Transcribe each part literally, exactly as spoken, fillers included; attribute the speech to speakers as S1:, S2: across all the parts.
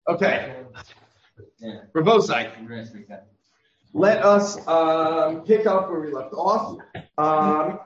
S1: Okay. Ravosai. Let us um, pick up where we left off. Um,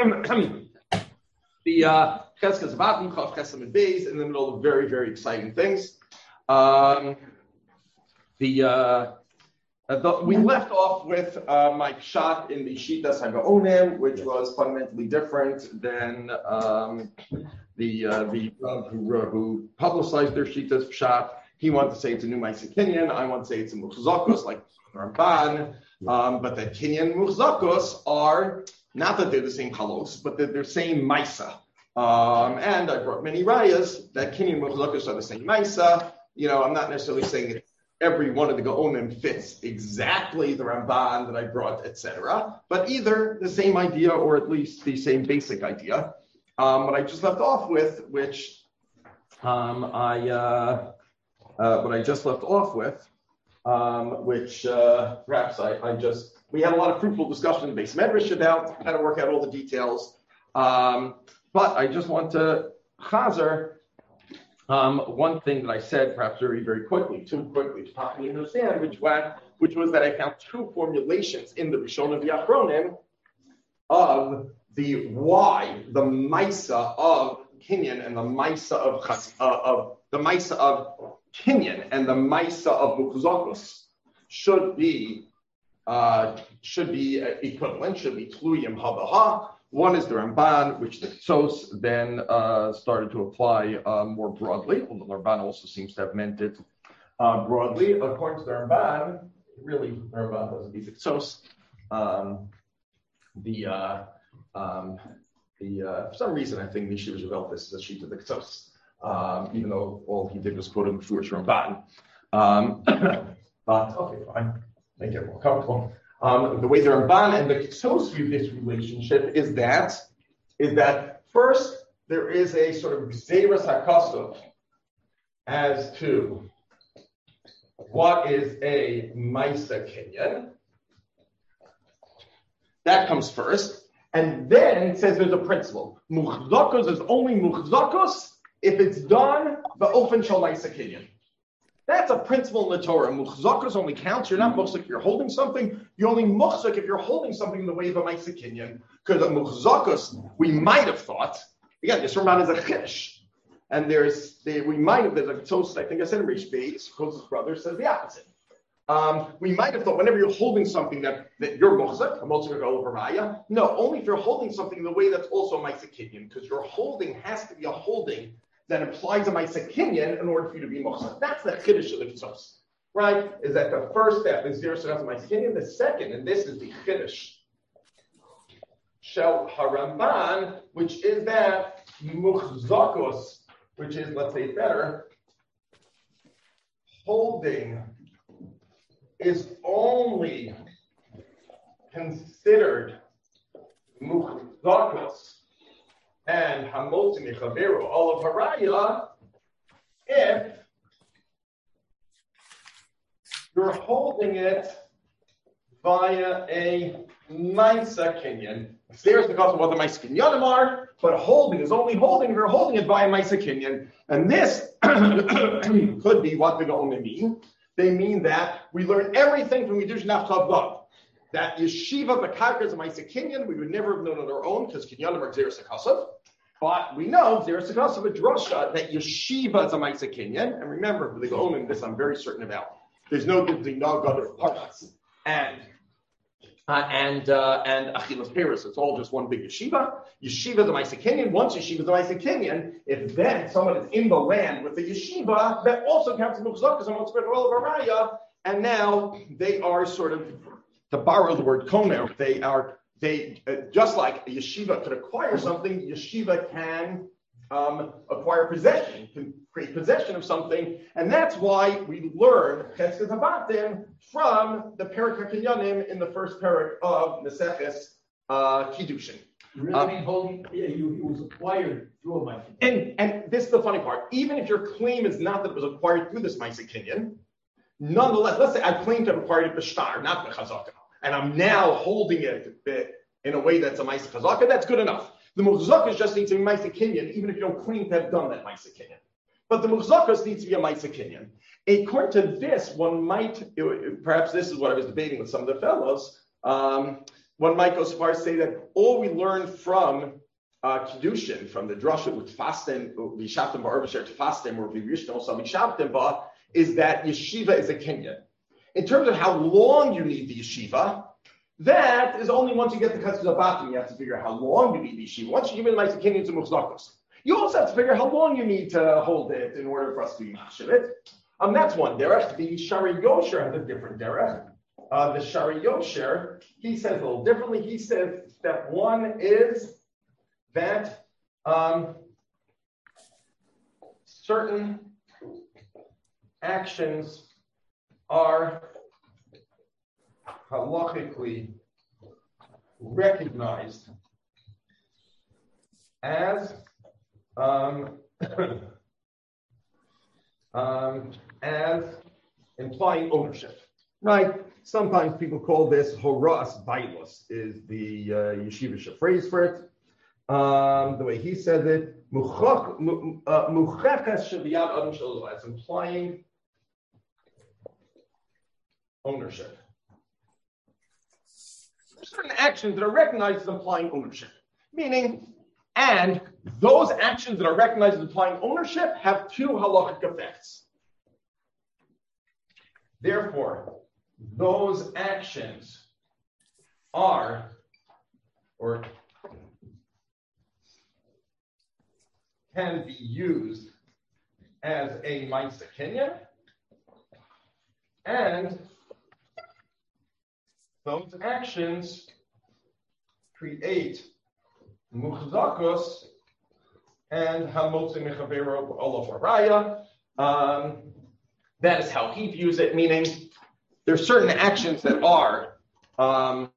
S1: the uh, Cheskas Vatim, Chav Chesam and Beis, in the middle of very, very exciting things. Um, the, uh, the we left off with uh, my shot in the Shitas HaGaonim, which was fundamentally different than um, the uh, the uh, who, uh, who publicized their Shitas shot. He wanted to say it's a new Maisa Kinyan. I want to say it's a Muchzakos, like Ramban. Um, but the Kinyan Muchzakos are, not that they're the same halos, but that they're the same Maisa. Um, and I brought many rayas that Kinyan Muchzakos are the same Maisa. You know, I'm not necessarily saying that every one of the Gaonim fits exactly the Ramban that I brought, et cetera. But either the same idea or at least the same basic idea. Um, what I just left off with, which um, I... Uh, Uh, what I just left off with, um, which uh, perhaps I, I just, we had a lot of fruitful discussion in the base medrash about how to work out all the details. Um, but I just want to chazer um, one thing that I said, perhaps very, very quickly, too quickly to properly understand, which was, which was that I found two formulations in the Rishonim V'Achronim of the why, the Maisa of Kinyan and the Maisa of Chas, uh, of the Maisa of Kinyan and the Maisa of Muchzakos should be uh, should be equivalent, should be Tluyim Habaha. One is the Ramban, which the Tzos then uh, started to apply uh, more broadly, although the Ramban also seems to have meant it uh, broadly. According to the Ramban, really, the Ramban doesn't need the Tzos. Um, the uh, um, the uh, for some reason, I think Yeshivas developed this as a sheet of the Tzos. Um, even though all he did was quote him Mefurish Ramban. Um, but, okay, fine. Make it more comfortable. Um, the way the Ramban and the Ketsos view this relationship is that, is that first, there is a sort of Gzeiras HaKosov as to what is a Maisa Kinyan. That comes first. And then it says there's a principle. Muchzakos is only Muchzakos if it's done, the ofen shal Maisa Kinyan. That's a principle in the Torah. Muchzakos only counts. You're not muchzak if you're holding something. You're only muchzak if you're holding something in the way of a Maisa Kinyan. Because a muchzakos, we might have thought, again, this Ramban is a chish. And there's, they, we might have, there's a Tzos, I think I said in Rish Beis, Koz's brother says the opposite. Um, we might have thought whenever you're holding something that, that you're muchzak, a muchzak over Maya. No, only if you're holding something in the way that's also a Maisa Kinyan. Because your holding has to be a holding that implies a Maisa Kinyan in order for you to be Mochzak. That's the Chiddush of the Ketsos, right? Is that the first step is zero senas Maisa Kinyan. The second, and this is the Chiddush Shel HaRamban, which is that Muchzakos, which is, let's say it better, holding is only considered Muchzakos and Hamotzi Mechaveru Olav Haraya, if you're holding it via a Maisa Kinyan. There's the cause of what the Maisa Kinyanim are, but holding is only holding if you're holding it via Maisa Kinyan. And this could be what the Gaonim mean. They mean that we learn everything from Yidush Naftav Vav. That Yeshiva B'Karka is a Maisa Kinyan, we would never have known on our own because Kinyanim are Gzeres HaKasav. But we know there's a custom of drasha that yeshiva is a Maisa Kinyan. And remember, for the Gaonim, this I'm very certain about. There's no good thing, no god of parnas. And uh, and uh, and achilas peris. It's all just one big yeshiva. Yeshiva is a Maisa Kinyan. Once yeshiva is a Maisa Kinyan, if then someone is in the land with the yeshiva, that also counts as muchzak, someone spread all of Araya, and now they are sort of, to borrow the word komer, they are. They uh, just like a yeshiva could acquire something, yeshiva can um, acquire possession, can create possession of something, and that's why we learn Chesed Habatim from the Perek HaKinyanim in the first Perek of Maseches uh, Kiddushin.
S2: Really um, holding, yeah, you, it was acquired through a Maisa.
S1: And and this is the funny part. Even if your claim is not that it was acquired through this Maisa Kinyan, nonetheless, let's say I claim to have acquired it b'shtar, not b'chazaka, and I'm now holding it in a way that's a Maisa Chazaka, that's good enough. The Muchzak is just needs to be Maisa Kinyan, even if you don't claim to have done that Maisa Kinyan. but the muchzakos needs to be a ma'aseh kinyan. According to this, one might, perhaps this is what I was debating with some of the fellows, um, one might go so far as to say that all we learn from uh, Kiddushin, from the drasha with fastim, v'shaftim ba'arvasher to fastim, or v'yishno so v'shaftim ba, is that yeshiva is a kinyan. In terms of how long you need the yeshiva, that is only once you get the chesed abatim, you have to figure out how long you need the yeshiva. Once you give it like the kinyan to muchzakos, you also have to figure out how long you need to hold it in order for us to machshav it. Um, that's one derech. The Shari Yosher has a different derech. Uh, the Shari Yosher, he says a little differently. He says step one is that um, certain actions are halachically recognized as um, um, as implying ownership, right? Sometimes people call this horas bailus, is the uh, yeshivish phrase for it. Um, the way he says it, mucheches shebiyad adam shelo, as implying ownership. Certain actions that are recognized as implying ownership, meaning, and those actions that are recognized as implying ownership have two halachic effects. Therefore, those actions are, or can be used as a ma'aseh kinyan, and those actions create muchzakos and hamotzi mechavero olav araya. Um, that is how he views it, meaning there's certain actions that are um,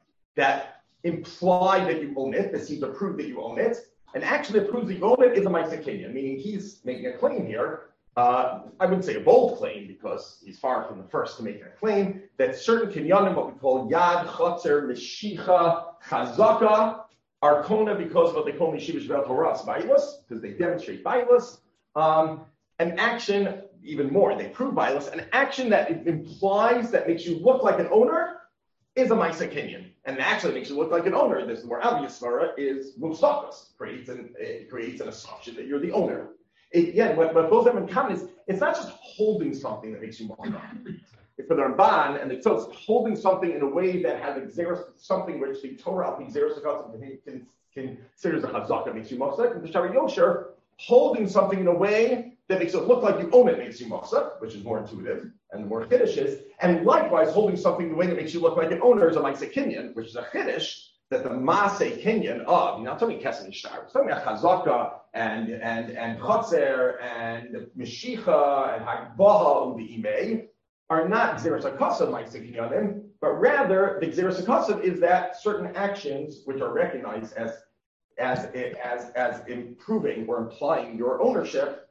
S1: that imply that you own it, that seem to prove that you own it. An action that proves that you own it is a ma'aseh kinyan, meaning he's making a claim here. Uh, I wouldn't say a bold claim because he's far from the first to make a claim that certain kinyanim, what we call yad, chotzer, meshicha, chazaka, are kona because of what they call mishivish vel horas bailus, because they demonstrate bailus. Um, an action, even more, they prove bailus. An action that implies, that makes you look like an owner, is a ma'aseh kinyan, and actually makes you look like an owner. This more obvious svara is mustakas, creates an it creates an assumption that you're the owner. It, again, what, what both of them in common is it's not just holding something that makes you muhtar. For the Ramban and the Tzos, holding something in a way that has exeris, something which the Torah al exeris can consider as a chazaka makes you muhtar. And the Shari Yosher, holding something in a way that makes it look like you own it makes you muhtar, which is more intuitive and more chiddush is. And likewise, holding something in a way that makes you look like an owner is a ma'aseh kinyan, which is a chiddush. That the ma'aseh kinyan of, you're not talking kesed nishtar, it's talking about chazaka and and and chotzer and meshicha and hagbaha u'bi'imei are not gzeras hakasav ma'aseh kinyanim, but rather the gzeras hakasav is that certain actions which are recognized as as as as improving or implying your ownership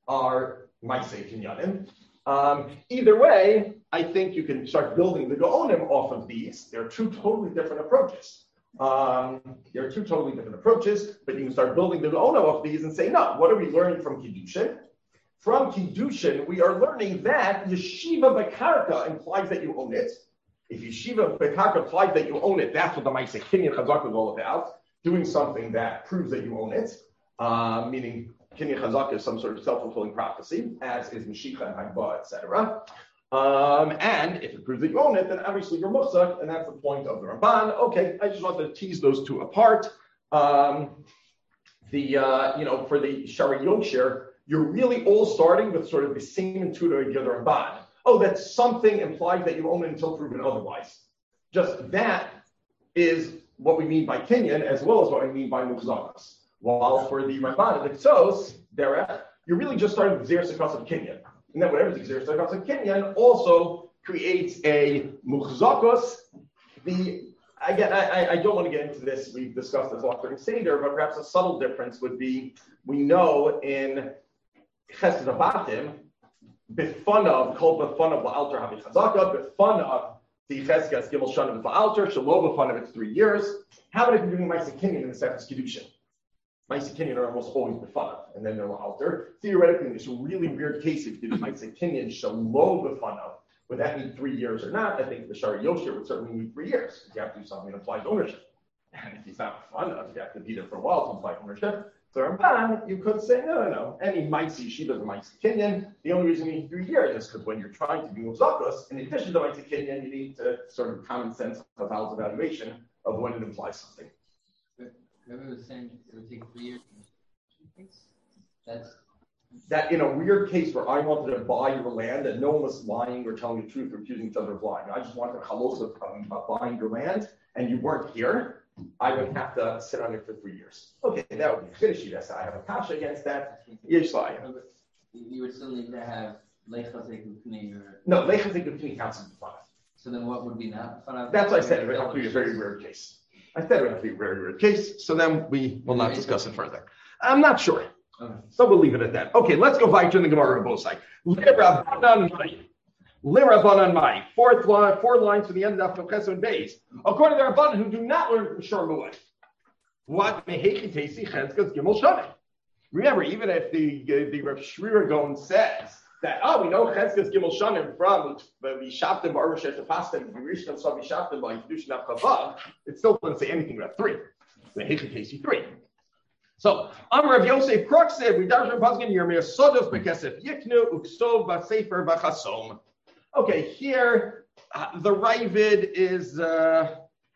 S1: are ma'aseh kinyanim. Um, either way, I think you can start building the Gaonim off of these. They're two totally different approaches. Um, there are two totally different approaches, but you can start building the Gaona off these and say, no, what are we learning from Kiddushin? From Kiddushin, we are learning that Yeshiva Bekarka implies that you own it. If Yeshiva Bekarka implies that you own it, that's what the Ma'aseh Kinyan Chazaka is all about, doing something that proves that you own it, uh, meaning Kinyan Chazaka is some sort of self-fulfilling prophecy, as is Meshicha and Hagba, et cetera. Um, and if it proves that you own it, then obviously you're muhsak, and that's the point of the Ramban. Okay, I just wanted to tease those two apart. Um, the uh, you know, for the Shari Yosher, you're really all starting with sort of the same intuitive idea of the Ramban. Oh, that something implies that you own it until proven otherwise. Just that is what we mean by Kinyan, as well as what we mean by muhzakas. While for the Ramban and the Tzos, derech, you're really just starting with Xeris Akasav Kinyan. And then whatever the Xeris Akasav Kinyan also creates a muhzakos. The Again, I, I don't want to get into this. We've discussed this a lot during Seder, but perhaps a subtle difference would be, we know in Chesed Abatim, b'fanav, kol b'fanav la'alter havi chazaka, b'fanav the Cheskas Gimel Shana la'alter, shalo b'fanav, it's three years. How about if you're doing Ma'aseh Kinyan in the Sefer Kiddushin? Ma'aseh Kinyan are almost always b'fanav. and then they're alter. Theoretically, in this really weird case, if you might say Kenyan shalom b'fanav, would that mean three years or not? I think the Shari Yosher would certainly need three years. You have to do something that implies ownership. And if he's not b'fanav, you have to be there for a while to imply ownership. So Ramban, you could say, no, no, no. Any Maitzi Shiva is a Maitzi Kenyan. The only reason you need three years is because when you're trying to do Muzakos, in addition to Maitzi Kenyan, you need to sort of common sense of Hal's evaluation of when it implies something.
S3: Whoever was saying it would take three years. That's
S1: that in a weird case where I wanted to buy your land and no one was lying or telling the truth or accusing each other of lying. I just wanted a chalosa about buying your land and you weren't here. I would have to sit on it for three years. Okay, that would be finishing. That's I have a kasha against that. Yes,
S3: you would still need to have lechasek upnei or
S1: no lechasek upnei counts as b'fanav.
S3: So then what would be not b'fanav?
S1: That's what I said. It would have to be a very rare case. I said it would have to be a very rare case. So then we will not discuss it further. I'm not sure. Okay. So we'll leave it at that. Okay, let's go back to the Gemara on both sides. Lirabanan mai. Lirabanan mai. Fourth line, four lines to the end of Chesed and Beis. According to the Rabbanan who do not learn from Shor Muad. What mehechi teisi cheskas gimel shanei. Remember, even if the the Rav Shrir Gaon says that, oh, we know cheskas gimel shanei from Vishaptim Baruch Shetapastim V'Rishon Sav Vishaptim by Kedushin Avchavav, it still doesn't say anything about three. Mehechi teisi three. So, Amar Rav Yosef Kruk said, we darshan paskin Yirmiyah Sodos bekesef yiknu uksov b'sefer b'chasom. Okay, here uh, the Ravid is uh,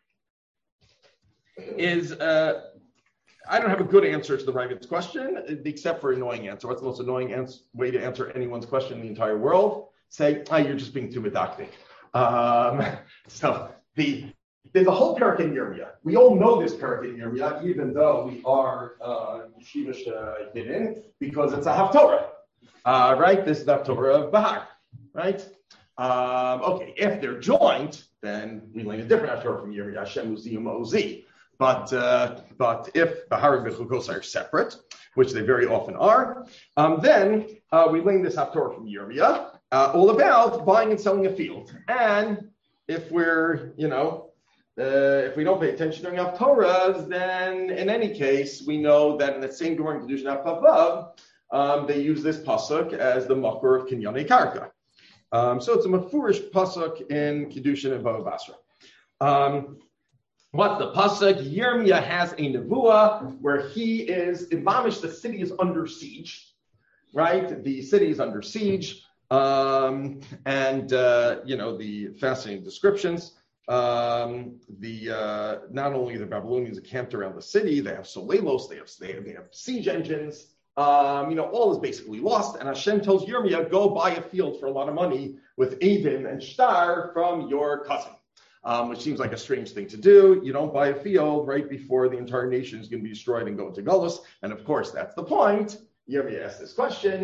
S1: is uh, I don't have a good answer to the Ravid's question, except for an annoying answer. What's the most annoying ans- way to answer anyone's question in the entire world? Say, oh, you're just being too medactic. Um, so the There's a whole parak in Yirmiyah. We all know this parak in Yirmiyah, even though we are uh, yeshivish uh, hidden, because it's a haftorah, uh, right? This is the haftorah of Bahar, right? Um, okay, if they're joined, then we learn a different haftorah from Yirmiyah, Hashem Uziyum Ozi. But uh, but if Bahar and Bechukos are separate, which they very often are, um, then uh, we learn this haftorah from Yirmiyah, uh, all about buying and selling a field. And if we're, you know, Uh, if we don't pay attention during Haftorahs, then in any case, we know that in the same Gemara in Kedushin Avchavav, um, they use this pasuk as the makor of Kinyane Karka. Um, so it's a mafurish pasuk in Kedushin and Bava Basra. Um, what's the pasuk? Yirmiyah has a nevuah where he is, in Mamish, the city is under siege, right? The city is under siege, um, and, uh, you know, the fascinating descriptions. Um, the uh, not only the Babylonians are camped around the city, they have solelos, they have they have, they have siege engines. Um, you know, all is basically lost. And Hashem tells Yirmiyah, go buy a field for a lot of money with Avim and Shtar from your cousin, um, which seems like a strange thing to do. You don't buy a field right before the entire nation is going to be destroyed and go into Gullus. And of course, that's the point. Yirmiyah asked this question,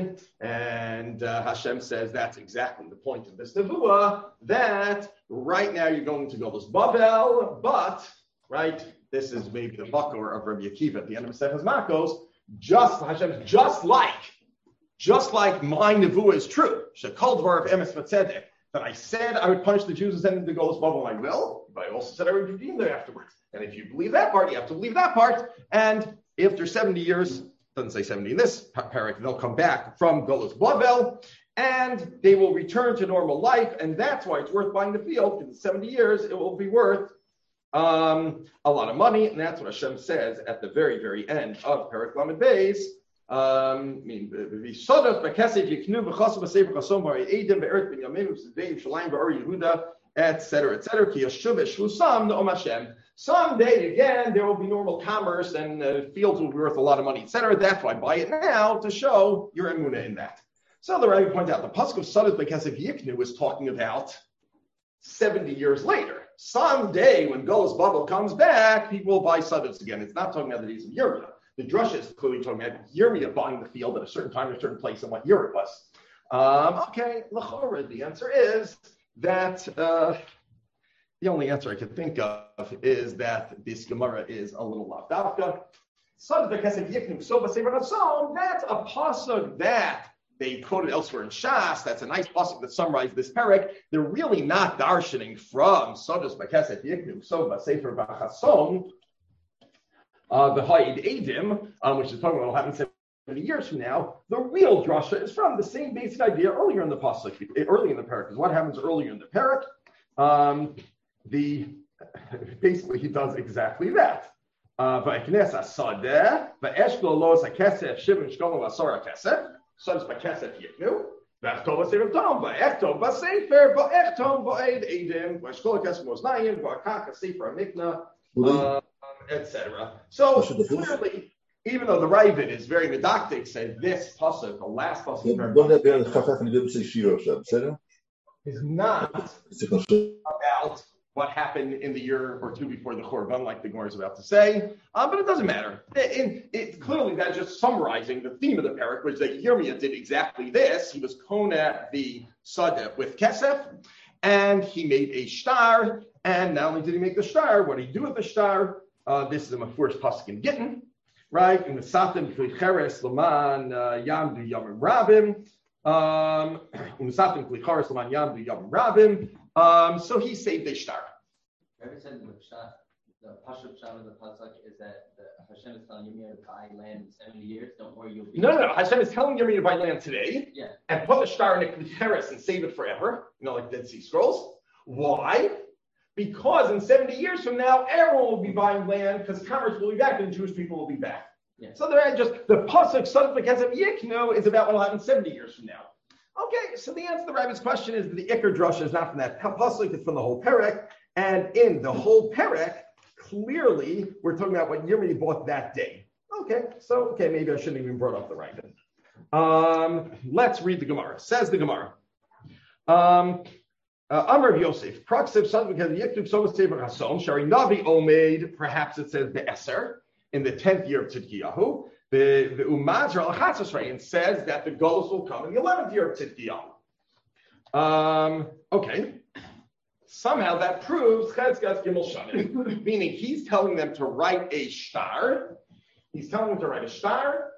S1: and uh, Hashem says that's exactly the point of this nevuah, that right now you're going to Golus Babel, but, right, this is maybe the makor of Rabbi Akiva at the end of Masechtas Makos, just, Hashem, just like, just like my nevuah is true, Shekol Dvar of Emes V'Tzedek, that I said I would punish the Jews and send them to Golus Babel, and I will, but I also said I would redeem them afterwards. And if you believe that part, you have to believe that part, and after seventy years, doesn't say seventy in this parak, they'll come back from Golus Babel, and they will return to normal life, and that's why it's worth buying the field, because in seventy years, it will be worth um, a lot of money, and that's what Hashem says at the very, very end of Parak Lamed Beis. Um, I mean, et cetera, et cetera. Someday, again, there will be normal commerce and uh, fields will be worth a lot of money, et cetera. That's why buy it now to show your emunah in that. So the Rabbi points out the pasuk of Sadas Bekesef Yiknu is talking about seventy years later. Someday, when Golus Babel comes back, people will buy Sadas again. It's not talking about the days of Yirmiyah. The Drush is clearly talking about Yirmiyah buying the field at a certain time, at a certain place, and what year it was. Um, okay, l'chora, the answer is that... Uh, The only answer I could think of is that this Gemara is a little lavdavka. That's a pasuk that they quoted elsewhere in Shas. That's a nice pasuk that summarizes this parak. They're really not darshaning from Sodos B'Kesef Yiknu Soba Sefer B'Chasom, the Ha'id Edim, which is talking about what happens seventy years from now, the real drasha is from the same basic idea earlier in the pasuk, early in the parak. Because what happens earlier in the parak? Um, the basically he does exactly that. Uh, Va'iknes asadeh, va'eshlo los hakesef shivim shkomo v'asor hakesef. Sons b'kesef yiknu. V'echtom v'sefer tom, v'echtom v'sefer, v'echtom v'ed edim, v'eshkol hakesef moznayim, v'akak sefer mikna, et cetera. So clearly, even though the Ravid is very medactic, said this pasuk, the last pasuk, is not about what happened in the year or two before the Churban, like the Gemara is about to say. Uh, but it doesn't matter. It, it, it, clearly, that's just summarizing the theme of the parak, which that Yirmiyah did exactly this. He was kona the sadeh with kesef, and he made a shtar. And not only did he make the shtar, what did he do with the shtar? Uh, this is a first pasuk in Gittin, right? In the Satim Klicheres Laman Yamdu Yamim Rabim. Um, in the Satim Klicheres Laman Yamdu Yamim Rabim. Um, so he saved a shtar.
S3: Whoever said the shtar, the Pashut shtar of the pasuk is that the Hashem is telling Yirmiyah to buy land in seventy years. Don't worry, you'll be.
S1: No, no, no. Hashem is telling Yirmiyah to buy land today.
S3: Yeah.
S1: And put the shtar in a Klicheres and save it forever. You know, like Dead Sea Scrolls. Why? Because in seventy years from now, everyone will be buying land because commerce will be back and Jewish people will be back.
S3: Yeah.
S1: So they're just the pasuk son of the Kesef Yiknu is about what will happen seventy years from now. Okay, so the answer to the Rabbi's question is that the Iker Drasha is not from that pasuk; it's from the whole perek. And in the whole perek, clearly we're talking about what Yirmiyah bought that day. Okay, so okay, maybe I shouldn't even brought up the Rabbi. Um, let's read the Gemara. Says the Gemara. Um, Uh, Amar Yosef, Praksiv son because Yiktub Somas Tever Hason, Shari Navi Omeid, perhaps it says the Eser, in the tenth year of Tzidkiyahu. The the Umazra al Chatzosrei, and says that the Golos will come in the eleventh year of Tzidkiyahu. Um, okay. Somehow that proves Chazkas Gimel Shanim, meaning he's telling them to write a shtar. He's telling them to write a shtar.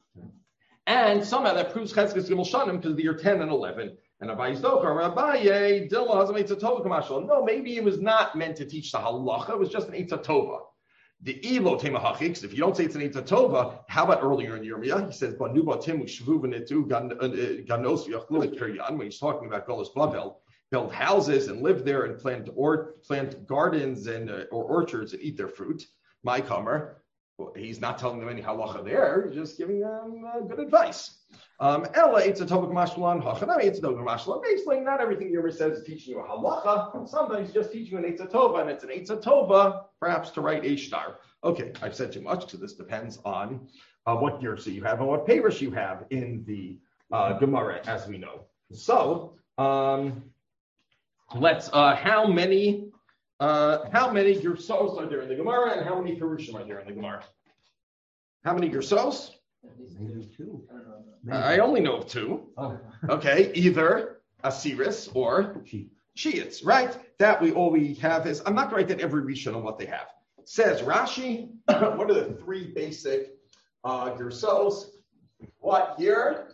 S1: And somehow that proves Chazkas Gimel Shanim because the year ten and eleven. And Abaye Zochar, Abaye, Dilla has an Eitzah Tova Kamashal. No, maybe it was not meant to teach the halacha. It was just an Eitzah Tova. The Elo Temahachik, if you don't say it's an Eitzah Tova, how about earlier in Yirmiyah? He says, Banu Batimu Shvu V'Netu Ganos V'Yachlu Kiryan, when he's talking about Golos Bavel, build houses and live there and plant or plant gardens and uh, or orchards and eat their fruit. My comer, well, he's not telling them any halacha there. He's just giving them uh, good advice. Um, Ella Eitzah Tova Kamashlan Hachanami Eitzah Tova Kamashlan. Basically, not everything Yirmiyah says is teaching you a halacha. Sometimes he's just teaching you an Eitzah Tova, and it's an Eitzah Tova, perhaps to write a shtar. Okay, I've said too much because this depends on uh, what Yersa you have and what Parish you have in the uh, Gemara, as we know. So, um, let's. Uh, how many? Uh, how many Yersos are there in the Gemara, and how many Perushim are there in the Gemara? How many Yersos?
S2: Maybe two.
S1: Uh, I only know of two.
S2: Oh.
S1: Okay, either Asiris or Shiites, right? That we all we have is, I'm not going to write that every Rishon on what they have. Says Rashi, what are the three basic uh, Gersos? What year?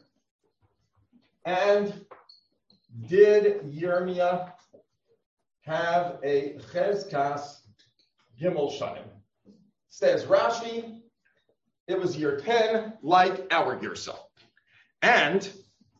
S1: And did Yirmiyah have a Chezkas Gimel Shanim? Says Rashi, it was year ten, like our Gersa. And,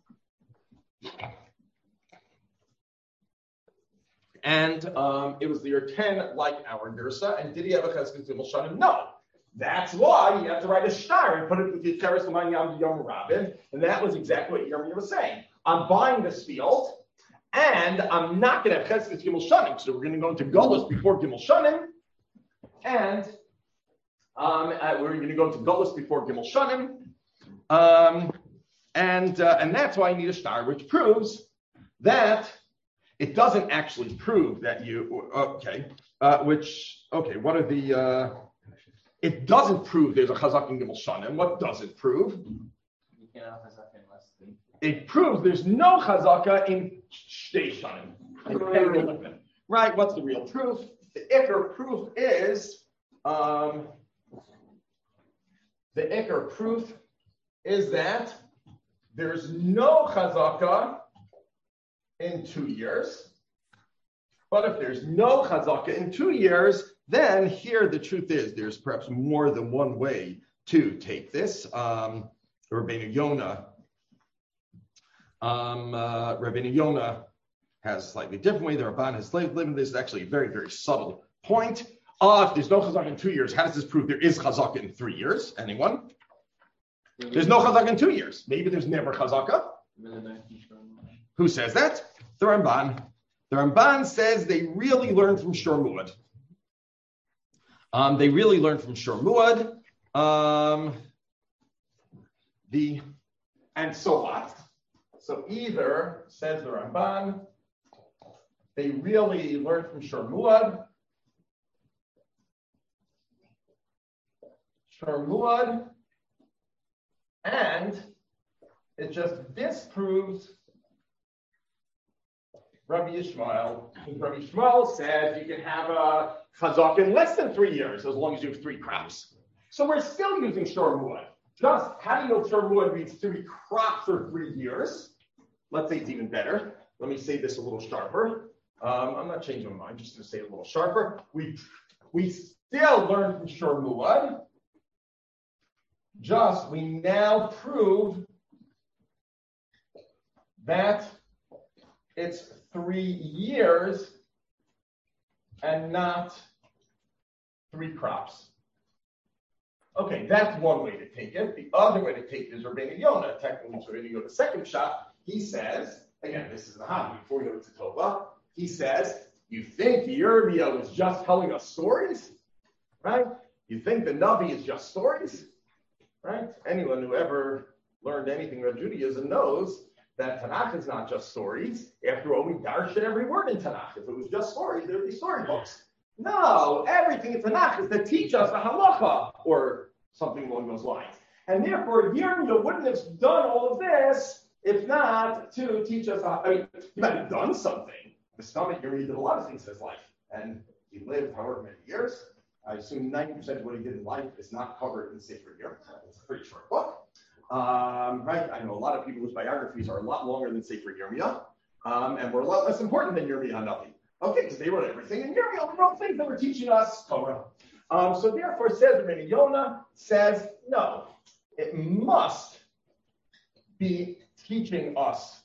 S1: and um, it was the year ten, like our Gersa. And did he have a Chezkas Gimel Shanim? No. That's why you have to write a shtar and put it with the Teres L'man Yam Yom Rabin. And that was exactly what Yirmiyah was saying. I'm buying this field, and I'm not going to have Chezkas Gimel Shanim. So we're going to go into Golos before Gimel Shanim. And Um, uh, we're going to go to Golos before Gimel Shanim, um, and uh, and that's why I need a shtar, which proves that it doesn't actually prove that you okay. Uh, which okay, what are the? Uh, it doesn't prove there's a Chazak in Gimel Shanim. What does it prove?
S3: You can't have Chazaka in less than.
S1: It proves there's no Chazaka in Shtei Shanim. Right? What's the real proof? The Iker proof is. Um, The Iker proof is that there's no chazaka in two years. But if there's no chazaka in two years, then here the truth is there's perhaps more than one way to take this. Um, Rabbeinu Yonah, um, uh, Rabbeinu Yonah has a slightly different way. The Ramban has slave living. This is actually a very, very subtle point. Uh, if there's no chazak in two years, how does this prove there is chazak in three years? Anyone? There's no chazak in two years. Maybe there's never chazaka. Who says that? The Ramban. The Ramban says they really learned from Shor Muad. Um, they really learned from Shor Muad. Um, the and so what? So either, says the Ramban, they really learned from Shor Muad. Shor Muad, and it just disproves Rabbi Yishmael. Rabbi Yishmael says you can have a chazak in less than three years as long as you have three crops. So we're still using Shor Muad. Just how do you know Shor Muad means three crops for three years? Let's say it's even better. Let me say this a little sharper. Um, I'm not changing my mind, just going to say it a little sharper. We we still learn from Shor Muad. Just we now prove that it's three years and not three crops. Okay, that's one way to take it. The other way to take it is Rabbeinu Yonah. Technically, Rabbeinu Yonah's second shot. He says, again, this is the Hami, before we go to Tova, he says, you think Yirmiyah was just telling us stories? Right? You think the Navi is just stories? Right? Anyone who ever learned anything about Judaism knows that Tanakh is not just stories. After all, we darshan every word in Tanakh. If it was just stories, there would be storybooks. No, everything in Tanakh is to teach us the halacha, or something along those lines. And therefore, Yirmiyah wouldn't have done all of this if not to teach us. I mean, he might have done something. The stomach Yirmiyah did a lot of things in his life, and he lived however many years. I assume ninety percent of what he did in life is not covered in Sefer Yirmiyah. It's a pretty short book. Um, right? I know a lot of people whose biographies are a lot longer than Sefer Yirmiyah, um, and were a lot less important than Yirmiyah Hanavi. Okay, because they wrote everything, and Yirmiyah wrote things that were teaching us Torah. Um, so therefore, says Rabbeinu Yonah says no, it must be teaching us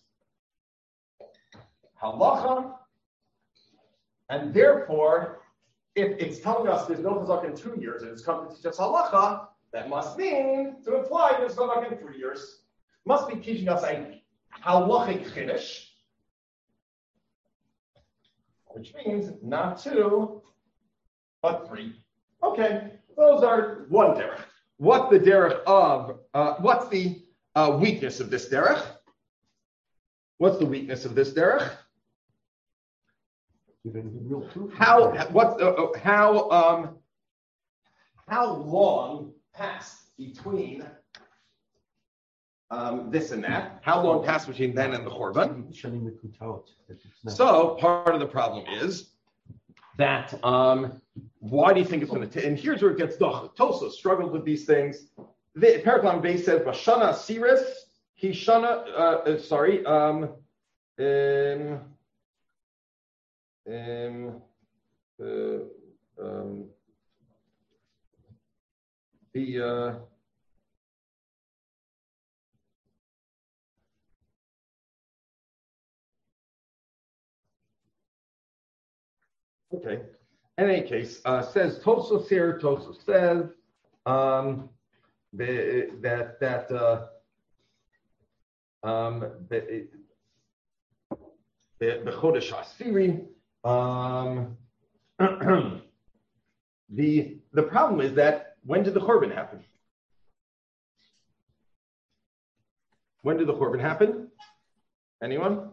S1: halacha, and therefore, if it's telling us there's no chazak in two years and it's come to teach us halacha, that must mean to imply there's chazak in three years. Must be teaching us a halachic chiddush, which means not two, but three. Okay, those are one derech. What's the derech of? Uh, what's the uh, weakness of this derech? What's the weakness of this derech? How? What? Uh, how? Um, how long passed between um, this and that? How long passed between then and the Churban? So part of the problem is that um, why do you think it's going to take? And here's where it gets done. Tosa struggled with these things. The Paraklam base says Bashana Siris. He shana. Uh, sorry. Um, um, um, uh, um, the uh, okay. In any case, uh, says Tosos here. Tosos says um, the, that that uh, um, the the Chodesh Hasiri. Um, the the problem is that when did the Churban happen? When did the Churban happen? Anyone?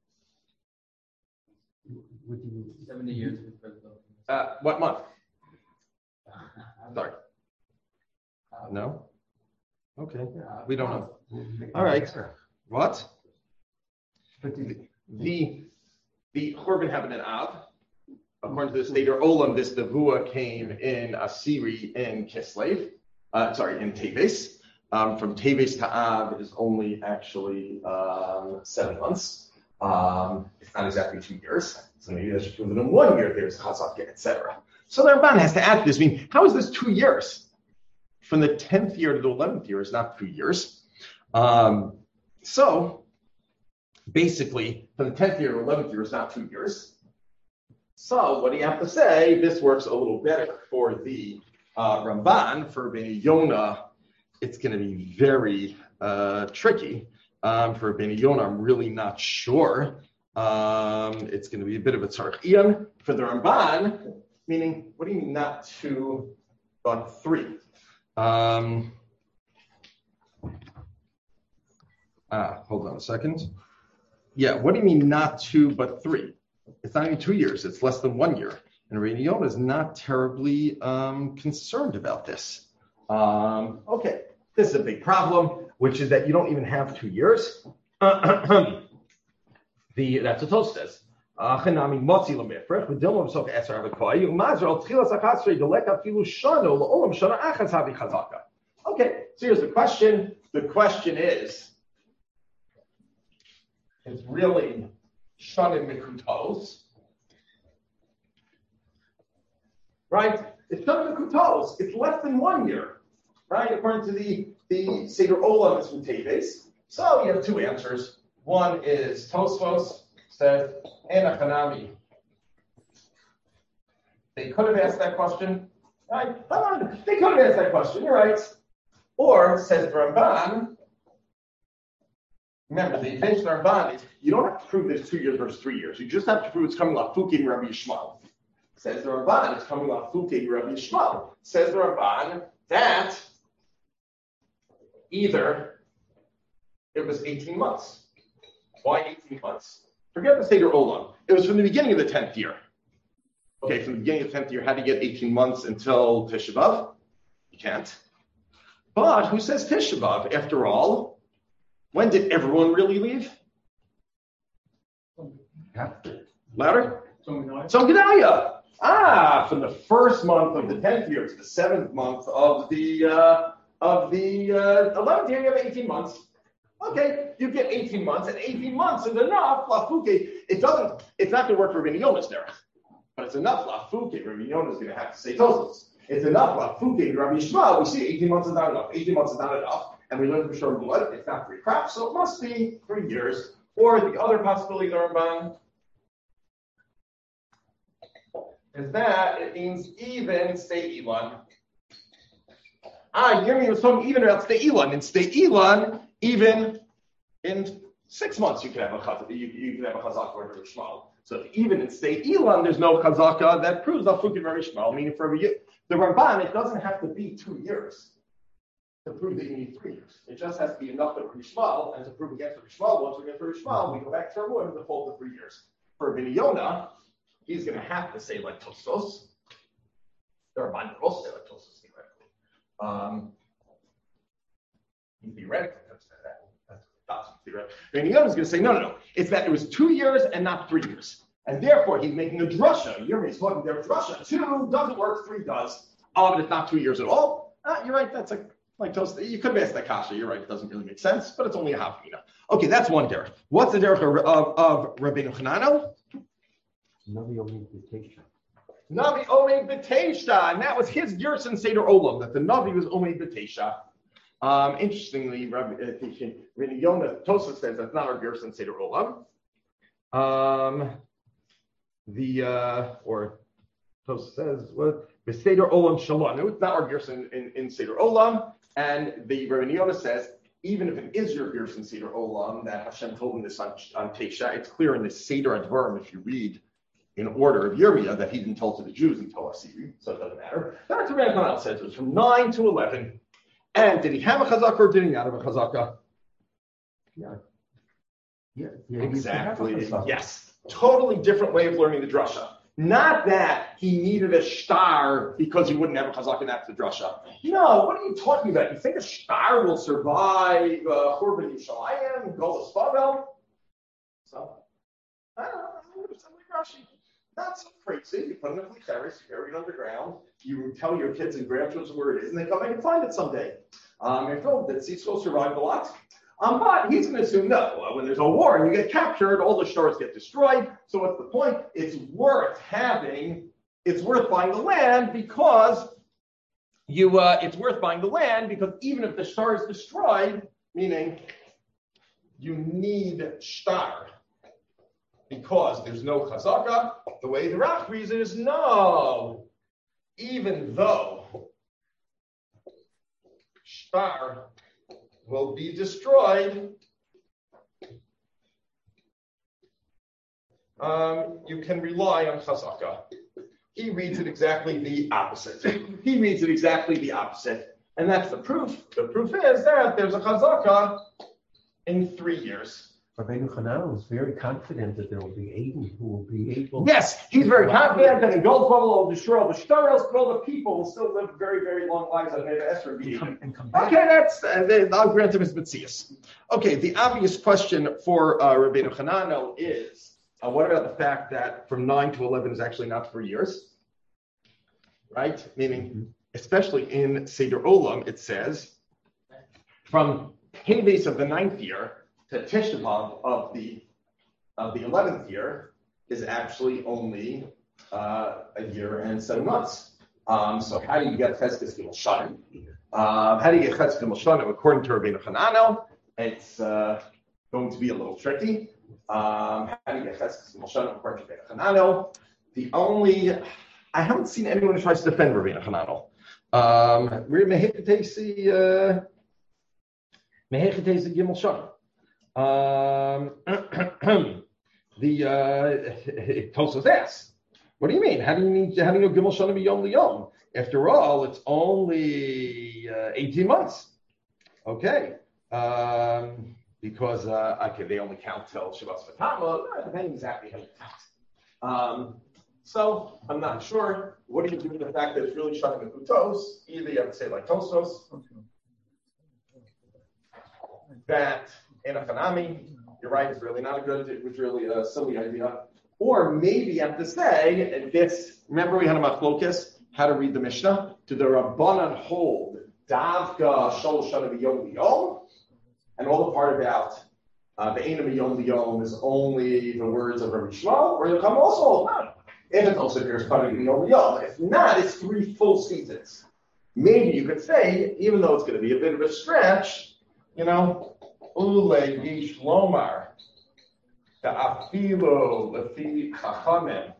S3: Seventy years before the
S1: Uh, what month? Sorry. No? Okay. We don't know. All right. What? The the, the Churban happened in Av. According to the Seder Olam, this Nevuah came in Asiri in Kislev. Uh, sorry, in Teves. Um, from Teves to Av is only actually um, seven months. Um, it's not exactly two years. So maybe that's just within one year there's Chazak, et cetera. So the Ramban has to ask this. I mean, how is this two years? From the tenth year to the eleventh year is not two years. Um, so basically, for the tenth year or eleventh year, it's not two years. So what do you have to say? This works a little better for the uh, Ramban. For Bnei Yonah, it's going to be very uh, tricky. Um, for Bnei Yonah, I'm really not sure. Um, it's going to be a bit of a tzarich iyan. For the Ramban, meaning, what do you mean not two, but three? Um, ah, hold on a second. Yeah, what do you mean not two, but three? It's not even two years. It's less than one year. And Bnei Yonah is not terribly um, concerned about this. Um, okay, this is a big problem, which is that you don't even have two years. the That's what Tos says. So okay, so here's the question. The question is, it's really shanim mikutos, right? It's shanim mikutos. It's less than one year, right? According to the the Seder Olam, it's Mutaves. So you have two answers. One is Tosfos says Enachanami. They could have asked that question, right? They could have asked that question. You're right. Or says the Ramban. Remember, the intention of Ramban is you don't have to prove this two years versus three years. You just have to prove it's coming off Fuki and Rabbi Yishmael. Says the Ramban, it's coming off Fuki and Rabbi Yishmael. Says the Ramban that either it was eighteen months. Why eighteen months? Forget the Seder Olam. It was from the beginning of the tenth year. Okay, from the beginning of the tenth year, how do you get eighteen months until Tisha B'Av? You can't. But who says Tisha B'Av? After all, when did everyone really leave? Louder? So Gedaliah. Ah, from the first month of the tenth year to the seventh month of the uh, of the uh, eleventh year, you have eighteen months. Okay, you get eighteen months, and eighteen months is enough. Lafuke, it doesn't. It's not going to work for Rabbi Yonah's derech, but it's enough. Lafuke, Rabbi Yonah is going to have to say Tosfos. It's enough. Lafuke, Rabbi Yishmael. We see eighteen months is not enough. eighteen months is not enough, and we learned from Shor Blood it's not three crops, so it must be three years. Or the other possibility, the Ramban, is that it means even stay Elon. Ah, Yirmi was talking even about stay Elon, and stay Elon. Even in six months, you can have a chazaka. You, you can have a chazaka or a Shmuel. So even in state Elam, there's no chazaka that proves al fukin Rabbi Shmuel. Meaning for the Ramban, it doesn't have to be two years to prove that you need three years. It just has to be enough for Rabbi Shmuel, and to prove against Rabbi Shmuel. Once we get Rabbi Shmuel, we go back to our wood and the full of three years. For Bnei Yonah, he's going to have to say like Tosfos. The Ramban could also say like Tosfos theoretically. Um, theoretically. And the other is going to say, no, no, no. It's that it was two years and not three years. And therefore, he's making a drasha. You're talking there, drasha. Two doesn't work, three does. Oh, but it's not two years at all. Ah, you're right. That's a, like, you could have asked that kasha. You're right. It doesn't really make sense, but it's only a hafina. Okay, that's one derech. What's the derech of, of, of Rabbeinu Hanano?
S2: Navi Omed B'Teisha.
S1: Navi Omed B'Teisha. And that was his Yerson Seder Olam, that the Navi was Omed B'Teisha. Um, interestingly, Rabbi uh, Yonah Tosfos says that's not our Gerson Seder Olam. Um, the uh, or Tosfos says what the Seder Olam Shalom. It's not our Gerson in, in Seder Olam, and the Rabbi Yonah says even if it is your Gerson Seder Olam that Hashem told him this on, on Teisha, it's clear in the Seder Advarim if you read in order of Yirmiyah that he didn't tell to the Jews until Asiri, so it doesn't matter. Doctor Rantanel says it was from nine to eleven. And did he have a chazaka or did he not have a chazaka?
S2: Yeah. Yeah. yeah
S1: exactly. Yes. Totally different way of learning the drasha. Not that he needed a star because he wouldn't have a chazaka and that's the drasha. No, what are you talking about? You think a star will survive uh, Churban Yishalayim, Golas Bavel? So, I don't know. Something like Rashi. Not so crazy. You put it in a Klicheres, you bury it underground, you tell your kids and grandchildren where it is, and they come back and find it someday. Um, and Phil, that Tzitzel survived a lot. Um, but he's going to assume, no, when there's a war and you get captured, all the stars get destroyed. So what's the point? It's worth having, it's worth buying the land because you, uh, it's worth buying the land because even if the star is destroyed, meaning you need shtar because there's no chazaka. The way the Rach reads it is no, even though shtar will be destroyed, um, you can rely on chazaka. He reads it exactly the opposite. He reads it exactly the opposite. And that's the proof. The proof is that there's a chazaka in three years.
S4: Rabbeinu Hananel is very confident that there will be Aiden who will be able.
S1: Yes, he's very confident that the gold bubble will destroy all the shtaros, but all the people will still live very, very long lives on Esther
S4: and come, and come back.
S1: Okay, that's uh, they, I'll grant him his mitzias. Okay, the obvious question for uh, Rabbeinu Hananel is, uh, what about the fact that from nine to eleven is actually not three years, right? Meaning, mm-hmm. especially in Seder Olam, it says from Teves of the ninth year to Tisha B'Av of the of the eleventh year is actually only uh, a year and seven months. Um, so how do you get Cheskes Gimel Shanim? Um, how do you get Cheskes Gimel Shanim? According to Rabbeinu Hananel, it's uh, going to be a little tricky. Um, how do you get Cheskes Gimel Shanim? According to Rabbeinu Hananel, the only I haven't seen anyone who tries to defend Rabbeinu Hananel. Um, we're Mehechetesi uh, Mehechetesi Gimel Shanim. Um, the uh, Tosfos asks, what do you mean? How do you need? How do you know Gimel Shana Yom Liyom? After all, it's only uh, eighteen months. Okay, um, because uh, okay, they only count till Shabbat Fatama. Depending exactly how you count. Um, so I'm not sure. What do you do with the fact that it's really Shana Mekutos? Either you have to say like Tosfos that. In a Hanami, you're right, it's really not a good, it was really a silly idea. Or maybe you have to say, and this, remember we had a machlokes, how to read the Mishnah? Do the Rabbanan hold Davka Shol Shana B'Yom Liyom? And all the part about uh, the Einam B'Yom Liyom is only the words of Rabbi Shmuel, or you'll come also hold none. If it's also appears Shana B'Yom Liyom. If not, it's three full seasons. Maybe you could say, even though it's going to be a bit of a stretch, you know, Ule Yish Lomar, the Afilo, Lefi Chachamim,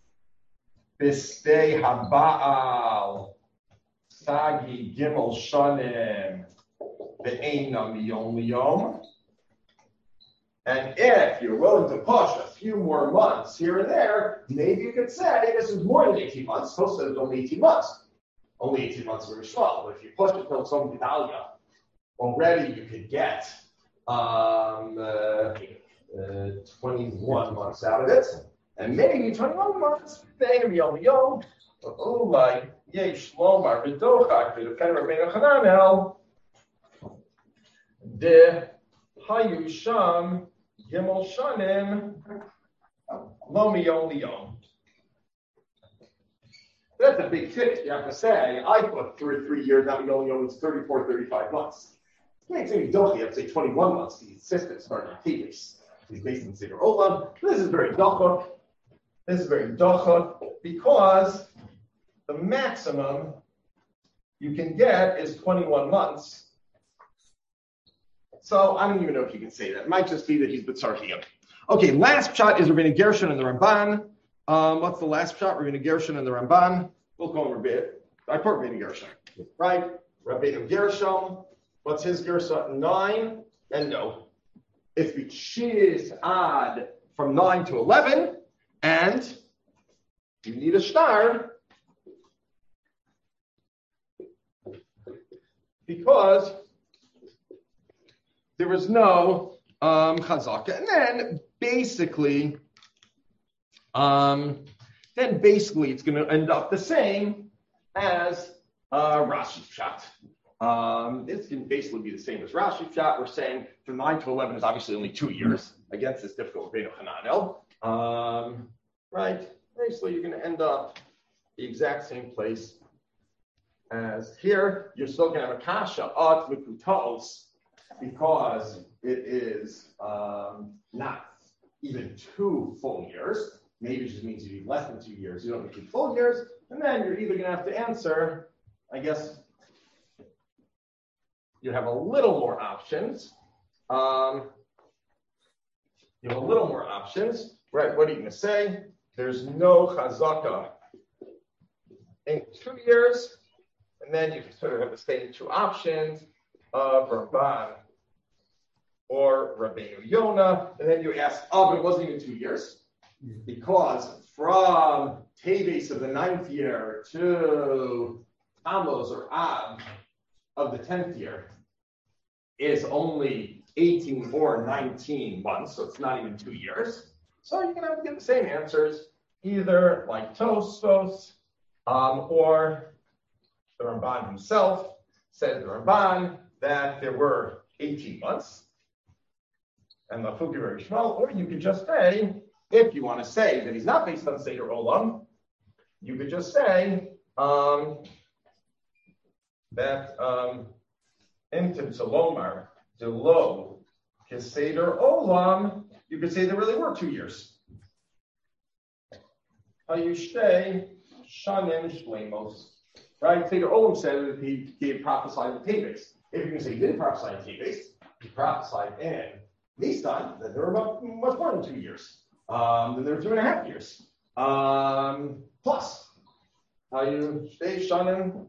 S1: Bistei Habaal, Sagi Gimel Shanim, Ve'enam Yom Liyom. And if you're willing to push a few more months here and there, maybe you could say this is more than eighteen months. Supposed to it's only eighteen months. Only eighteen months for Rishmal. But if you push it till some Gedalia, already you could get Um, uh, uh, twenty-one months out of it, and maybe twenty-one months. Then Yom Yom, Ulai Yesh Lomar V'Dochak V'Defend Rabbeinu Hananel De Hayu Sham Gimel Shanim Lo Miyom Liyom. That's a big tip. You have to say, I put three three years out of Yom Yom. It's thirty-four, thirty-five months. It's maybe Dochi, you have to say twenty-one months. The system started in Tevis. He's based in Seder Olam. This is very docha. This is very docha because the maximum you can get is twenty-one months. So I don't even know if you can say that. It might just be that he's B'tzarchiyim. Okay, last shot is Rabbeinu Gershon and the Ramban. Um, what's the last shot? Rabbeinu Gershon and the Ramban. We'll call him Rabbeinu. I call Rabbeinu Gershon. Right? Rabbeinu Gershon. What's his Gersa? Nine and no. If we choose odd from nine to eleven, and you need a star, because there was no um, chazaka, and then basically, um, then basically it's going to end up the same as uh, Rashi's Pshat. Um, this can basically be the same as Rashi's Pshat. We're saying from nine to eleven is obviously only two years. Against this difficult Rabbeinu Hananel. Um, right? Basically, you're going to end up the exact same place as here. You're still going to have a kasha at mikutos because it is um, not even two full years. Maybe it just means you need less than two years. You don't need two full years. And then you're either going to have to answer, I guess, you have a little more options. Um, you have a little more options, right? What are you going to say? There's no chazaka in two years, and then you sort of have the same two options of Ramban or Rabbeinu Yonah, and then you ask, oh, but it wasn't even two years, because from Teves of the ninth year to Tammuz or Av of the tenth year is only eighteen or nineteen months, so it's not even two years. So you're going to have to get the same answers, either like Tosfos, um, or the Ramban himself said the Ramban that there were eighteen months, and the Fuki Shmuel, or you could just say, if you want to say that he's not based on Seder Olam, you could just say um, that Intim Salomar Delo Seder Olam, you could say there really were two years. Hayushtei Shanim Shlemos. Right? Seder Olam said that he gave prophesied in Teves. If you can say he didn't prophesy in Teves, he prophesied in Nisan, then there were about much more than two years. Um, then there were two and a half years. Um, plus, how you stay Shanim.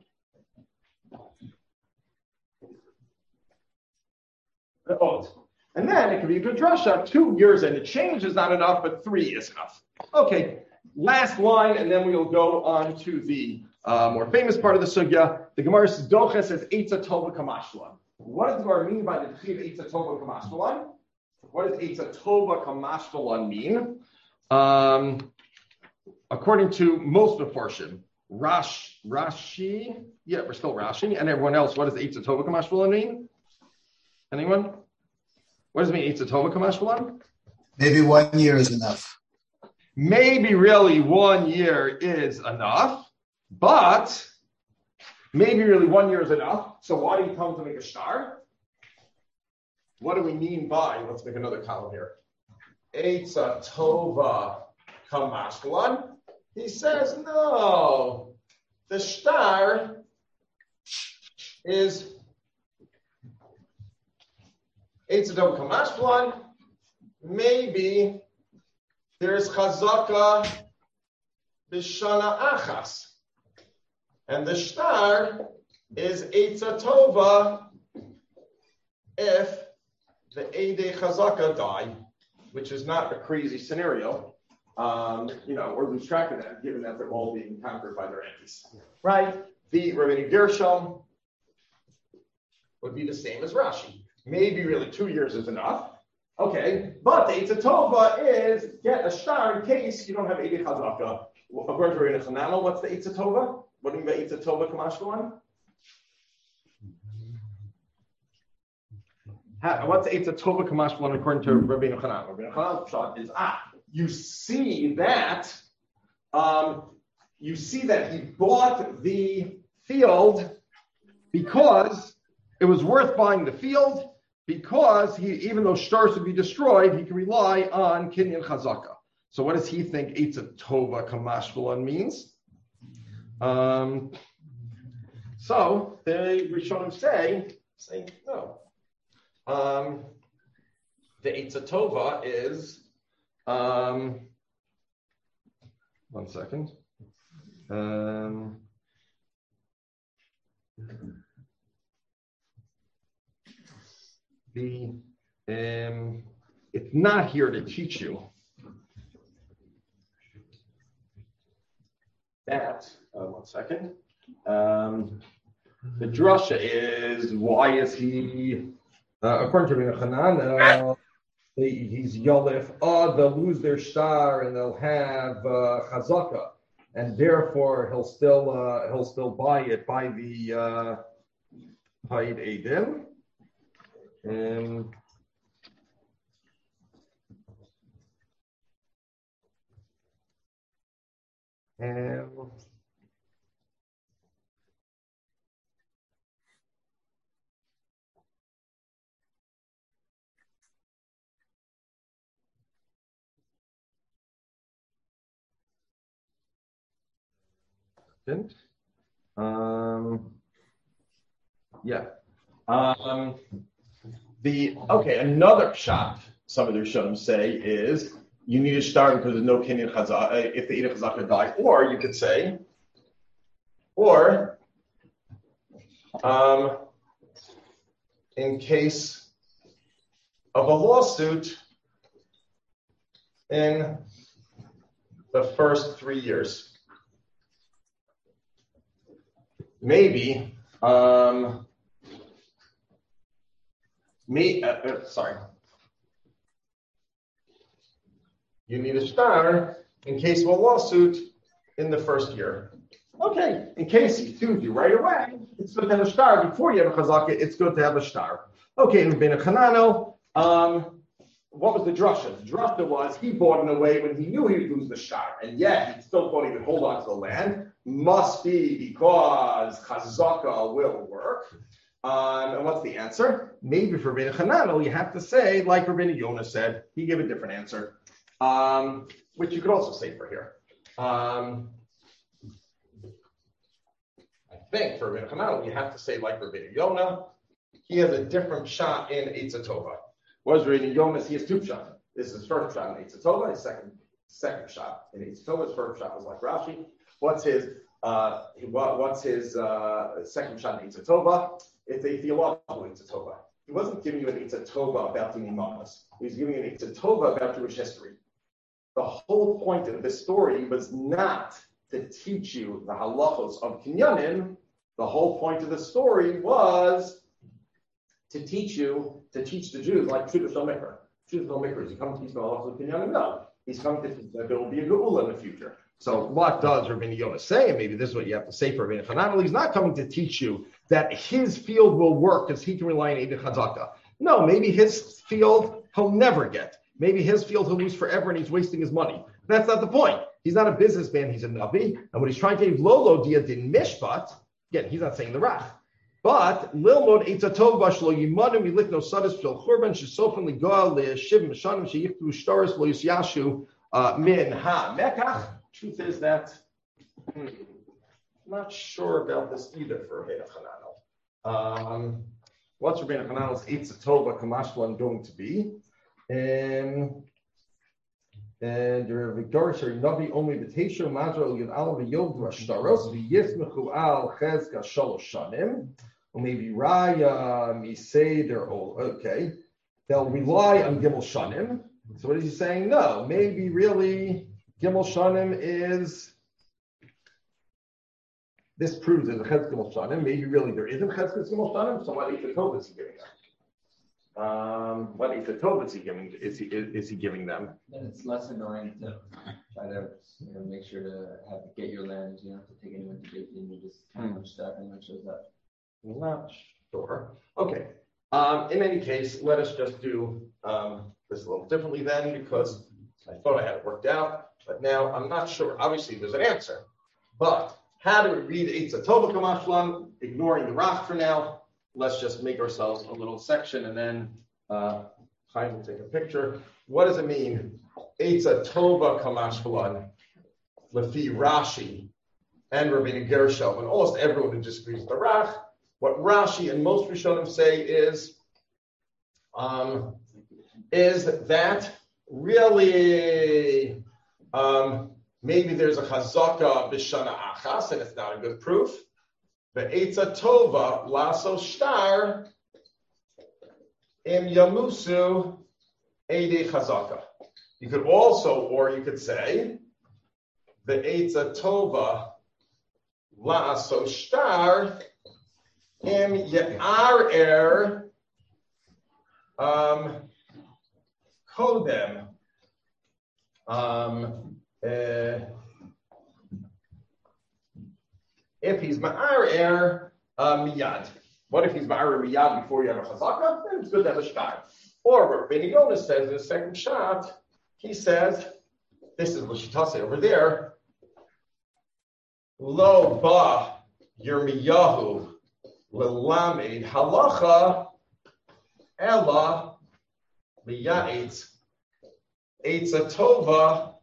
S1: And then it could be a good drasha. Two years and a change is not enough, but three is enough. Okay, last line, and then we'll go on to the uh, more famous part of the sugya. The Gemara says, Docha says, Eitza Tova Kamashlan. What does the Gemara mean by the Tchiv Eitza Tova Kamashlan? What does Eitza Tova Kamashlan mean? Um, according to most Mefarshim, Rash, Rashi, yeah, we're still Rashi, and everyone else, what does Eitza Tova Kamashlan mean? Anyone? What does it mean, Eitza Tova Kamashlan?
S5: Maybe one year is enough.
S1: Maybe really one year is enough, but maybe really one year is enough. So why do you come to make a star? What do we mean by, let's make another column here. Eitza Tova Kamashlan. He says, no, the star is Eitza Tova Kamashlan. Maybe there's Chazaka B'Shana Achas. And the star is Eitza Tova if the Eidei Chazaka die, which is not a crazy scenario, um, you know, or lose track of that, given that they're all being conquered by their enemies. Right? The Rabbeinu Gershom would be the same as Rashi. Maybe really two years is enough. Okay, but the Eitza Tova is get a star in case you don't have Eidei Chazaka. According to Rabbeinu Chananel, what's the Eitza Tova? What do you mean by Eitza Tova Kamashlan? What's Eitza Tova Kamashlan according to Rabbeinu Chananel? Rabbeinu Chananel's shot is ah, you see that, um, you see that he bought the field because it was worth buying the field. Because he, even though stars would be destroyed, he can rely on Kinyan Chazaka. So what does he think Eitza Tova Kamashlan means? Um, so the Rishonim say, say no. Um, the Eitza Tova is, um, one second. Um, The um, it's not here to teach you that. Uh, one second. Um, the drasha is why is he? Uh, according to Rabbeinu Hanan, uh, he's yolif. Oh, they'll lose their star and they'll have uh, chazaka, and therefore he'll still uh, he'll still buy it by the uh, Haid Eidim. Um, and um, yeah. Um, the okay, another shot. Some of the Rishonim say is you need to start because there's no kinyan chazaka if the Eid chazaka died, or you could say, or um, in case of a lawsuit in the first three years. Maybe, um, me, uh, uh, sorry. You need a star in case of a lawsuit in the first year. Okay, in case he sues you right away, it's good to have a star. Before you have a chazaka, it's good to have a star. Okay, in Ben Chanano, um, what was the drasha? The drasha was he bought it away when he knew he would lose the star, and yet he still thought he could hold on to the land. Must be because chazaka will work. Um, and what's the answer? Maybe for Ben Chanano, you have to say, like Rabbeinu Yonah said, he gave a different answer, um, which you could also say for here. Um, I think for Rabbeinu Chanano, you have to say, like Rabbeinu Yonah, he has a different shot in Eitzah Tova. What is Rabbeinu Yonah? He has two shots. This is his first shot in Eitzah Tova, his second second shot in Eitzah Tova. His first shot was like Rashi. What's his uh, what, what's his uh, second shot in Eitzah Tova? It's a theological Eitzah Tova. He wasn't giving you an Eitzah Tova about the Imamas. He was giving you an Eitzah Tova about Jewish history. The whole point of this story was not to teach you the halachos of Kinyanim. The whole point of the story was to teach you, to teach the Jews, like Pshuta Shel Mikra. Pshuta Shel Mikra, is he coming to teach the halachos of Kinyanim? No. He's coming to teach that there will be a Geula in the future. So what does Rabbeinu Yonah say? And maybe this is what you have to say for Rabbeinu Chananel. He's not coming to teach you that his field will work because he can rely on Eid Chazaka. No, maybe his field he'll never get. Maybe his field he'll lose forever and he's wasting his money. That's not the point. He's not a businessman, he's a Navi. And what he's trying to do, Lolo dia din mishpat, again, he's not saying the Rach. But Lilmod Eitzah Tova shelo yimanu milikno sadis shel churban shesofen ligoal le'shiv mishanim sheyichtu shtaris lo yisyashu min ha mekach. Truth is that hmm, I'm not sure about this either for Rabbeinu Chananel. Um, what's Rabbeinu Chananel's Eitzah Tova Kamashlan going to be? Um, and the Victoria Shari Navi only the Tesho Madra Yud Al V'Yod Rashtaros V'Yismechu Al Chezka Shalosh Shanim, or maybe Raya Miseder. Okay, they'll rely on Gimel Shanim. So what is he saying? No, maybe really Gimel Shanim is. This proves there's a Chez Gimel Shanim. Maybe really there isn't Chez Gimel Shanim. So what Eitzah Tova is he giving them? Um, what Eitzah Tova is he giving? Is he is, is he giving them?
S3: Then it's less annoying to try to you know, make sure to have get your land. You don't have to take anyone to date, and you just kind of much stuff and it shows up.
S1: Not sure. Okay. Um, in any case, let us just do um, this a little differently then, because I thought I had it worked out, but now I'm not sure. Obviously, there's an answer, but how do we read Eitzah Tova Kamashlan? Ignoring the Rach for now. Let's just make ourselves a little section and then uh, Chaim will take a picture. What does it mean? Eitzah Tova Kamashlan, Lefi Rashi and Rabbeinu Gershom, and almost everyone who disagrees with the Rach. What Rashi and most Rishonim say is, um, is that really um, maybe there's a chazaka b'shana achas, and it's not a good proof. But Eitzah Tova laso shtar im yamusu eidei chazaka. You could also, or you could say, the Eitzah Tova laso shtar im ya'arer um, kodem. Um, uh, If he's ma'arer uh, miyad, what if he's ma'arer miyad before you have a chazaka? Then it's good to have a shtar. Or what Rabbeinu Yonah says in the second shot, he says, this is l'shitase over there, lo ba Yirmiyahu l'lamed halacha ella miya'etz Eitzah Tova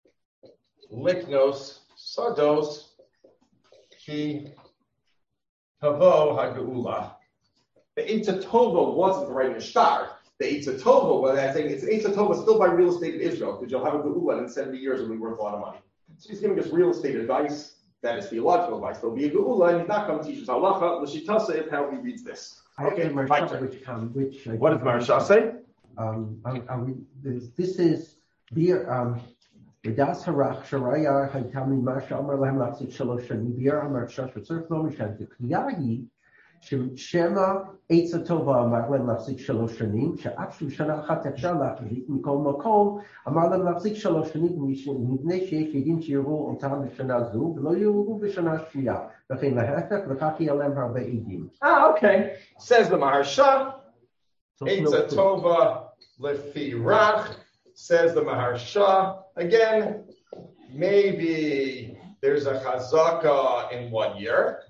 S1: liknos Sados ki Tavo HaGeula. The Eitz Tova wasn't right in the star. The Eitz Tova, well, I think it's Eitz Tova still by real estate in Israel, because you'll have a Geula in seventy years it'll be worth a lot of money. So he's giving us real estate advice, that is theological advice. There'll be a Geula, and he's not going to teach us halacha. L'shitasa is how he reads this.
S4: Okay,
S1: Okay,
S4: Marsha, which, um, which I
S1: what does Marsha say?
S4: Um, I, I, this, this is beer. Um, V'das harach sharaya haytami Marsha Amar Lahem Lapsik Shalosh Shani Beer Amar Shash V'Tzurf Lo Mishan T'Kliyahi Shema Eitz Tova Amar Lahem Lapsik Shalosh Shanim She'afshu Shana Achat Efshar Lachzik Mikol Makom Amar Lahem Lapsik Shalosh Shanim Mipnei Sheyesh Yedim Shiruvu Otam B'Shana Zu V'Lo Yiruvu B'Shana Shniya V'chein Lahefech V'Chach Yalem Harbe Edim.
S1: Ah, okay. Says the Maharsha.
S4: So,
S1: Eitz
S4: no,
S1: Tova Lefi Rach. Says the Maharsha. Again, maybe there's a chazaka in one year.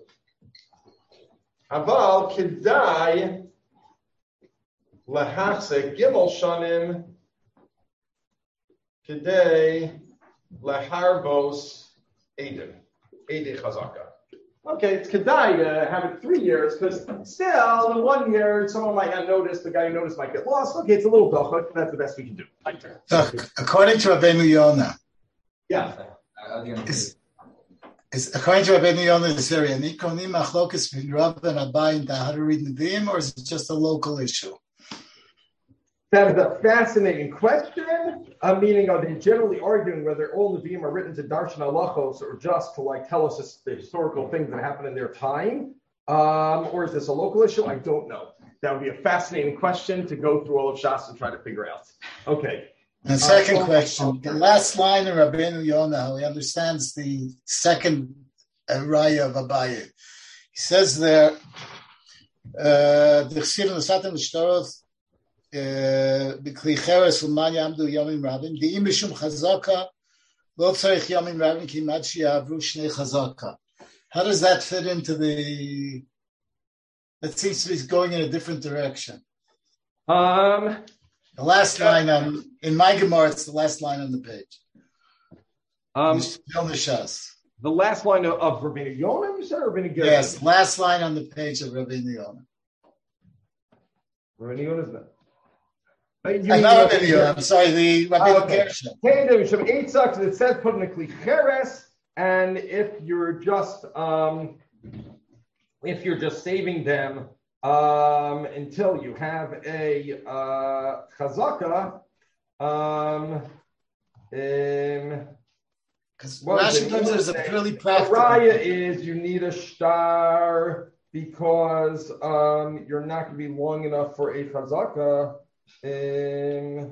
S1: Aval kedai lehachse gimel shanim kedai leharbos edim edi chazaka. Okay, it's kedai to have it three years because still in one year someone might not notice. The guy who noticed might get lost. Okay, it's a little dochak. That's the best we can do.
S5: So, according to Rabbeinu Yonah,
S1: Yeah.
S5: is, is according to Rabbeinu Yonah, this area, Nikonim Machlokes between Rav and Abai and how to read Nevi'im, or is it just a local issue?
S1: That is a fascinating question. Uh, meaning, are they generally arguing whether all Nevi'im are written to Darshan Halachos or just to like tell us the historical things that happened in their time? Um, or is this a local issue? I don't know. That would be a fascinating question to go through all of Shas and try to figure out. Okay.
S5: And the second
S1: Uh,
S5: question, the last line of Rabbeinu Yonah, how he understands the second uh, raya of Abaye. He says there, the Chsiv Nesatem L'Shtaroth B'Kli Cheres L'man Yamdu Yomim Rabin Di'im Mishum Chazaka Lo Tzarich Yomim Rabin Ki Mad She'Yavru Shnei Chazaka. How does that fit into the? That seems to be going in a different direction.
S1: Um,
S5: The last line on in my Gemara, it's the last line on the page.
S1: um,
S5: Still Nishas.
S1: the last line of, of Rabbeinu Yonah, you said, or Rabbeinu Gershon?
S5: Yes, last line on the page of Rabbeinu Yonah.
S1: Rabbeinu Yonah is that.
S5: I'm not Rabbeinu Yonah. I'm sorry, the Rabbeinu
S1: Oh, okay.
S5: Gershon.
S1: Eight sucks, and it says put in a klicheres, and if you're just um, if you're just saving them um, until you have a uh, chazaka, um, um,
S5: Because
S1: Well,
S5: Rashi
S1: the-
S5: gives it as a purely
S1: the
S5: practical.
S1: raya is you need a star because um, you're not going to be long enough for a chazaka. Um,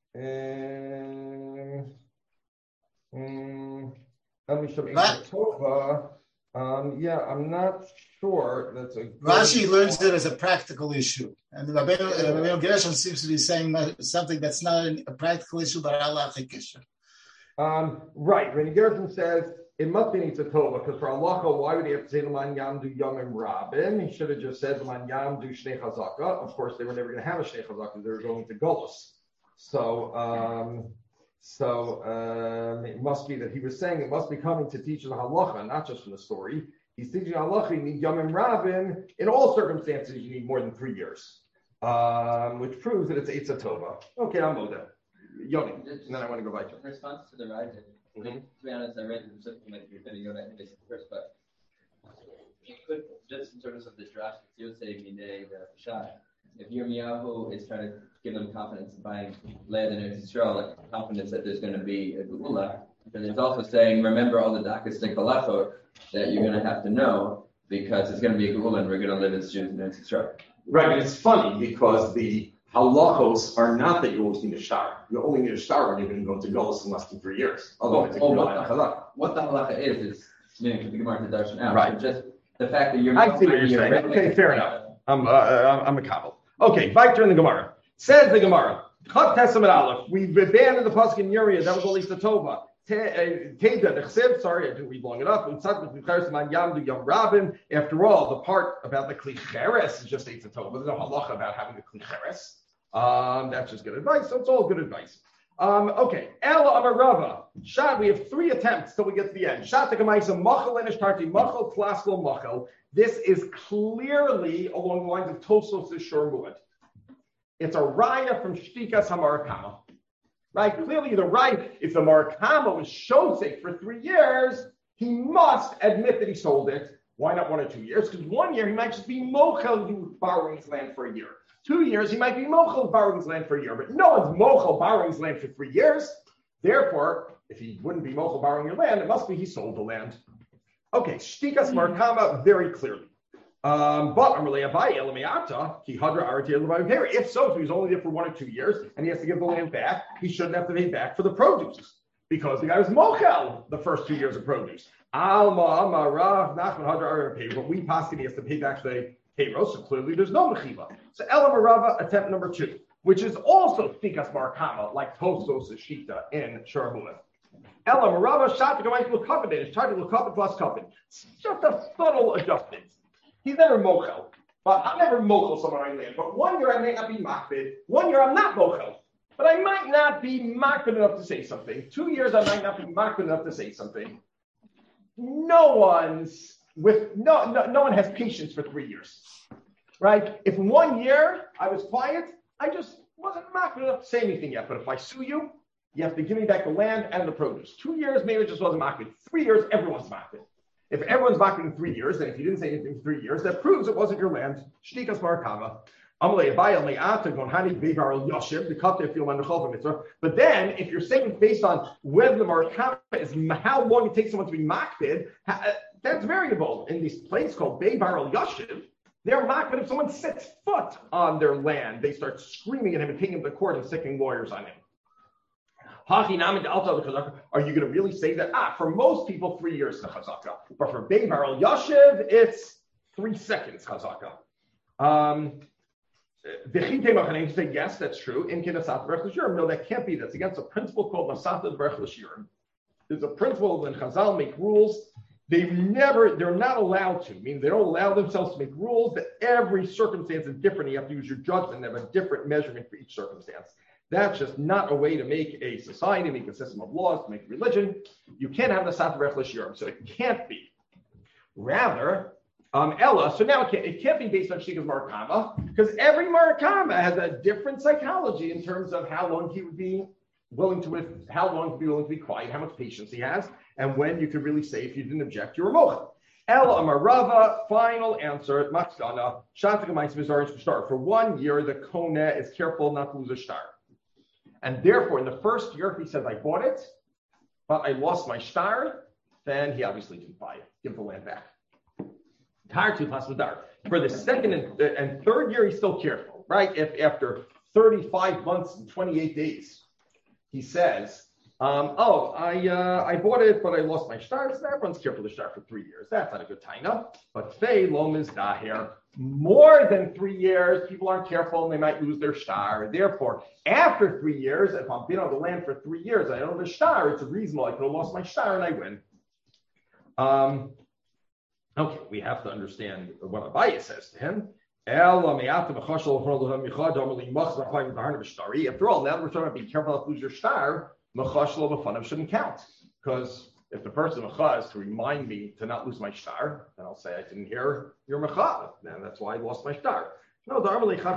S1: um, um, Tova. Um, yeah, I'm not sure. That's a good
S5: Rashi learns it as a practical issue. And the Rabbeinu, uh, Rabbeinu Gershon seems to be saying something that's not a practical issue, but a halachic issue.
S1: Um, right. When Gershon says it must be Nitza Tova, because for halacha, why would he have to say L'man Yamdu Yomim Rabin? He should have just said L'man Yamdu Shnei Chazaka. Of course, they were never going to have a Shnei Chazaka. They were going to Golus. So, um, so um, it must be that he was saying it must be coming to teach the halacha, not just from the story. He's teaching halacha. You need Yomim Rabin. In all circumstances, you need more than three years, um, which proves that it's Eitz Tova. Okay, I'll know that. Yoni, and then I want to go back to
S3: In response to the Raja,
S1: Mhm.
S3: to be honest, I read the something like your video, I think it's the first, but you could, just in terms of the draft, you say Minei, the shot. If Yirmiyahu is trying to give them confidence in buying land in Eretz Yisrael, like confidence that there's going to be a Geula, but it's also saying, remember all the Dakas and Kalachot that you're going to have to know because it's going to be a Geula and we're going to live as Jews in Eretz Yisrael.
S1: Right, and it's funny because the halachos are not that you always need a star. You only need a star when you're going to go to Golos in less than three years. Although it's a
S3: Oh,
S1: real
S3: what, the,
S1: halakha.
S3: what the halacha is, is meaning to the Gemara to Darshan out.
S1: Right.
S3: But just the fact that you're
S1: I see what you're saying. Okay, fair enough. I'm uh, I'm a kabbalah. Okay, Victor in the Gemara. Says the Gemara. Chot Testament Aleph. We abandoned the pasuk in Uriah. That was only the Tova. Teda the Chsiv. Sorry, I didn't read long enough. After all, the part about the klicheres is just Eitz Tova. There's no halacha about having a klicheres. Um, that's just good advice. So it's all good advice. Um, okay, Ela Amarava. Shad, we have three attempts till we get to the end. Shad Tekamaisa Machel and Ishtarti Machel Klaslo Machel. This is clearly along the lines of Tosos' Shormuad. It's a raya from Shtikas Hamarakama. Right? Clearly the raya, if the Marakama was shosek for three years, he must admit that he sold it. Why not one or two years? Because one year he might just be mochel borrowing his land for a year. Two years he might be mochel borrowing his land for a year. But no one's mochel borrowing his land for three years. Therefore, if he wouldn't be mochel borrowing your land, it must be he sold the land. Okay, Shtikas Marakama very clearly. Um, but if so, if he was only there for one or two years and he has to give the land back, he shouldn't have to pay back for the produce because the guy was mochel the first two years of produce. Alma Amara Nachman Hadra pay, but we possibly he has to pay back the payroll. So clearly there's no mechiva. So Elam Marava attempt number two, which is also Tikas Marakama, like Tosos Shita in Sharamulah. Elam Marava shot to go into the covenant. It's tried to look up plus covenant. It's just a subtle adjustment. He's never mochel, but I'm never mochel someone I land. But one year I may not be makbid. One year I'm not mochel, but I might not be makbid enough to say something. Two years I might not be makbid enough to say something. No one's with no, no no one has patience for three years, right? If one year I was quiet, I just wasn't makbid enough to say anything yet. But if I sue you, you have to give me back the land and the produce. Two years maybe it just wasn't makbid. Three years everyone's makbid. If everyone's makbid in three years, then if you didn't say anything in three years, that proves it wasn't your land. Shtikas Marakama. But then, if you're saying based on whether the Marakama is how long it takes someone to be makbid, that's variable. In this place called Beibar al Yashiv, they're makbid if someone sets foot on their land. They start screaming at him and taking him to court and sticking lawyers on him. Are you going to really say that? Ah, for most people, three years to chazaka. But for Beibar al Yashiv, it's three seconds chazaka. Um, say yes, that's true. In Kinasat Berech L'Shirim, no, that can't be. That's against a principle called Masata Berech L'Shirim. There's a principle when Chazal make rules. They never, they're not allowed to. I mean, they don't allow themselves to make rules. That every circumstance is different. You have to use your judgment and have a different measurement for each circumstance. That's just not a way to make a society, make a system of laws, to make religion. You can't have the Masata Berech L'Shirim, so it can't be. Rather, Um, Ella, so now it can't, it can't be based on Shtikas Marakama, because every Marakama has a different psychology in terms of how long he would be willing to, how long he'd be willing to be quiet, how much patience he has, and when you could really say if you didn't object, you're a mocha. Ella Amarava, final answer, Maksana, Shantakamais Mizarin Shtar. For one year, the Kona is careful not to lose a shtar. And therefore, in the first year, if he says, I bought it, but I lost my shtar, then he obviously didn't buy it, give the land back. For the second and, and third year, he's still careful, right? If after thirty-five months and twenty-eight days, he says, um, oh, I uh, I bought it, but I lost my shtar. So everyone's careful to shtar for three years. That's not a good taina. But fei lom is daher. More than three years, people aren't careful and they might lose their shtar. Therefore, after three years, if I've been on the land for three years, I don't have a shtar, it's reasonable. I could have lost my shtar and I win. Um, Okay, we have to understand what Abaye says to him. After all, now that we're talking about being careful not to lose your shtar, mechashlo shouldn't count. Because if the person mecha is to remind me to not lose my shtar, then I'll say I didn't hear your mecha, and that's why I lost my shtar. No, the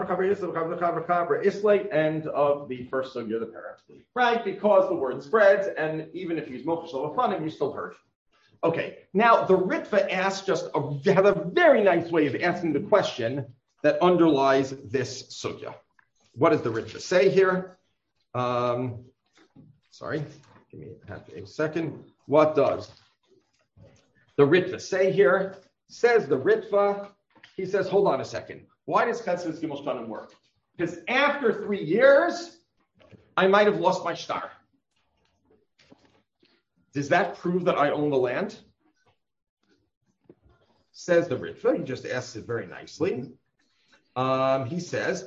S1: islay end of the first sugya of the parent. Right, because the word spreads, and even if he's mechashlo b'fanim, you still heard. Okay, now the Ritva asks just a, have a very nice way of asking the question that underlies this sugya. What does the Ritva say here? Um, sorry, give me a second. What does the Ritva say here? Says the Ritva, he says, hold on a second. Why does Chesed Gimel Shtanim work? Because after three years, I might have lost my shtar. Does that prove that I own the land? Says the Ritva. He just asks it very nicely. Um, he says,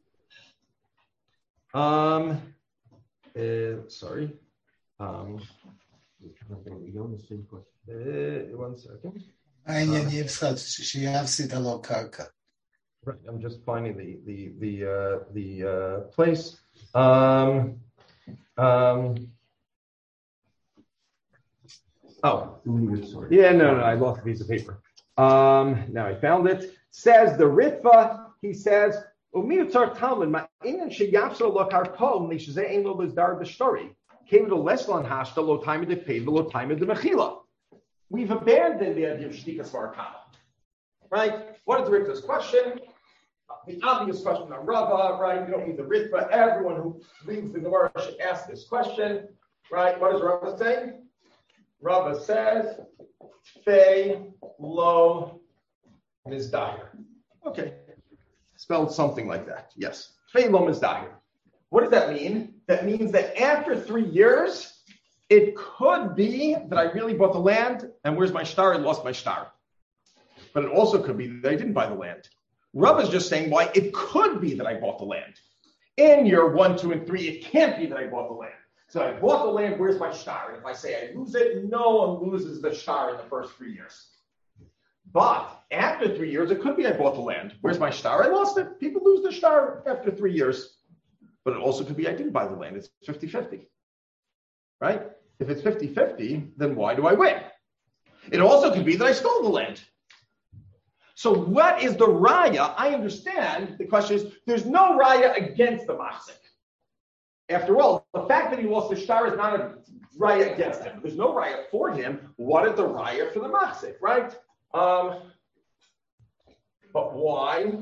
S1: um, uh, sorry. Um, uh, one second. Right, I'm just finding the the the uh, the uh, place. Um, Um, oh, yeah, no, no, I lost a piece of paper. Um, now I found it. Says the Ritva, he says, Umiutar Talmud, Ma'inin Sheyapsar Lokar Kol, Nishze Ein Lo Lizdar B'Shtori, Came to Leslan Hashta, Lo Time de Pay, Lo Time de Mechila. We've abandoned the idea of Shtikas Varakana. Right? What is the Ritva's question? The obvious question on Rava, right? You don't need the Ritva. Everyone who reads the Gemara should ask this question, right? What does Rava say? Rava says, Fei Lo Mizdahir. Okay. Spelled something like that. Yes. Fei Lo Mizdahir. What does that mean? That means that after three years, it could be that I really bought the land, and where's my star? I lost my star. But it also could be that I didn't buy the land. Rav is just saying why it could be that I bought the land. In year one, two, and three, it can't be that I bought the land. So I bought the land, where's my star? And if I say I lose it, no one loses the star in the first three years. But after three years, it could be I bought the land. Where's my star? I lost it. People lose the star after three years. But it also could be I didn't buy the land. It's fifty-fifty. Right? If it's fifty-fifty, then why do I win? It also could be that I stole the land. So what is the raya? I understand the question is, there's no raya against the machzik. After all, the fact that he lost the star is not a raya against him. There's no raya for him. What is the raya for the machzik, right? Um, but why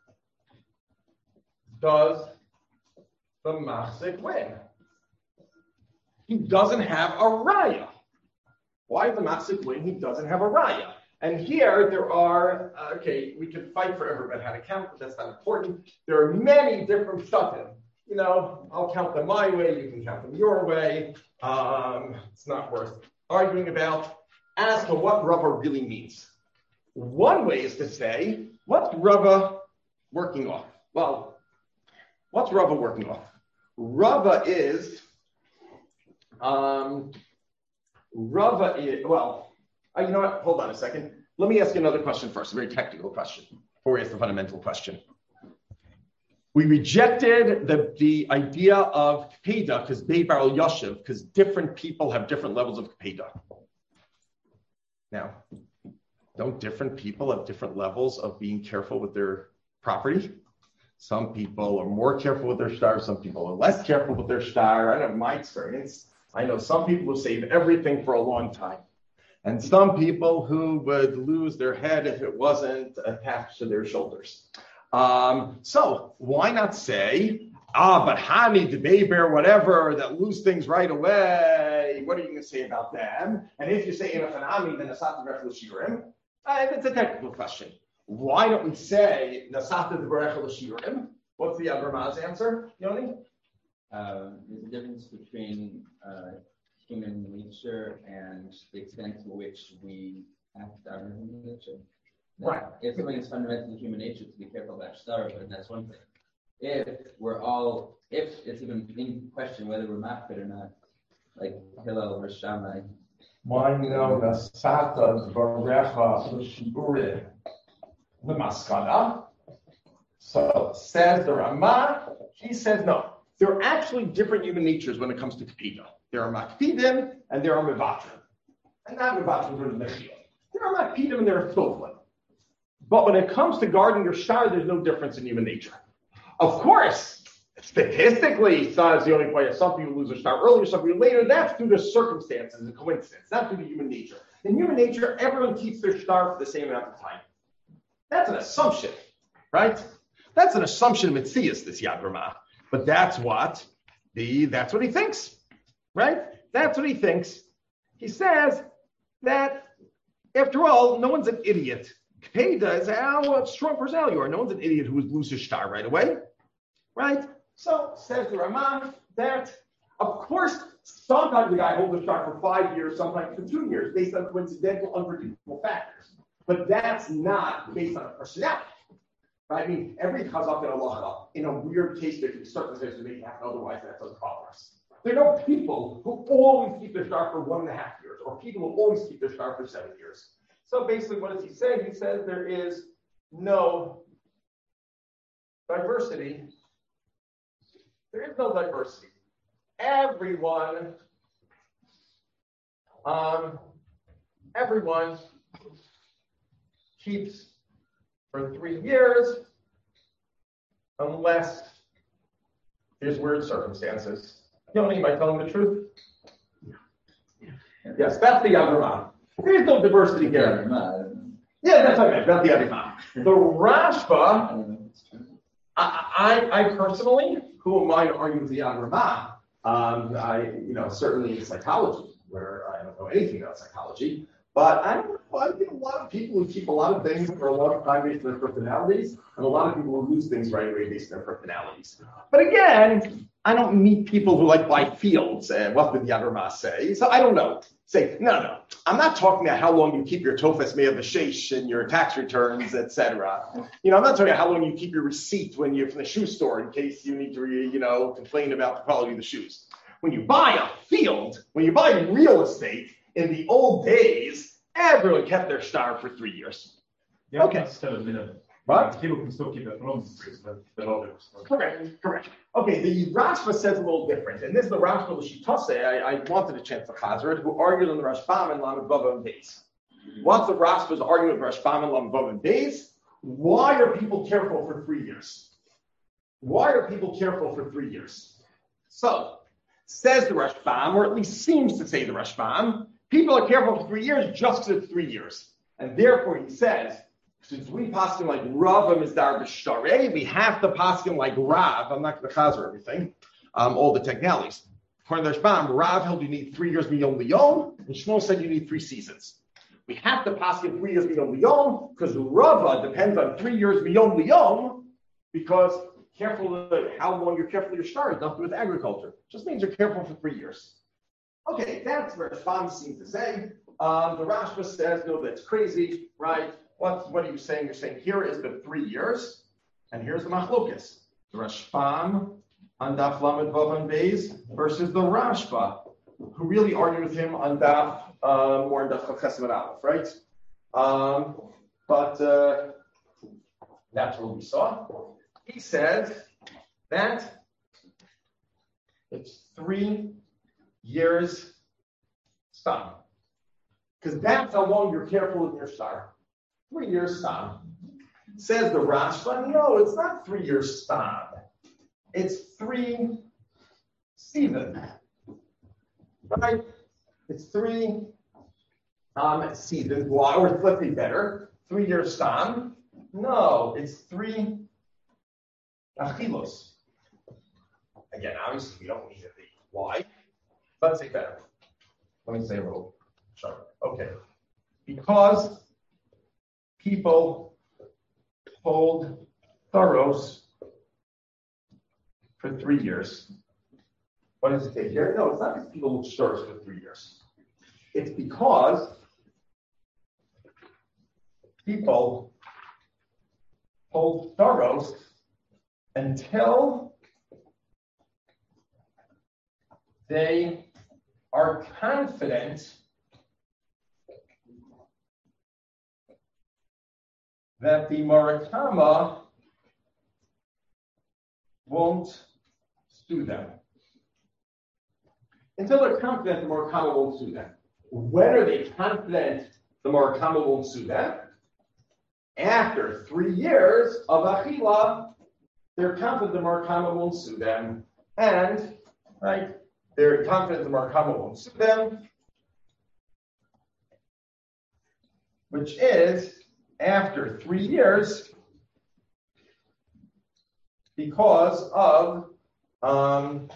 S1: does the machzik win? He doesn't have a raya. Why does the machzik win? He doesn't have a raya. And here there are, uh, okay, we can fight forever about how to count, but that's not important. There are many different pshatim. You know, I'll count them my way, you can count them your way. Um, it's not worth arguing about as to what Rava really means. One way is to say, what's Rava working off? Well, what's Rava working off? Rava is, um, Rava is, well, Uh, you know what? Hold on a second. Let me ask you another question first, a very technical question, before we ask the fundamental question. We rejected the, the idea of Kpeda, because Bei Baral Yashiv, because different people have different levels of Kpeda. Now, don't different people have different levels of being careful with their property? Some people are more careful with their star, some people are less careful with their star. I know my experience. I know some people will save everything for a long time. And some people who would lose their head if it wasn't attached to their shoulders. Um, so why not say, ah, but Hani, the Beber, whatever, that lose things right away, what are you going to say about them? And if you say in a Hanami, then Nasat Berech L'Shirim, uh, it's a technical question. Why don't we say Nasat Berech L'Shirim? What's the Abraham's answer, Yoni?
S3: Um, there's a difference between uh, human nature and the extent to which we act out of human nature. Now,
S1: right.
S3: If something is fundamentally human nature to be careful about star, then that's one thing. If we're all, if it's even in question whether we're mafkid or not, like Hillel or Shammai.
S1: Why no Nasata Barecha L'Shiburim L'Maskana? So says the Ramah, he says no. There are actually different human natures when it comes to Kpeda. There are Makpidim and there are Mevatrim. And not Mevatrim are the Mechila. There are Makpidim and there are Tovlim. But when it comes to guarding your star, there's no difference in human nature. Of course, statistically, star is the only player. Some people lose their star earlier, some people later. That's due to circumstances and coincidence, not due to human nature. In human nature, everyone keeps their star for the same amount of time. That's an assumption, right? That's an assumption of Mitzias, this Yad Ramah. But that's what the that's what he thinks. Right? That's what he thinks. He says that, after all, no one's an idiot. Kpeda is how strong personality you are. No one's an idiot who would lose his star right away. Right? So, says the Ramah, that, of course, sometimes the guy holds a star for five years, sometimes for two years, based on coincidental, unpredictable factors. But that's not based on a personality. Right? I mean, every chazak in halacha, in a weird case, there could be circumstances to make it happen, otherwise that doesn't bother us. There are no people who always keep their star for one and a half years, or people who always keep their star for seven years. So basically, what does he say? He says there is no diversity. There is no diversity. everyone, um, everyone keeps for three years unless there's weird circumstances. Yoni, am I telling the truth? Yes, that's the Yavrama. There's no diversity here. Yeah, that's what I meant, about the Yavrama. The Rashba, I, I, I personally, who am I to argue with the Yavrama? Um, I, you know, certainly in psychology, where I don't know anything about psychology, but I don't know, I think a lot of people who keep a lot of things for a lot of time based on their personalities, and a lot of people who lose things right away based on their personalities. But again, I don't meet people who like buy fields, and what did the Yavrama say? So I don't know. Say, no, no, I'm not talking about how long you keep your Tofes Mea B'Sheish and your tax returns, et cetera. You know, I'm not talking about how long you keep your receipt when you're from the shoe store in case you need to, you know, complain about the quality of the shoes. When you buy a field, when you buy real estate, in the old days, everyone kept their star for three years.
S6: Yeah,
S1: Okay.
S6: Still a minimum.
S1: What?
S6: People can still keep it from the law.
S1: Correct, correct. Okay, the Rashba says a little different, and this is the Rashba L'Shitase. I, I wanted a chance to Chazer it, who argued on the Rashbam and Lamed Vav and Beis. Once the Rashba's arguing with Rashbam and Lamed Vav and Beis, why are people careful for three years? Why are people careful for three years? So, says the Rashbam, or at least seems to say the Rashbam, people are careful for three years just because it's three years. And therefore, he says, since we paskin like Rav Mizdar B'Shtarei, we have to paskin like Rav. I'm not going to chazer everything, um, all the technicalities. According to the Rashbam, Rav held you need three years miyom liyom, and Shmuel said you need three seasons. We have to paskin three years miyom liyom because Rava depends on three years miyom liyom, because careful how long you're careful your star has nothing to do with agriculture. It just means you're careful for three years. Okay, that's where Rashbam seems to say. Um, the Rashba says, no, that's crazy, right? What, what are you saying? You're saying here is the three years, and here's the Machlokes. The Rashbam on Daf Lamed Vav and Beis versus the Rashba, who really argued with him on Daf, uh, more on Daf Chesed and Aleph, right? Um, but uh, that's what we saw. He said that it's three years stam. Because that's how long you're careful with your star. Three years stam. Says the Rashba, no, it's not three years stam. It's three seasons. Right? It's three um, seasons. Why? Or let's be better. Three years stam. No, it's three achilos. Again, obviously we don't need the why. Let's say better. Let me say a little sharper. Okay. Because people hold Thoros for three years. What does it say here? No, it's not because people hold Thoros for three years. It's because people hold Thoros until they are confident that the Marakama won't sue them. Until they're confident the Marakama won't sue them. When are they confident the Marakama won't sue them? After three years of Achila, they're confident the Marakama won't sue them. And, right, they're confident the Marakama won't sue them, which is after three years because of, um,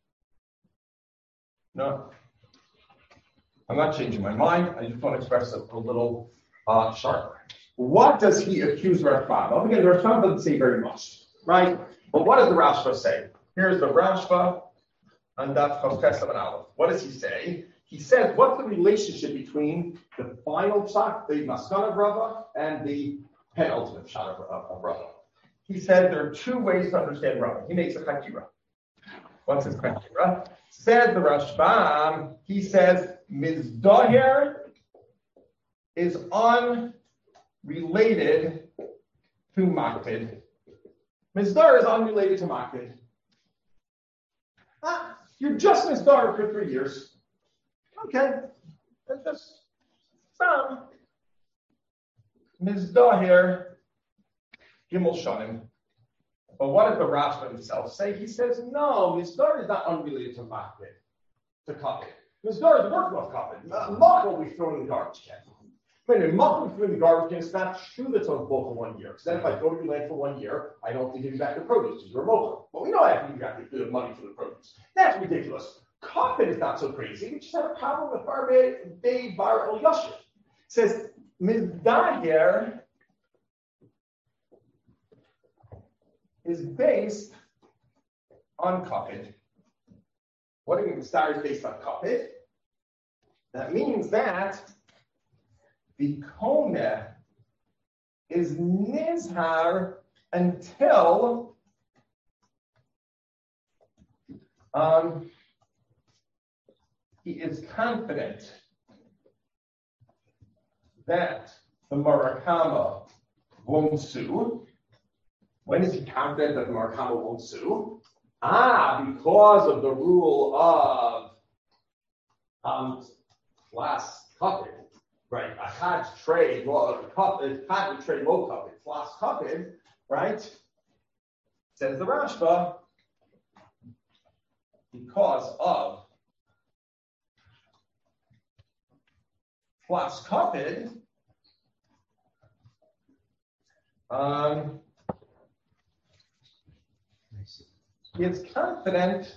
S1: no, I'm not changing my mind. I just want to express it a little uh, sharper. What does he accuse Rashba of? Again, the Rashba doesn't say very much, right? But what does the Rashba say? Here's the Rashba on Daf Chesed and Aleph. What does he say? He says, what's the relationship between the final psak, the Maskan of Rava, and the penultimate psak of, of, of Rava? He said there are two ways to understand Rava. He makes a chakira. What's his chakira? Said the Rashbam, he says, Mizdaher is unrelated to Makpid. Mizdar is unrelated to Makpid. Ah, You're just Mizdar for three years. Okay. That's just some. Mizdar here, Gimel Shanim. But what does the Rashba himself say? He says, no, Mizdar is not unrelated to Makbid, to Kapid. Mizdar is worth of Kapid. Machal we throw in the garbage can. Wait a minute, Machal we throw in the garbage can, it's not true that's on both for one year. Because then if I go to your land for one year, I don't have to give you back the produce. You're Machal. But we know I have to give you back the money for the produce. That's ridiculous. Kapid is not so crazy. We just have a problem with Bar Bei Bar El Yashiv. It says, Mizdar here is based on Kapid. What do you mean Mizdar is based on Kapid? That means that the Kona is Nizhar until um, he is confident that the Murakama won't sue. When is he confident that the Murakama won't sue? Ah, because of the rule of um, last Kapid, right? Achad trade, well, Achad trade low Kapid, last Kapid, right? Says the Rashba, because of plus Kapid, um, he is confident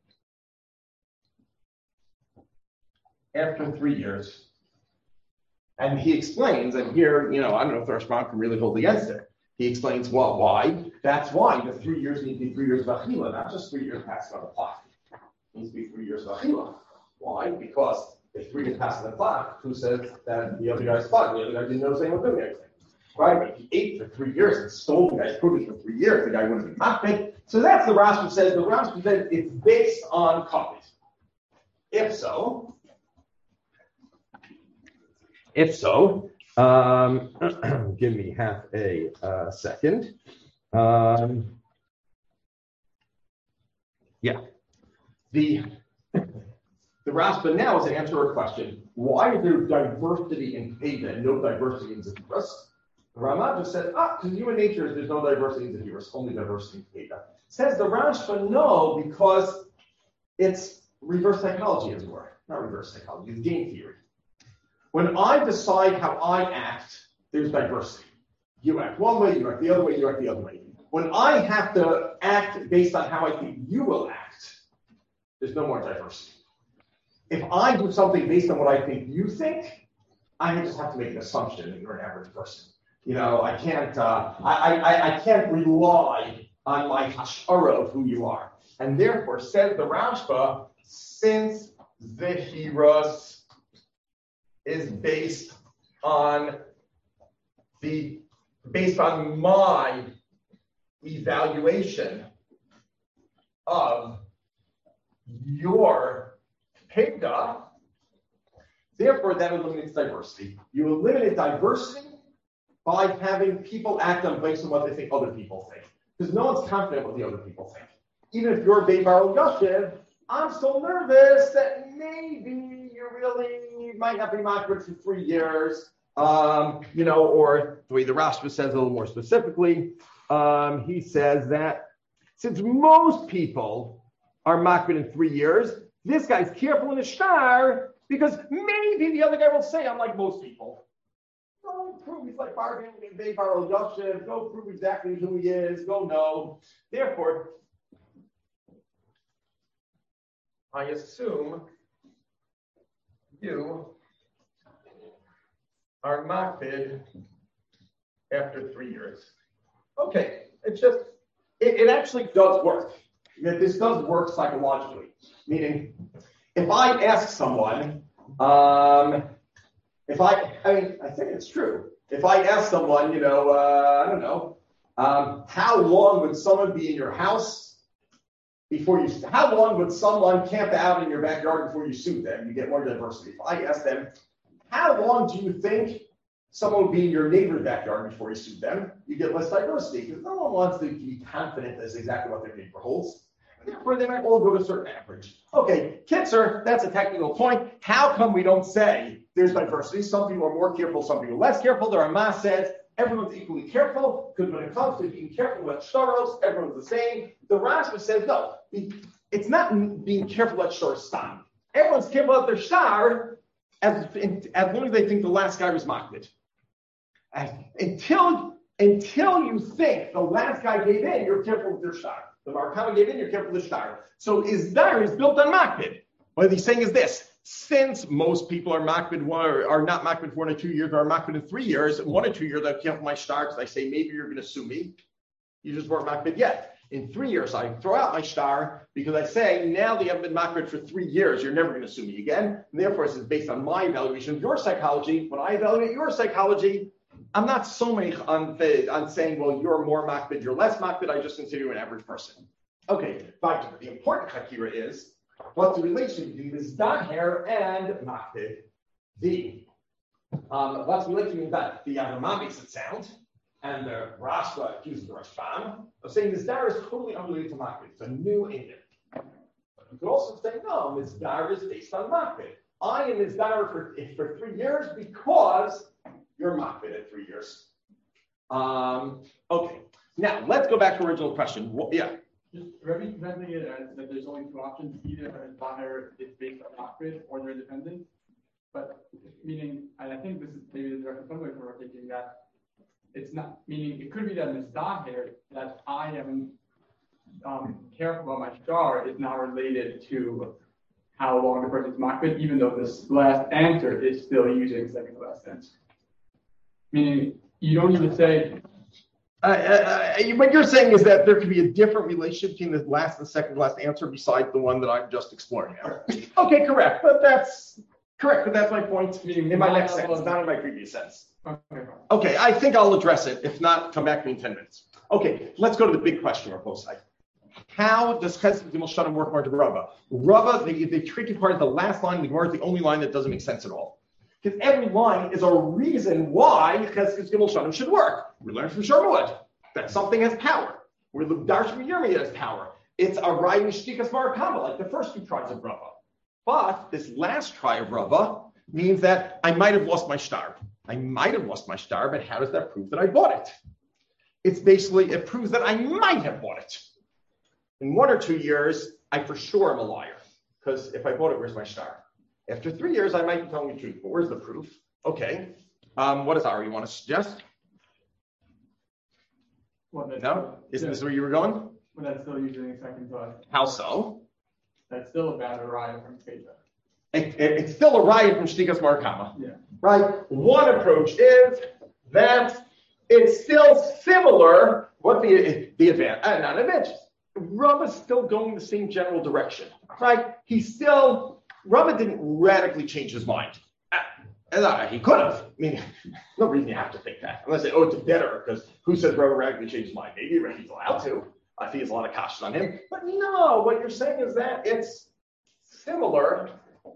S1: after three years. And he explains, and here, you know, I don't know if the Rashba can really hold against it. He explains, well, why? That's why the three years need to be three years of Achila, not just three years passed on the clock. It needs to be three years of Achila. Why? Because if three years passed on the clock, who says that the other guy's fine? The other guy didn't know anything was doing anything. Right? But if he ate for three years and stole the guy's produce for three years, the guy wouldn't be happy. So that's the Rashba says. The Rashba says it's based on Kapid. If so, if so, um, give me half a uh, second. Um, yeah. The The Rashba now is to answer a question. Why is there diversity in Peda and no diversity in Zephyros? The Ramah just said, ah, because human nature is there's no diversity in Zephyros, only diversity in Peda. Says the Rashba, no, because it's reverse psychology, as it were. Not reverse psychology, it's game theory. When I decide how I act, there's diversity. You act one way, you act the other way, you act the other way. When I have to act based on how I think you will act, there's no more diversity. If I do something based on what I think you think, I just have to make an assumption that you're an average person. You know, I can't, uh, I, I, I can't rely on my hashara of who you are. And therefore, says the Rashba, since Zehiros is based on the, based on my evaluation of your Peda, therefore that eliminates diversity. You eliminate diversity by having people act on based on what they think other people think. Because no one's confident what the other people think. Even if you're Bei Bar El Yashiv, I'm still nervous that maybe you really might not be Makbid for three years. Um, you know, or the way the Rashba says a little more specifically, um, he says that since most people are Makbid in three years, this guy's careful in the shtar because maybe the other guy will say, I'm like most people. Go prove he's like Bar Bei Bar El Yashiv. Go prove exactly who he is. Go no. Therefore, I assume you are Makbid after three years. Okay, it's just, it, it actually does work. This does work psychologically. Meaning, if I ask someone, um, if I, I mean, I think it's true. If I ask someone, you know, uh, I don't know, um, how long would someone be in your house before you, how long would someone camp out in your backyard before you suit them? You get more diversity. If I ask them, how long do you think someone would be in your neighbor's backyard before you suit them? You get less diversity because no one wants to be confident that's exactly what their neighbor holds. Therefore, they might all go to a certain average. Okay, Kitzer, that's a technical point. How come we don't say there's diversity? Some people are more careful, some people are less careful. The Ramah says everyone's equally careful, because when it comes to being careful with shtaros, everyone's the same. The Rashba says, no, it's not being careful about shtar stop. Everyone's careful about their shtar as, as long as they think the last guy was makbid. Until, until you think the last guy gave in, you're careful with your shtar. The Barakama gave in, you're careful with the shtar. So Izdar is built on makbid. What he's saying is this: since most people are makbid one or are not makbid for one or two years, or are makbid in three years, in one or two years I cancel my shtar because I say maybe you're going to sue me. You just weren't makbid yet. In three years, I throw out my shtar because I say now that you haven't been makbid for three years, you're never going to sue me again. And therefore, this is based on my evaluation of your psychology. When I evaluate your psychology, I'm not so many on, on saying, well, you're more makbid, you're less makbid. I just consider you an average person. Okay, but the important hakira is what's the relation between this daher and makbid? The um, what's the relation between that? The Yavamah makes it sound, and the Rashba accuses the Rashbam of saying this daher is totally unrelated to makbid. It's a new Indian. You could also say no, this daher is based on makbid. I am this daher for for three years because you're makbid at three years. Um, okay, now let's go back to the original question. Well, yeah.
S7: Just Rebbe presenting it as that there's only two options: either a daher is based on makbid or they're independent. But meaning, and I think this is maybe the direction some way we're taking that it's not meaning it could be that this daher that I am um, careful about my shtar is not related to how long the person's makbid, even though this last answer is still using second to last answer. Meaning, you don't even say.
S1: Uh, uh, what you're saying is that there could be a different relationship between the last and second last answer besides the one that I'm just exploring now. Okay, correct, but that's correct. But that's my point in my next sentence, not in my previous sentence.
S7: Okay.
S1: Okay, I think I'll address it. If not, come back to me in ten minutes. Okay, let's go to the big question of both sides. How does Chesed Gimel Shanim work more to Rava? Rava, the, the tricky part is the last line. The Gemara is the only line that doesn't make sense at all. Because every line is a reason why Chesed Gimel Shanim should work. We learned from Sharmuad that something has power. We're the Darsh Yirmiyah has power. It's a Raya Shtikas Barakama, like the first two tries of Rava. But this last try of Rava means that I might have lost my shtar. I might have lost my shtar, but how does that prove that I bought it? It's basically, it proves that I might have bought it. In one or two years, I for sure am a liar. Because if I bought it, where's my shtar? After three years, I might be telling the truth, but where's the proof? Okay. Um, what does Ari want to suggest?
S7: Well,
S1: No? Isn't this where you were going?
S7: Well, that's still using second thought.
S1: How so?
S7: That's still a bad raya from Peja.
S1: It, it, it's still a riot from Shtikas Marakama.
S7: Yeah.
S1: Right? One approach is that it's still similar. What the the advantage? Uh, not advantage. Rava is still going the same general direction. Right? He's still Rava didn't radically change his mind. Uh, uh, he could have. I mean, no reason you have to think that. Unless they, oh, it's better, because who says Rava radically changed his mind? Maybe he's allowed to. I think there's a lot of caution on him. But no, what you're saying is that it's similar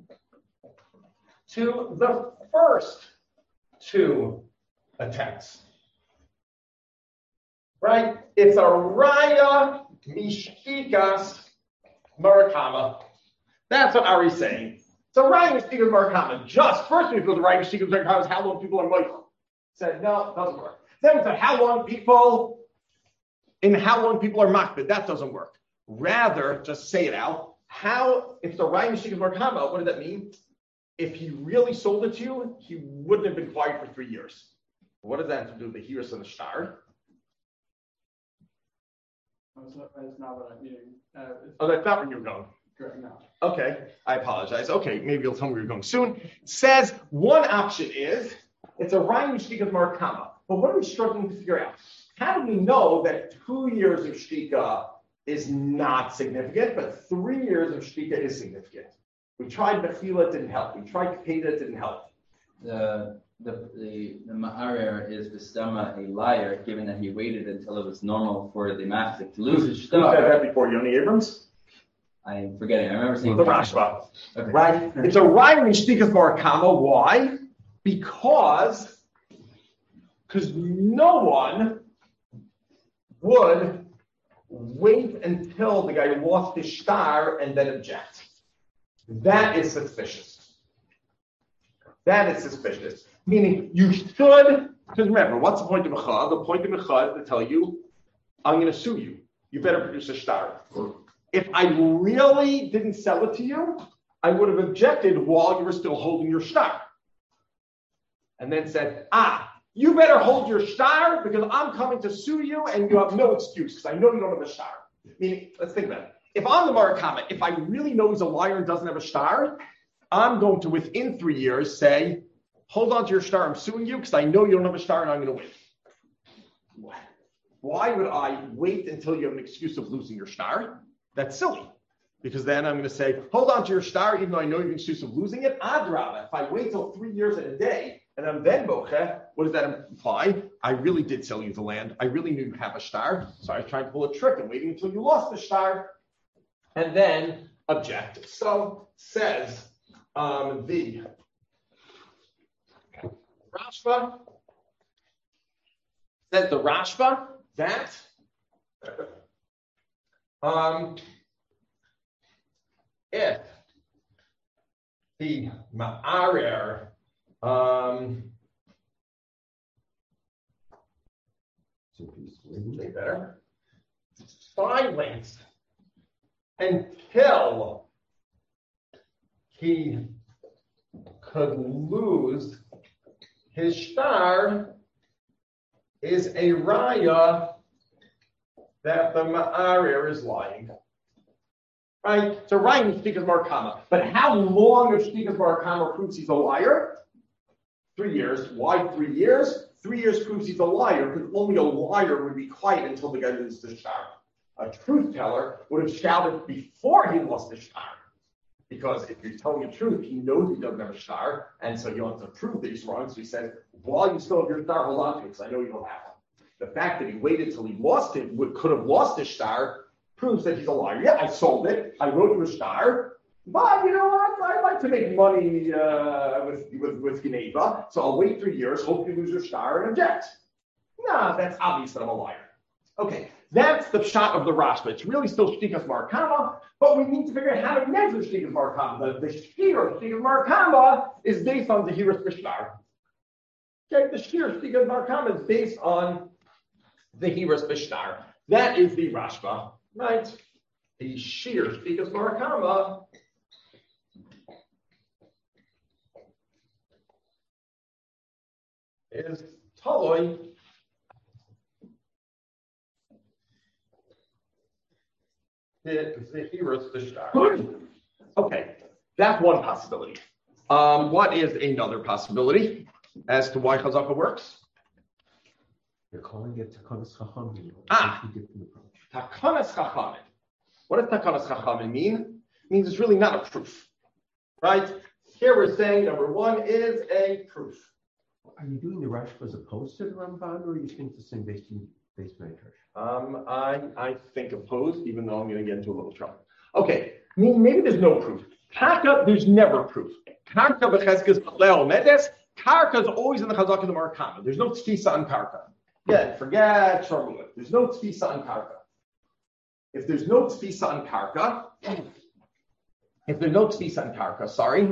S1: to the first two attempts. Right? It's a Raya Mishkikas Marakama. That's what Ari's saying. It's a Raya Mishkikas Marakama. Just first we feel the Raya Mishkikas Marakama is how long people are Michael. Said, no, it doesn't work. Then we said, how long people, in how long people are Makbid. That doesn't work. Rather, just say it out. How, if the Raya Mishkikas Marakama, what does that mean? If he really sold it to you, he wouldn't have been quiet for three years. What does that have to do with the Hiras and the Shtar?
S7: That's not, that's not what I'm meaning. Uh,
S1: oh, that's not where you're going.
S7: Correct, no.
S1: Okay, I apologize. Okay, maybe you'll tell me where you're going soon. It says one option is it's a Raya Mishkikas Marakama. But what are we struggling to figure out? How do we know that two years of Shtika is not significant, but three years of Shtika is significant? We tried Bechila, it didn't help. We tried Keda, it didn't help.
S3: The the the, the Ma'arer is Vistama a liar, given that he waited until it was normal for the Mastic to lose his
S1: Who said
S3: shtar.
S1: that before? Yoni Abrams?
S3: I'm forgetting. I remember saying
S1: The Rashba.
S3: Okay.
S1: Right? It's a Raya Mishkikas Marakama. Why? Because because no one would wait until the guy lost his shtar and then object. That is suspicious. That is suspicious. Meaning you should, because remember, what's the point of Mecha? The point of Mecha is to tell you, I'm going to sue you. You better produce a shtar. If I really didn't sell it to you, I would have objected while you were still holding your shtar. And then said, ah, you better hold your shtar because I'm coming to sue you and you have no excuse because I know you don't have a shtar. Meaning, let's think about it. If I'm the Murakami, if I really know he's a liar and doesn't have a shtar, I'm going to, within three years, say, hold on to your shtar, I'm suing you because I know you don't have a shtar and I'm going to win. Why would I wait until you have an excuse of losing your shtar? That's silly. Because then I'm going to say, hold on to your shtar, even though I know you have an excuse of losing it. Adrabah, if I wait till three years and a day, and I'm then boche, what does that imply? I really did sell you the land. I really knew you have a shtar. So I was trying to pull a trick and waiting until you lost the shtar. And then object. So says um, the Rashba, says the Rashba that um, if the Ma'arer um, say better, silence until he could lose his shtar is a raya that the ma'arer is lying. Right? So raya is shtikas bar kama. But how long of shtikas bar kama proves he's a liar? Three years. Why three years? Three years proves he's a liar because only a liar would be quiet until the guy loses the shtar. A truth teller would have shouted before he lost the shtar. Because if you're telling the truth, he knows he doesn't have a shtar, and so he wants to prove that he's wrong. So he said, while you still have your shtar, hold on to it, because I know you don't have one. The fact that he waited till he lost it, would, could have lost his shtar, proves that he's a liar. Yeah, I sold it. I wrote you a shtar. But, you know what? I like to make money uh, with, with, with Geneva, so I'll wait three years, hope you lose your shtar, and object. Nah, that's obvious that I'm a liar. Okay. That's the shot of the Rashba. It's really still Shtikas Markama, but we need to figure out how to measure Shtikas Markama. The, the shear of Shtikas Markama is based on the Hiras Bishtar. Okay, the shear of Shtikas Markama is based on the Hiras Bishtar. That is the Rashba, right? The shear of Shtikas Markama is Toloi. Okay, that's one possibility. Um, what is another possibility as to why Chazaka works?
S4: They're calling it Takanas Chachamim.
S1: Ah, Takanas Chachamim. What does Takanas Chachamim mean? It means it's really not a proof, right? Here we're saying number one is a proof.
S4: Are you doing the Rashba as opposed to the Ramban, or are you think the same base base matrix?
S1: Um, I I think opposed, even though I'm going to get into a little trouble. Okay, I mean, maybe there's no proof. Karka, there's never proof. Karka b'cheskes chleo medes. Karka is always in the Chazaka the Markama. There's no tfisa on Karka. Yeah, forget Sharmula. There's no tfisa on Karka. If there's no tfisa on Karka, if there's no tfisa on Karka, sorry,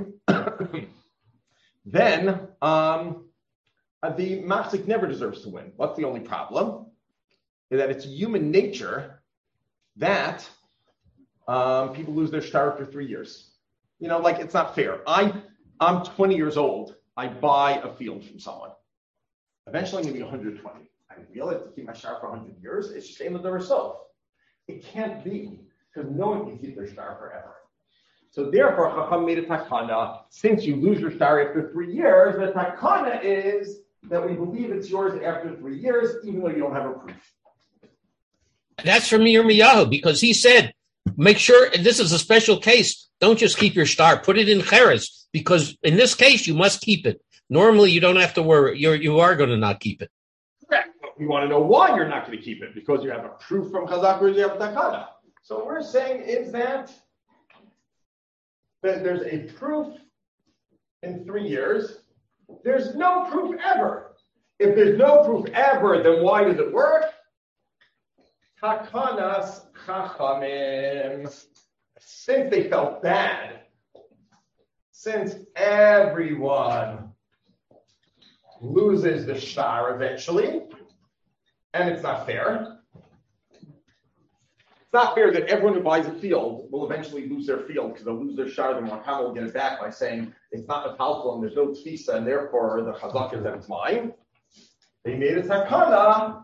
S1: then um, the machzik never deserves to win. What's the only problem? Is that it's human nature that um, people lose their shtar after three years. You know, like it's not fair. I, I'm twenty years old. I buy a field from someone. Eventually, I'm going to be one hundred twenty. I realize to keep my shtar for one hundred years. It's shame of the result. It can't be because no one can keep their shtar forever. So therefore, Chacham made a takana. Since you lose your shtar after three years, the takana is that we believe it's yours after three years, even though you don't have a proof.
S8: That's from Yirmiyahu, because he said, make sure, this is a special case, don't just keep your shtar, put it in cheres, because in this case, you must keep it. Normally, you don't have to worry, you're, you are going to not keep it.
S1: Correct. But we want to know why you're not going to keep it, because you have a proof from Chazak or you have takana. So what we're saying is that, that there's a proof in three years. There's no proof ever. If there's no proof ever, then why does it work? Takanas Chachamim. Since they felt bad, since everyone loses the shtar eventually, and it's not fair. It's not fair that everyone who buys a field will eventually lose their field because they'll lose their shtar. The Muhammad will get it back by saying it's not a palpul and there's no tfisa, and therefore the chazak is that it's mine. They made a takana.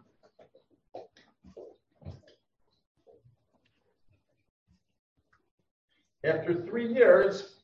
S1: After three years,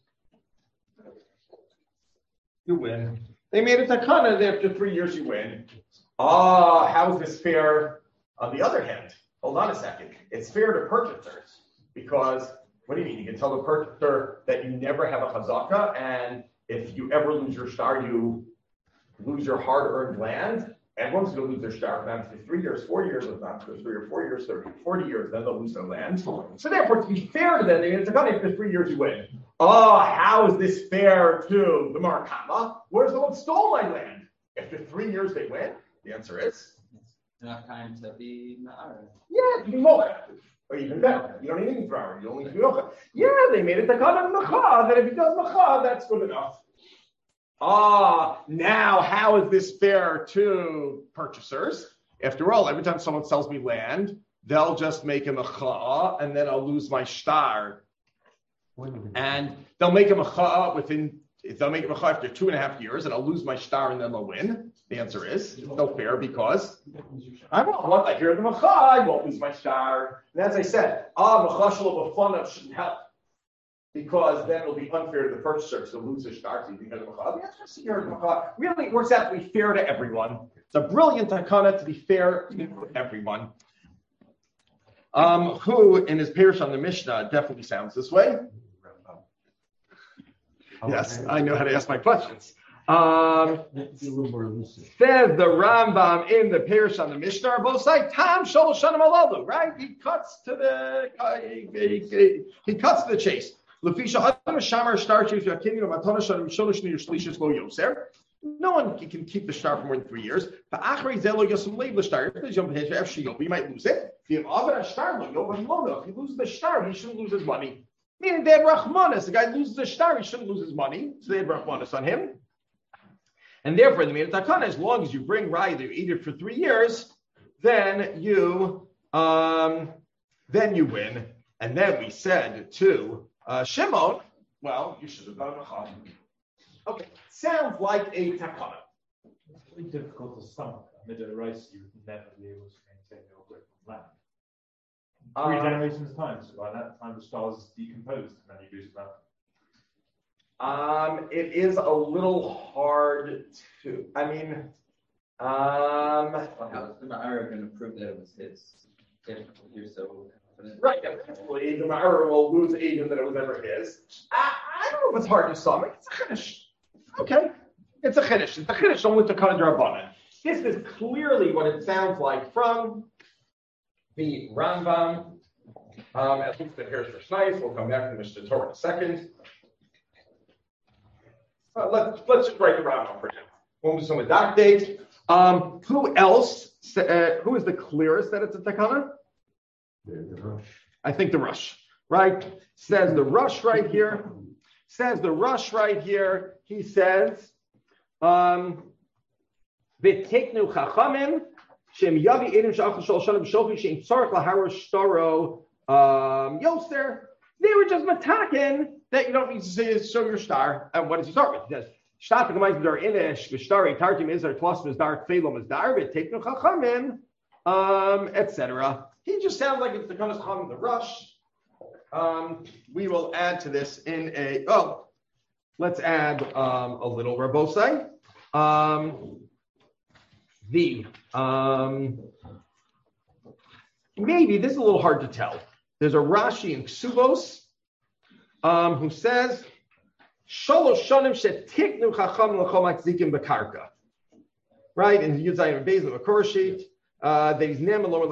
S1: you win. They made a takana that after three years you win. Ah, how is this fair? On the other hand, hold on a second. It's fair to purchasers because what do you mean? You can tell the purchaser that you never have a chazaka, and if you ever lose your shtar, you lose your hard-earned land. Everyone's going to lose their shtar for them for three years, four years, if not for three or four years, thirty, forty years, then they'll lose their land. So therefore, to be fair to them, it's going to for three years you win. Oh, how is this fair to the Marakama? Where's the one who stole my land? After three years they win? The answer is?
S3: It's not time to be Na'ara.
S1: Yeah, to be Mocha. Or even better. You don't need any flour. You only need to be Mocha. Yeah, they made it Takana Macha, that if he does Macha, that's good enough. Ah, now how is this fair to purchasers? After all, every time someone sells me land, they'll just make a Macha, and then I'll lose my shtar. And they'll make a Macha within, they'll make a Macha after two and a half years, and I'll lose my shtar, and then they'll win. The answer is, it's no fair because I won't want I hear the Macha, I won't lose my shtar. And as I said, ah, Macha Shalom B'Fanav shouldn't help. Because then it'll be unfair to the purchaser to lose his shtar. So you think of the Macha. Yeah, really, it works out to be fair to everyone. It's a brilliant takana to be fair to everyone. Um, who, in his Parish on the Mishnah, definitely sounds this way. Yes, I know how to ask my questions. Um, says the Rambam in the Parish on the Mishnah, are both sides. Tam Shol Shanim Alalu, right? He cuts to the he, he, he cuts to the chase. No one can keep the shtar for more than three years. You might lose it. If he loses the shtar, he shouldn't lose his money. Meaning they had Rachmanis. The guy loses the shtar, he shouldn't lose his money. So they had Rachmanis on him. And therefore, they made a takana, as long as you bring raya that you eat it for three years, then you um, then you win. And then we said to Uh, Shimon, well, you should have done a chum. Okay, sounds like a takana.
S6: It's really difficult to stomach. Amid a rice, you would never be able to maintain your grip on land. Three
S1: Um,
S6: generations time, so by that time the stars decomposed, and then you lose land.
S1: Um, it is a little hard to. I mean, um,
S3: Well, how is the Na'ara going to prove that it was his? If you're so confident.
S1: right. Eventually, the Ma'ara will lose even that it was ever his. I, I don't know if it's hard to stomach. It's a chiddush. Okay, it's a chiddush. It's a chiddush only to Khan Drabanan. This is clearly what it sounds like from the Rambam. Um, at least the Parish for Shnais. We'll come back to Mishnah Torah in a second. Uh, let's let's just write the Rambam for now. We'll do some adopt date. Um, who else? Uh, who is the clearest that it's a takana?
S4: The rush.
S1: I think the Rush, right? Says the Rush right here. Says the Rush right here. He says, um, "V'teknu chachamim shem yavi edim shachal shol shanim shofi shein tzarich lahara shtaro yoster." They were just matakin that you don't need to say show your star. And what does he start with? He says, "Shtat v'gemayz b'dar inish v'shtari tartim izar twas v'zdar tfeilom v'zdar v'teknu chachamim," um, et cetera. He just sounds like it's the kind of chacham the Rush. Um, we will add to this in a, oh, let's add um, a little verbosai. Um, the, um, maybe, this is a little hard to tell. There's a Rashi in Ksubos um, who says, Shalosh shanim shetiknu chacham l'chom atzikim b'karka. Right, in Yudzayim Beis of a Korshit. Uh, there it's a little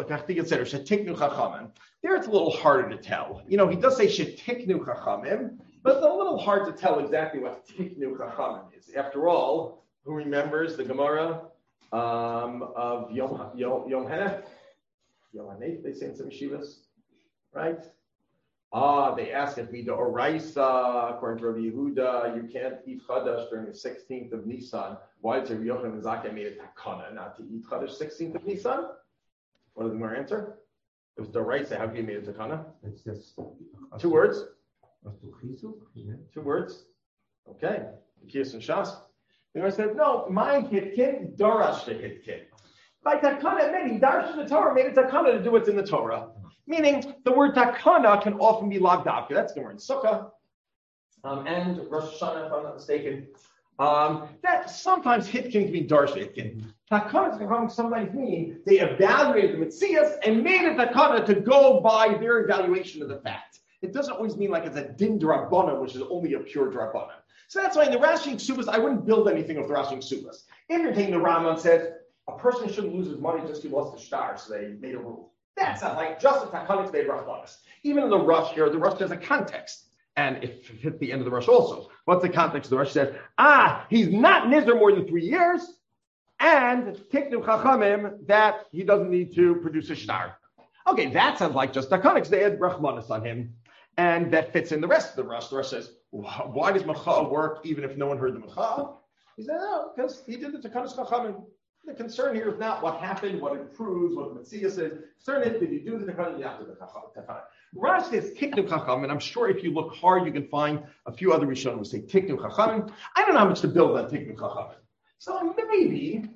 S1: harder to tell. You know, he does say shetiknu chachamim, but it's a little hard to tell exactly what tiknu chachamim is. After all, who remembers the Gemara um, of Yom Yom, Yom Henef? Yohanef, they say in some yeshivas, right? Ah, they ask if Mida Oraisa, according to Rabbi Yehuda, you can't eat Chadash during the sixteenth of Nisan. Why did Rabbi Yochanan ben Zakkai made it takana not to eat Chadash sixteenth of Nisan? What is the more answer? It was the Oraisa. How can you made it takana?
S4: It's just
S1: Two words.
S4: Yeah.
S1: Two words. Okay. Kias and Shas. The Gemara said, no, my hitkin, darash the hitkin. By takana, many darshan the Torah made it takana to do what's in the Torah. Meaning, the word takana can often be logged up. That's the word in Sukkah um, and Rosh Hashanah, if I'm not mistaken. Um, that sometimes hitkin can be darsh hitkin. Takana is from somebody's meaning they evaluated the Metzias and made it takana to go by their evaluation of the fact. It doesn't always mean like it's a din drabana, which is only a pure drabana. So that's why in the Rashi and Ksubas, I wouldn't build anything with the Rashi and Ksubas. If you're taking the Rambam says a person shouldn't lose his money just because he lost the star, so they made a rule. That's not like just a takanik made Rachmanis. Even in the Rush here, the Rush has a context. And if it hit the end of the Rush also. What's the context? The Rush says, ah, he's not nizar more than three years, and tiknu chachamim that he doesn't need to produce a shtar. Okay, that sounds like just takanik. They had Rachmanis on him. And that fits in the rest of the Rush. The Rush says, why does Macha work even if no one heard the Macha? He said, no, because he did the takanis chachamim. The concern here is not what happened, what it proves, what the Metzias says. Concern is, did you do the Takana? You have to do the Takana. Rashi says Tiknu Chacham, and I'm sure if you look hard, you can find a few other Rishonim who say Tiknu Chacham. I don't know how much to build on Tiknu Chacham. So maybe,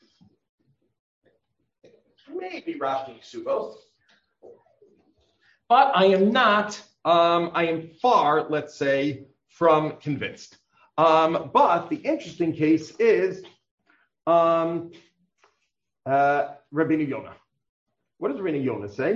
S1: maybe Rashi Ksubos. But I am not, um, I am far, let's say, from convinced. Um, but the interesting case is, Um, uh, Rabbeinu Yonah. What does Rabbeinu Yonah say?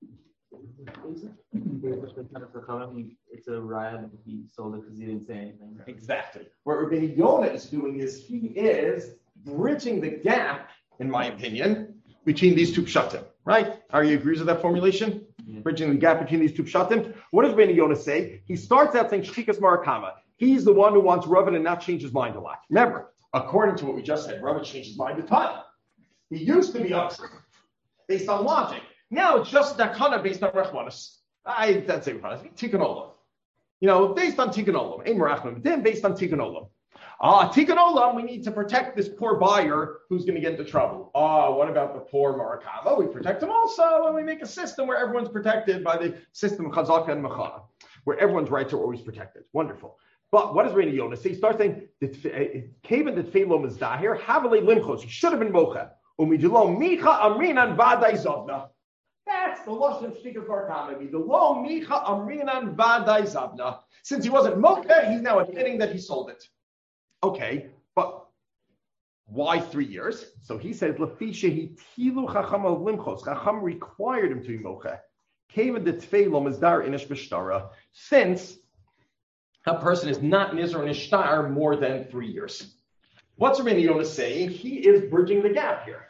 S3: It's a riot if he sold it because he didn't say anything.
S1: Exactly. What Rabbeinu Yonah is doing is he is bridging the gap, in my opinion, between these two pshatim. Right? Are you agrees with that formulation? Yeah. Bridging the gap between these two pshatim. What does Rabbeinu Yonah say? He starts out saying Shchikas Marakama. He's the one who wants Ravan and not change his mind a lot. Remember, according to what we just said, Ravan changed his mind a ton. He used to be upset based on logic. Now it's just Dakana based on Rechmanis. I that's it. Tikkun Olam. You know, based on Tikkun Olam. Ein Merachman. Then based on Tikkun Olam. Ah, Tikkun Olam, we need to protect this poor buyer who's going to get into trouble. Ah, what about the poor Marakava? We protect them also, and we make a system where everyone's protected by the system of Chazaka and Machana, where everyone's rights are always protected. Wonderful. But what does Rabbeinu Yonah say? He starts saying, Kaven that Feilom is Dahir, Havale Limchos. He should have been Mocha. Umidilo Micha Amrinan Vadai Zavna. That's the Lashon of Shtikas Bar Kama. Midilo Micha Amrinan Vadai Zavna. Since he wasn't Mocha, he's now admitting that he sold it. Okay, but why three years? So he says, Lafisha he tilu Chacham al Limchos. Chacham required him to be Mocha. Kaven that Feilom is Dar Inish Bishtara. Since a person is not Nizar and Ishtar more than three years. What's Rabbeinu Yonah saying? He is bridging the gap here.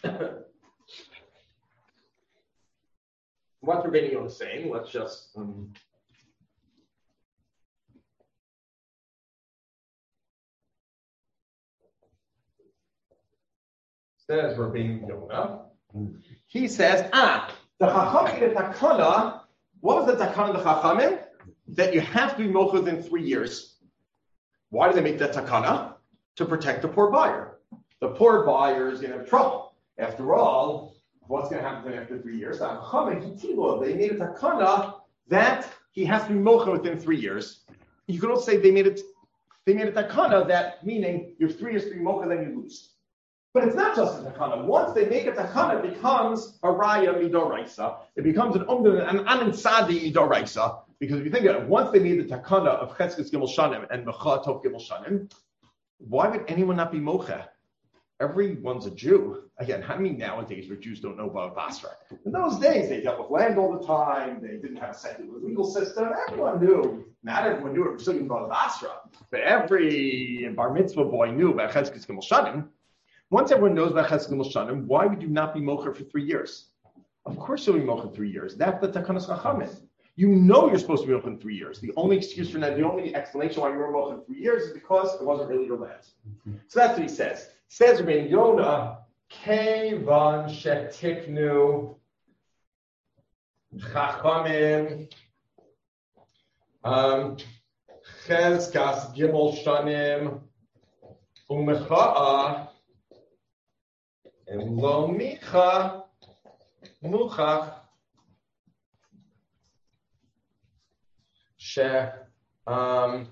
S1: What's Rabbeinu Yonah saying? Let's just... Um, says Rabbeinu Yonah. He says, ah, the Chacham in the Takana, what was the Takana of the Chachamim? That you have to be mocha within three years. Why do they make that takana? To protect the poor buyer. The poor buyer is going to have trouble. After all, what's going to happen to him after three years? They made a takana that he has to be mocha within three years. You could also say they made it. They made a takana that meaning you have three years to be mocha, then you lose. But it's not just a takana. Once they make a takana, it becomes a raya midoraisa. It becomes an umdan, an aninsadi midoraisa. Because if you think about it, once they made the takana of Cheskes Gimel Shanim and Mecha Tov Gimel Shanim, why would anyone not be mocha? Everyone's a Jew. Again, how many nowadays where Jews don't know about Basra? In those days, they dealt with land all the time. They didn't have a secular legal system. Everyone knew. Not everyone knew it was still about Basra. But every bar mitzvah boy knew about Cheskes Gimel Shanim. Once everyone knows about Cheskes Gimel Shanim, why would you not be mocha for three years? Of course you'll be mocha three years. That's the Takanas Chachamim. You know you're supposed to be mocha in three years. The only excuse for that, the only explanation why you were mocha in three years is because it wasn't really your land. Mm-hmm. So that's what he says. Says Rabbeinu Yonah, Kevan shetiknu Chachamim, um, Chezkas Gimel Shanim, Umecha'a, and Lo Micha, Muchach, She, um,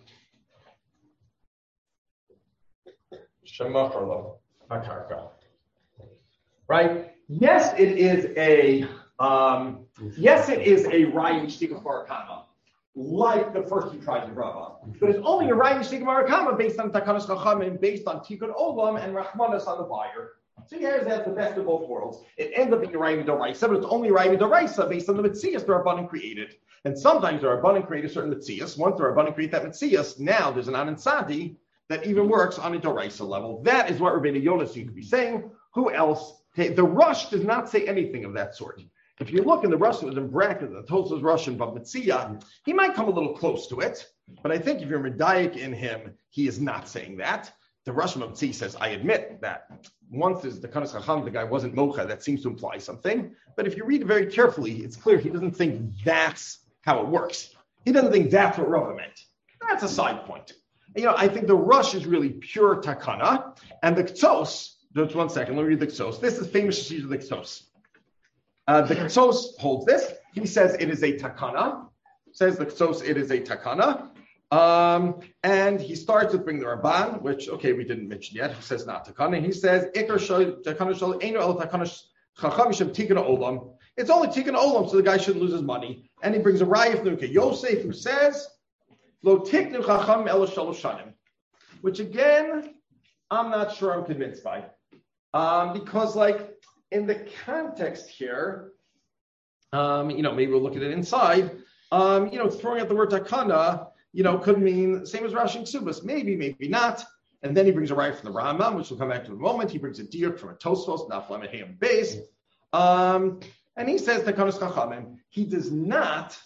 S1: Shemacharlo, Akarka. Right? Yes, it is a um, yes, it is a Ryan Shtika Barakama, like the first two tribes of Rava. But it's only a Ryan Shtika Barakama based on Takanas Chachamim, based on Tikkun Olam and Rachmanas on the buyer. So here's that the best of both worlds. It ends up being a Ryan Doraisa, but it's only a Ryan Doraisa based on the Metzias the Rabbanan created. And sometimes the Rabbanan create a certain Metzias. Once the Rabbanan create that Metzias, now there's an Anan Sadi that even works on a Doraisa level. That is what Rabbeinu Yonah seems to be saying. Who else? The Rush does not say anything of that sort. If you look in the Rush that was in bracket, the Tosfos Rush and Bab Metzia, he might come a little close to it. But I think if you're Medayik in him, he is not saying that. The Rush of Metzia says, I admit that once there's the Kanas Chacham, the guy wasn't Mocha, that seems to imply something. But if you read it very carefully, it's clear he doesn't think that's how it works. He doesn't think that's what Rava meant. That's a side point. You know, I think the Rush is really pure Takana, and the Ktos, just one second, let me read the Ktos. This is famous Shishis of the Ktos. Uh, the Ktos holds this. He says it is a Takana. Says the Ktos, it is a Takana. Um, and he starts with bring the Ramban, which, okay, we didn't mention yet. He says not Takana. He says, Ikar Takana Shal Eino El Takana Chacham Shem Tikkun Olam. It's only Tikkun Olam, so the guy shouldn't lose his money. And he brings a Raya from Yosef who says, Lo Tiknu Chacham El Shalosh Shanim, which again, I'm not sure I'm convinced by. Um, because, like, in the context here, um, you know, maybe we'll look at it inside. Um, you know, throwing out the word takana, you know, could mean same as Rashi and Ksubas. Maybe, maybe not. And then he brings a right from the Rambam, which we'll come back to in a moment. He brings a diuk from a Tosfos, not from a Hayam base. Um, and he says takanas chachamim. He does not.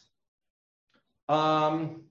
S1: Um,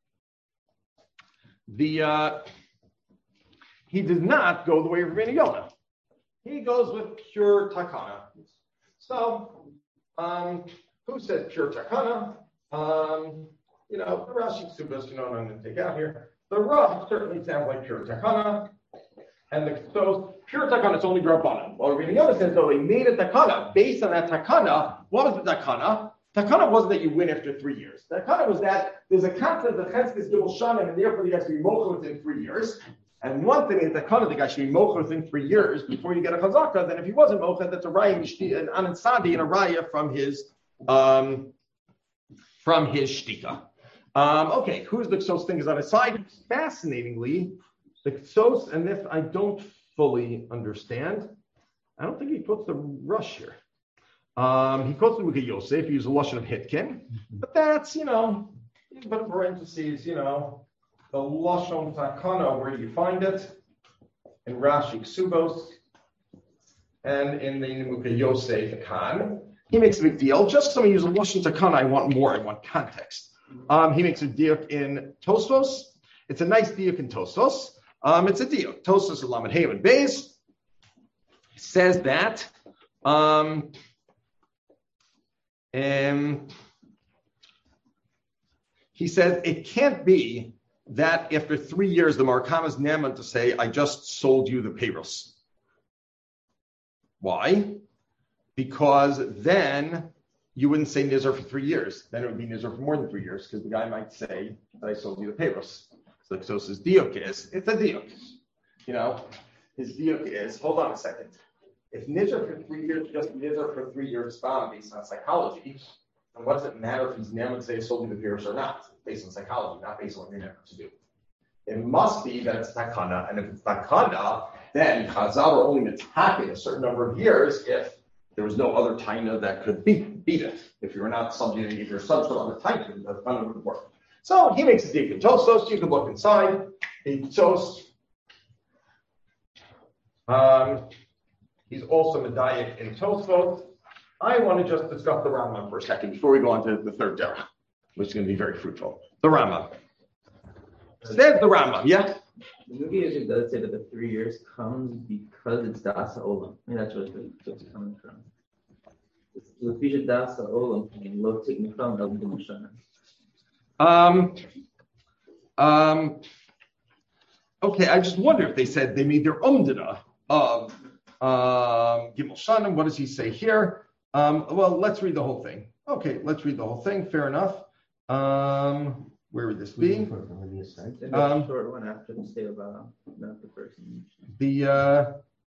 S1: the uh, he does not go the way of Rabbeinu Yonah. He goes with pure takana. So, um, who said pure takana? Um, you know, the Rashi Ksubas, you know what I'm going to take out here. The Rav certainly sounds like pure takana. And the so pure takana is only Rabbanan. Well, Rabbeinu Yonah says, though, they made a takana. Based on that takana, what was the takana? Takana wasn't that you win after three years. Takana was that there's a concept of Cheskes Gimel Shanim, and therefore you have to be mocha within three years. And one thing is that kind of the guy should be mocha within three years before you get a chazaka. Then if he wasn't mocha, that's a raya an anan sadi and a raya from his um, from his shtika. Um, okay, who's the Ksos thing is on his side? Fascinatingly, the Ksos, and this I don't fully understand. I don't think he puts the rush here. Um, he quotes the Muka Yosef. He uses a lashon of Hitkin, but that's you know, but in parentheses, you know. The Lashon Takana, where do you find it? In Rashi Ksubos and in the Nemuka Yosef Khan. He makes a big deal. Just because somebody uses Lashon Takana, I want more, I want context. Um, he makes a diuk in Tosfos. It's a nice diuk in Tosfos. Um, it's a diuk. Tosfos Lamed Haven Beis says that. Um, and he says it can't be that after three years, the Markam is named to say, I just sold you the payros. Why? Because then you wouldn't say Nizar for three years. Then it would be Nizar for more than three years, because the guy might say that I sold you the payros. So the Ksos' diuk is, it's a diuk. You know, his diuk is, hold on a second. If Nizar for three years, just Nizar for three years, based on psychology, then what does it matter if he's named to say I sold you the payros or not? Based on psychology, not based on what you're never to do. It must be that it's takana, and if it's takana, then Chazal are only attacking a certain number of years if there was no other taina that could beat, beat it. If you were not subjugating, if you're some sort of other taina, that kind of would work. So he makes a deep in Tosfos. You can look inside. In Tos, um, he's also medayik in Tosfos. I want to just discuss the Rambam for a second before we go on to the third derech, which is going to be very fruitful. The Rambam. Says the Rambam, yeah?
S3: The movie usually does say that the three years comes because it's Das Olam. I mean, that's what it's coming from. לפי שדעת העולם, לא תקנכם על גימל שנה.
S1: Um, um, okay, I just wonder if they said they made their umdana of um, Gimel Shanim. What does he say here? Um, well, let's read the whole thing. Okay, let's read the whole thing. Fair enough. Um, where would this be?
S3: The
S1: Um,
S3: short one after the state of uh, not the first one.
S1: The uh,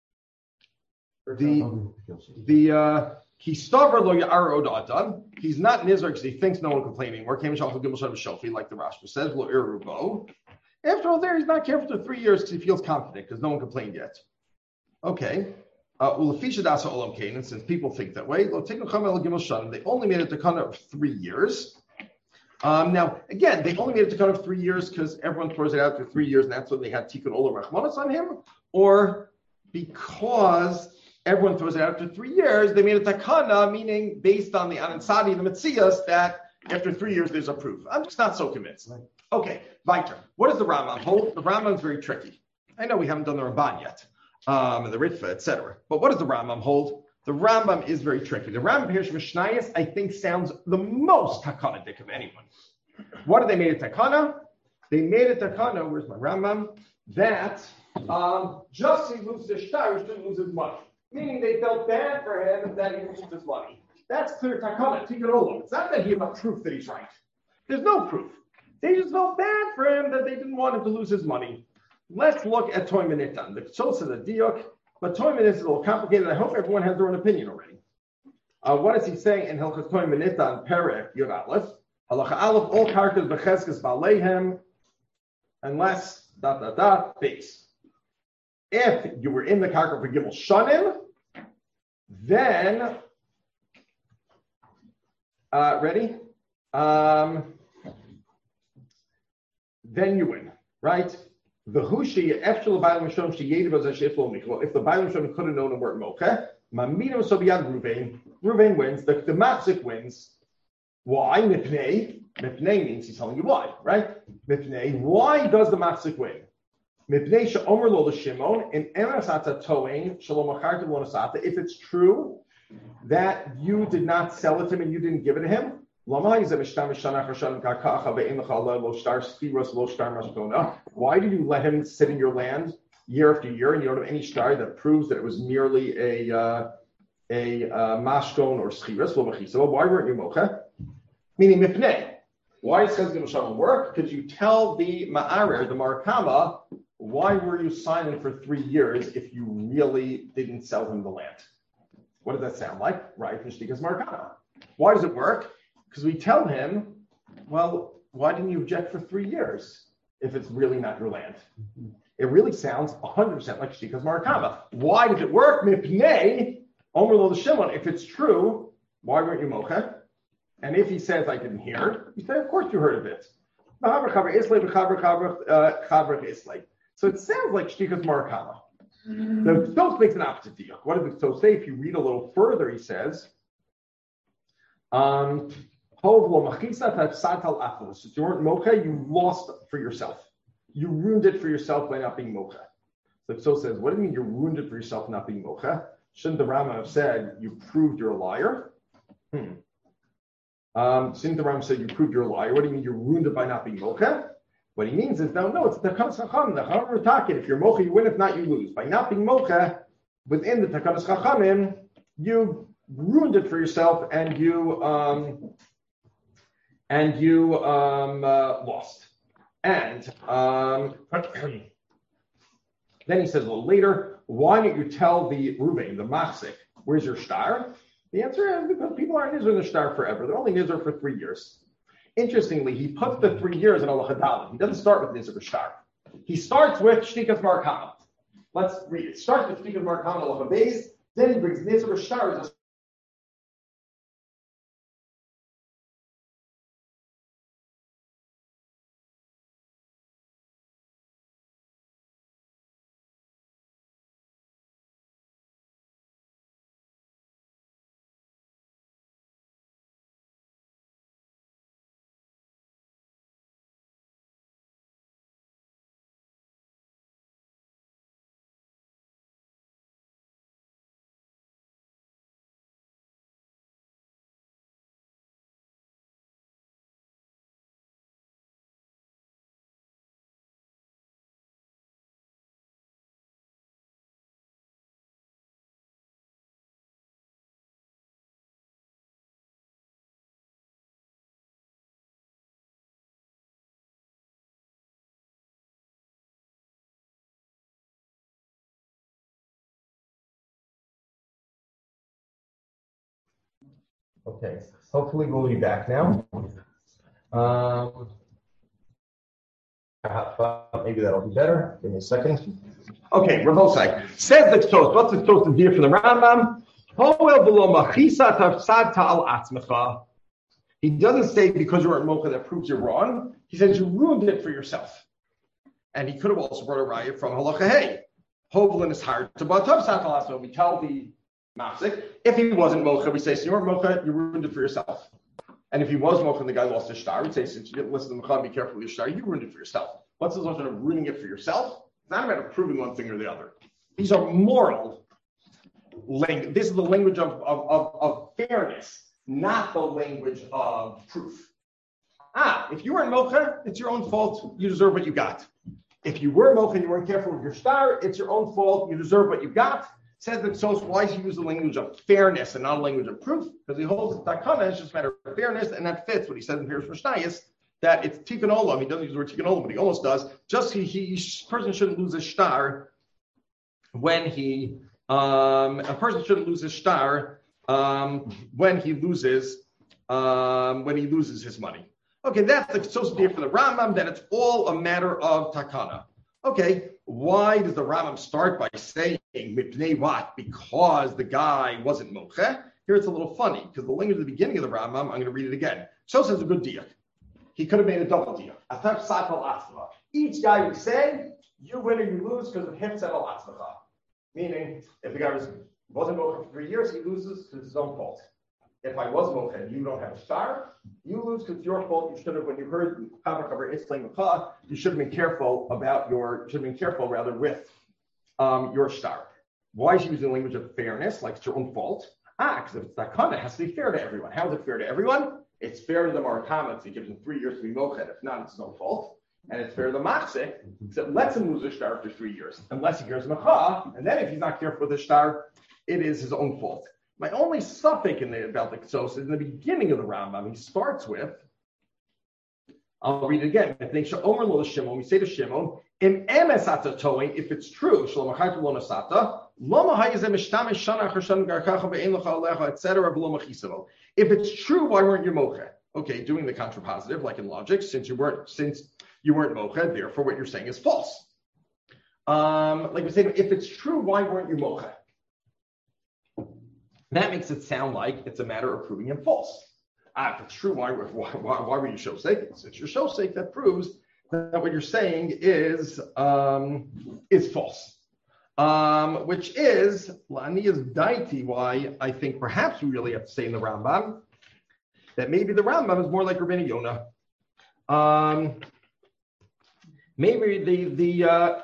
S1: the the uh, Kistaver lo ya'ar od adam. He's not nizar because he thinks no one complaining. Or came shalach gimel shem shofi, like the Rashba says, lo irubo. After all, there he's not careful for three years because he feels confident because no one complained yet. Okay. Uh, ulafisha dasa olam kain, and since people think that way, lo tiknu chamel gimel shanim. They only made it to kind of three years. Um, now, again, they only made it to kind of three years because everyone throws it out for three years, and that's when they had tikkun olam rachmanas on him, or because everyone throws it out after three years, they made a takana, meaning based on the Anansadi, the Metzias, that after three years there's a proof. I'm just not so convinced. Okay, Weiter. What does the Rambam hold? The Rambam is very tricky. I know we haven't done the Ramban yet, um, and the Ritva, et cetera. But what does the Rambam hold? The Rambam is very tricky. The Rambam Hirsch Mishnayos, I think, sounds the most takanadik of anyone. What did they made a takana? They made a takana, where's my Rambam? That um, just he loses his shtar, he shouldn't lose his money. Meaning they felt bad for him that he loses his money. That's clear takana, tikkun olam. It's not that he has proof that he's right. There's no proof. They just felt bad for him that they didn't want him to lose his money. Let's look at Toy Minitan. The Ktsos of the Diok, but Toy Minit is a little complicated. I hope everyone has their own opinion already. Uh, what is he saying in Hilchos Toy Minitan, Perek, Yud Aleph? Halacha Aleph, all karkas b'cheskes ba'leihem, unless, dot, dot, dot, base. If you were in the karka for Gimel Shanim, then, uh, ready? Um, then you win, right? The hushi efshel b'ayim mishom sheyediv az hashif lo miklo. If the b'ayim mishom could have known and weren't mocha, mamino so biyad Ruvain. Ruvain wins. The the matzik wins. Why? Mipnei. Mipnei means he's telling you why, right? Mipnei. Why does the matzik win? Mipnei she'omer lo l'shimon in emasata toein shalom achartiv lo nasata. If it's true that you did not sell it to him and you didn't give it to him. Why did you let him sit in your land year after year and you don't have any shtar that proves that it was merely a uh, a uh, mashkon or schiras? Why weren't you mocha? Meaning mipnei. Why does Chesed Gimel work? Because you tell the ma'arer, the marakama, why were you signing for three years if you really didn't sell him the land? What does that sound like? Right, Mishtikas marakama. Why does it work? Because we tell him, well, why didn't you object for three years if it's really not your land? It really sounds one hundred percent like Shtikas Marakama. Why did it work? Mipnei, Omer lo Shimon. If it's true, why weren't you mocha? And if he says, I didn't hear it, you say, of course you heard of it. So it sounds like Shtikas Marakama. The Ktsos makes an opposite deal. What does the Ktsos say? If you read a little further, he says, um, if you weren't mocha, you lost for yourself. You ruined it for yourself by not being mocha. So Ktsos says, what do you mean you ruined it for yourself not being mocha? Shouldn't the Rama have said, you proved you're a liar? Hmm. Um, shouldn't the Rama said, you proved you're a liar? What do you mean you ruined it by not being mocha? What he means is, no, no, it's the Takanas Chacham. The Chacham are talking. If you're mocha, you win. If not, you lose. By not being mocha, within the Takanas Chachamim, you ruined it for yourself and you um, and you um, uh, lost. And um, then he says a little later, why don't you tell the Ruvain, the Machzik, where's your shtar? The answer is because people aren't nizar in the shtar forever. They're only nizar for three years. Interestingly, he puts the three years in Allah Chadalim. He doesn't start with nizar shtar. He starts with Shtikas Marakama. Let's read it. Starts with Shtikas Marakama Allah Beis, then he brings nizar shtar as a Okay, hopefully we'll be back now. Um, uh, maybe that'll be better. Give me a second. Okay, Ravosai. Says the Tos. What's the Tos here from the Rambam? He doesn't say because you're a mocha that proves you're wrong. He says you ruined it for yourself. And he could have also brought a riot from halacha hey. Hovlin is hard to batav sachalasma. We tell the mafsik, if he wasn't mocha, we say, Senor Mocha, you ruined it for yourself. And if he was mocha and the guy lost his star, we'd say, since you didn't listen to Mocha, be careful with your star, you ruined it for yourself. What's the notion of ruining it for yourself? It's not about proving one thing or the other. These are moral language. This is the language of, of, of, of fairness, not the language of proof. Ah, if you weren't mocha, it's your own fault. You deserve what you got. If you were mocha and you weren't careful with your star, it's your own fault. You deserve what you got. Says that so why should he use the language of fairness and not a language of proof? Because he holds that takana is just a matter of fairness, and that fits what he says in Pirush Mishnayos, that it's tikkun olam. He doesn't use the word tikkun olam, but he almost does. Just he, he person shouldn't lose his star when he um, a person shouldn't lose his star um, when he loses um, when he loses his money. Okay, that's the so severe for the Rambam, that it's all a matter of takana. Okay, why does the Rambam start by saying mipnei what? Because the guy wasn't mocha? Here it's a little funny, because the language at the beginning of the Rambam, I'm going to read it again. So says a good deal. He could have made a double deal. Each guy would say, you win or you lose because of hifz al atzmacha. Meaning, if the guy was, wasn't mocha for three years, he loses because it's his own fault. If I was mocha and you don't have a star, you lose because it's your fault. You should have, when you heard cover Islam Macha, you should have been careful about your, should have been careful rather with um, your star. Why is he using the language of fairness, like it's your own fault? Ah, because if it's takana, it has to be fair to everyone. How is it fair to everyone? It's fair to the Marakamitz. He gives him three years to be mocha. If not, it's no fault. And it's fair to the Machzik, because it lets him lose his star after three years, unless he hears Macha. And then if he's not careful with his star, it is his own fault. My only suffix in the, about the Ksos is in the beginning of the Rambam. He starts with, I'll read it again. I think Omer lo Shimon. We say to Shimon, "Im emes ata toin." If it's true, Shalom achaytu lo nasata, lo mahayizem mishtamish shana achar shana garkacha ve'en lecha alecha, et cetera. V'lo machisavo. If it's true, why weren't you mocha? Okay, doing the contrapositive, like in logic, since you weren't, since you weren't mocha, therefore what you're saying is false. Um, like we say, if it's true, why weren't you mocha? That makes it sound like it's a matter of proving him false. Ah, if it's true, why, why, why, why were you shosek? It's your shosek that proves that what you're saying is um, is false. Um, which is, Laniya's daiti, why I think perhaps we really have to say in the Rambam that maybe the Rambam is more like Rabbeinu Yonah. Um, maybe the, the uh,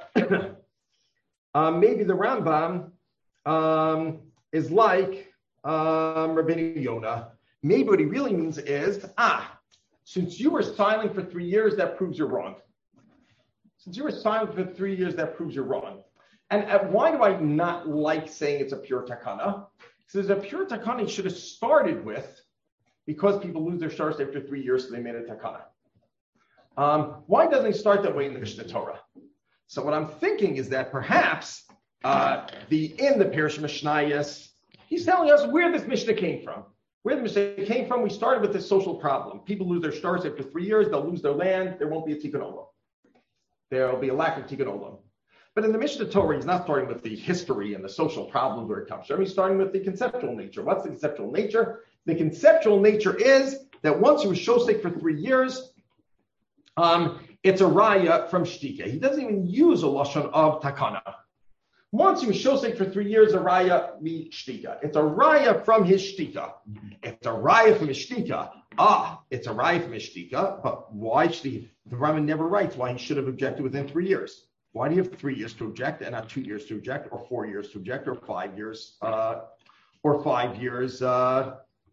S1: uh, maybe the Rambam um, is like Um, Rabbeinu Yonah. Maybe what he really means is, ah, since you were silent for three years, that proves you're wrong. Since you were silent for three years, that proves you're wrong. And uh, why do I not like saying it's a pure takana? Because a pure takana he should have started with, because people lose their stars after three years, so they made a takana. Um, why doesn't he start that way in the Mishnah Torah? So what I'm thinking is that perhaps uh, the in the Pirush Mishnayos, he's telling us where this Mishnah came from. Where the Mishnah came from, we started with this social problem. People lose their stars after three years, they'll lose their land, there won't be a tikkun olam. There will be a lack of tikkun olam. But in the Mishnah Torah, he's not starting with the history and the social problems where it comes from. He's starting with the conceptual nature. What's the conceptual nature? The conceptual nature is that once you were shosek for three years, um, it's a raya from shtika. He doesn't even use a lashon of takana. Once you shosek for three years, a raya mi shtika. It's a raya from his shtika. It's a raya from his shtika. Ah, it's a raya from his shtika. But why shtika? The Rambam never writes why he should have objected within three years. Why do you have three years to object and not two years to object, or four years to object, or five years, uh, or five years, uh,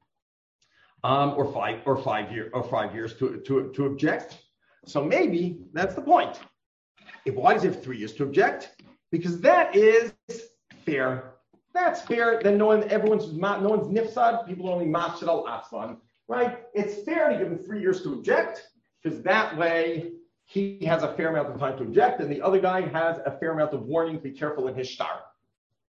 S1: um, or five, or five year, or five years to to to object? So maybe that's the point. If why does he have three years to object? Because that is fair. That's fair. Then no one, everyone's no one's nifsad. People only mashal al atzman, right? It's fair to give him three years to object, because that way he has a fair amount of time to object, and the other guy has a fair amount of warning to be careful in his shtar.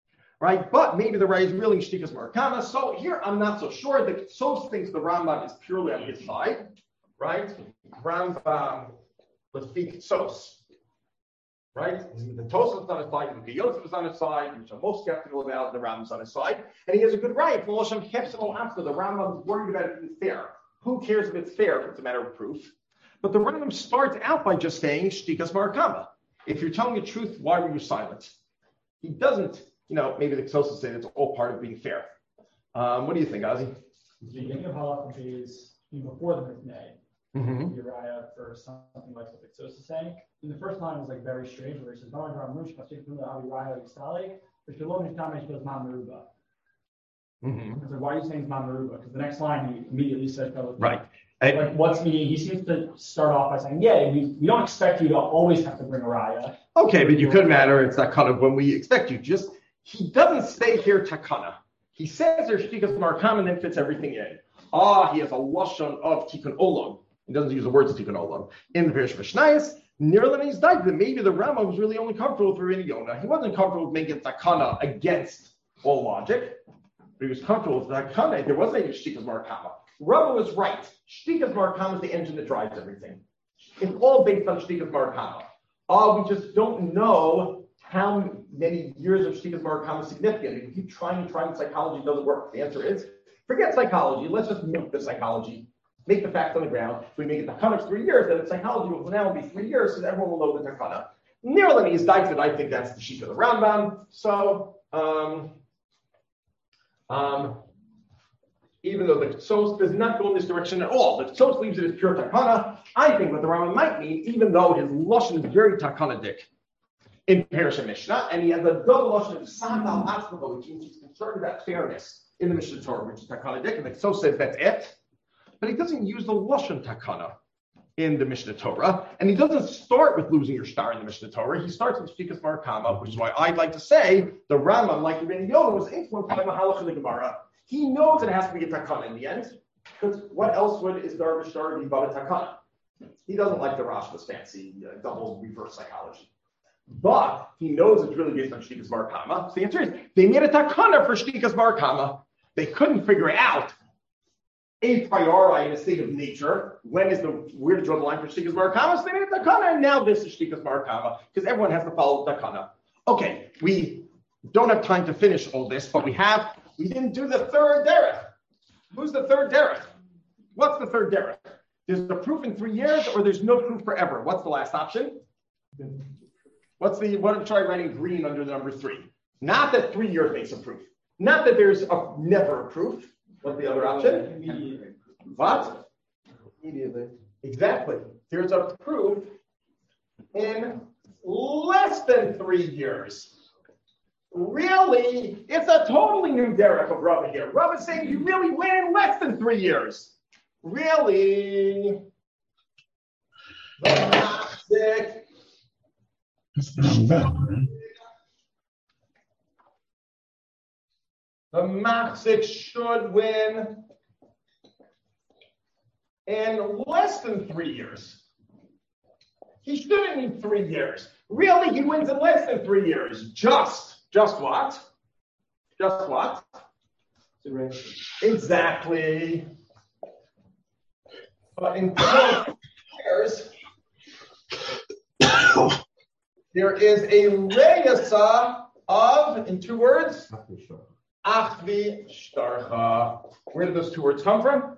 S1: right? But maybe the right is really Shtikas Markama. So here I'm not so sure. The Sos thinks the Rambam is purely on his side, right? Rambam, let's speak Sos. Right? The Tosafos on his side, the Yosef is on his side, which I'm most skeptical about, the Rambam's on his side. And he has a good right. The Rambam is worried about if it's fair. Who cares if it's fair if it's a matter of proof? But the Rambam starts out by just saying, Shtikas Markama. If you're telling the truth, why were you silent? He doesn't, you know, maybe the Tosafos say it's all part of being fair. Um, what do you think, Ozzy?
S2: The beginning of Halakha is before the Mishneh. Mm-hmm. Uriah for something like what the Sos is saying. And the first line was like very strange, where it says, "No, I'm Rush, but speaking from the Uriah Yisali, but Shalom Nishtamesh goes Man Meruba." Mm-hmm. So why are you saying Man Meruba? Because the next line he immediately said, oh,
S1: "Right."
S2: Like, I, what's meaning? He seems to start off by saying, "Yeah, we, we don't expect you to always have to bring Uriah."
S1: Okay, but you could matter. It's that kind of when we expect you. Just he doesn't say here takana. He says there's Shtikas Markam and then fits everything in. Ah, he has a lashon of tikkun olam. He doesn't use the words tikkun olam in the Pirish Mishnayos. Nearly he's died that maybe the Rambam was really only comfortable with Ravina Yonah. He wasn't comfortable with making takana against all logic, but he was comfortable with takana. There wasn't any Shtikas Markama. Rambam was right. Shtikas Markama is the engine that drives everything. It's all based on Shtikas Markama. Ah, we just don't know how many years of Shtikas Markama is significant. If you keep trying and trying, psychology doesn't work. The answer is forget psychology. Let's just milk the psychology. Make the facts on the ground. If we make it takana of three years, then the psychology will now be three years, so everyone will know the takana. Nearly is diked, I think that's the sheet of the Rambam. So, um, um, even though the Sos does not go in this direction at all, the Sos leaves it as pure takana. I think what the Rambam might mean, even though his lashon is very takana-dik in Parsha Mishnah, and he has a double lashon of Sandal Atzmavo, which means he's concerned about fairness in the Mishnah Torah, which is takana-dik, and the Sos says that's it. But he doesn't use the lashon takana in the Mishnah Torah, and he doesn't start with losing your star in the Mishnah Torah. He starts with Shtikas Markama, which is why I'd like to say the Rambam, like Ravina Yonah, was influenced by Mahalach in the Gemara. He knows it has to be a takana in the end, because what else would is Dar B'Shtar be but a takana? He doesn't like the Rashba's fancy uh, double reverse psychology. But he knows it's really based on Shtikas Markama. So the answer is, they made a takana for Shtikas Markama. They couldn't figure out a priori in a state of nature, when is the, where to draw the line for Shtikas Markama? So they made a takana, and now this is Shtikas Markama, because everyone has to follow the takana. Okay, we don't have time to finish all this, but we have, we didn't do the third derech. Who's the third derech? What's the third derech? There's a proof in three years, or there's no proof forever. What's the last option? What's the, what I'm trying writing green under the number three? Not that three years makes a proof. Not that there's a, never a proof. What's the other option? Immediately. What? Immediately. Exactly. There's a proof in less than three years. Really, it's a totally new derech of Rava here. Rava is saying you really win in less than three years. Really? The machzik. The machzik should win in less than three years. He shouldn't need three years. Really, he wins in less than three years. Just, just what? Just what? Exactly. But in twelve years, there is a reyasa of, in two words, Achvi shtarcha. Where did those two words come from?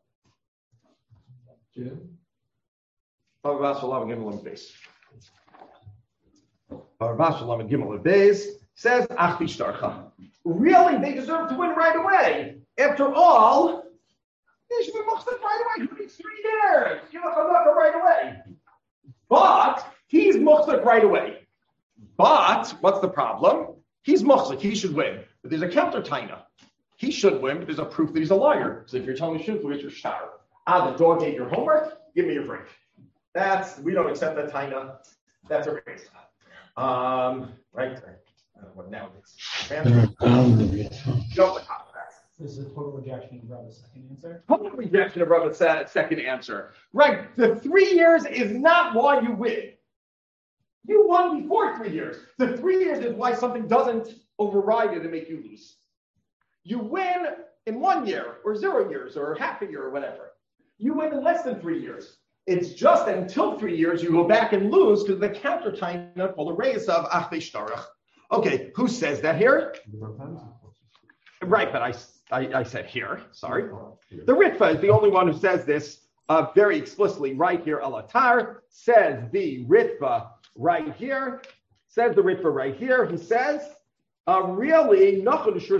S1: Jim. Bava Shalom Gimel Beis. Bava Shalom Gimel Beis says Achvi shtarcha. Really, they deserve to win right away. After all, they should be muchzik right away. Who needs three years? Give us a number right away. But he's muchzik right away. But what's the problem? He's muchzik. He should win. But there's a counter taina. He should win, but there's a proof that he's a liar. So if you're telling the truth, we'll get your shtar. Ah, the dog ate your homework? Give me your drink. That's, we don't accept that taina. That's a race. Um, right there. I don't know what now it is. Don't
S2: This is a total rejection of Rava's second answer.
S1: Total rejection of Rava's second answer. Right. The three years is not why you win. You won before three years. The three years is why something doesn't override it and make you lose. You win in one year or zero years or half a year or whatever. You win in less than three years. It's just that until three years, you go back and lose because the counter time called the reis of achvei shtarach. Okay, who says that here? Right, but I, I, I said here, sorry. The Ritva is the only one who says this uh, very explicitly right here. Alatar says the Ritva right here, says the Ritva right here. He says, uh, really, even one year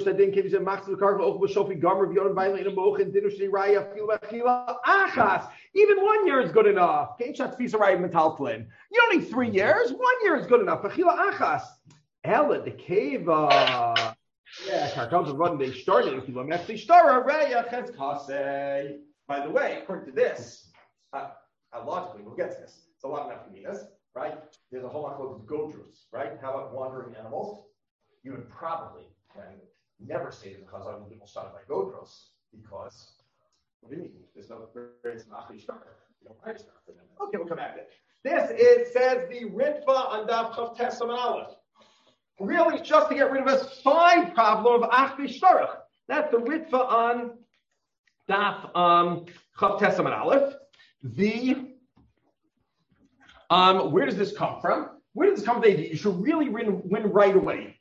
S1: is good enough. You don't need three years. One year is good enough. Ella the keva. Yeah, they started. By the way, according to this, uh, logically, we'll get to this. It's a lot of nafkaminas, right? There's a whole lot of godrus, right? How about wandering animals? You would probably and never say the chazal people started by godrus because what do you mean? There's no there's an achli shtar. You don't write shtar for them. Okay, we'll come back to it. This is says the Ritva on Daf Chav Tesam and Aleph. Really, it's just to get rid of a side problem of achli shtarach. That's the Ritva on Daf um, Chav Tesam and Aleph. The um, where does this come from? Where does this come from? You should really win, win right away.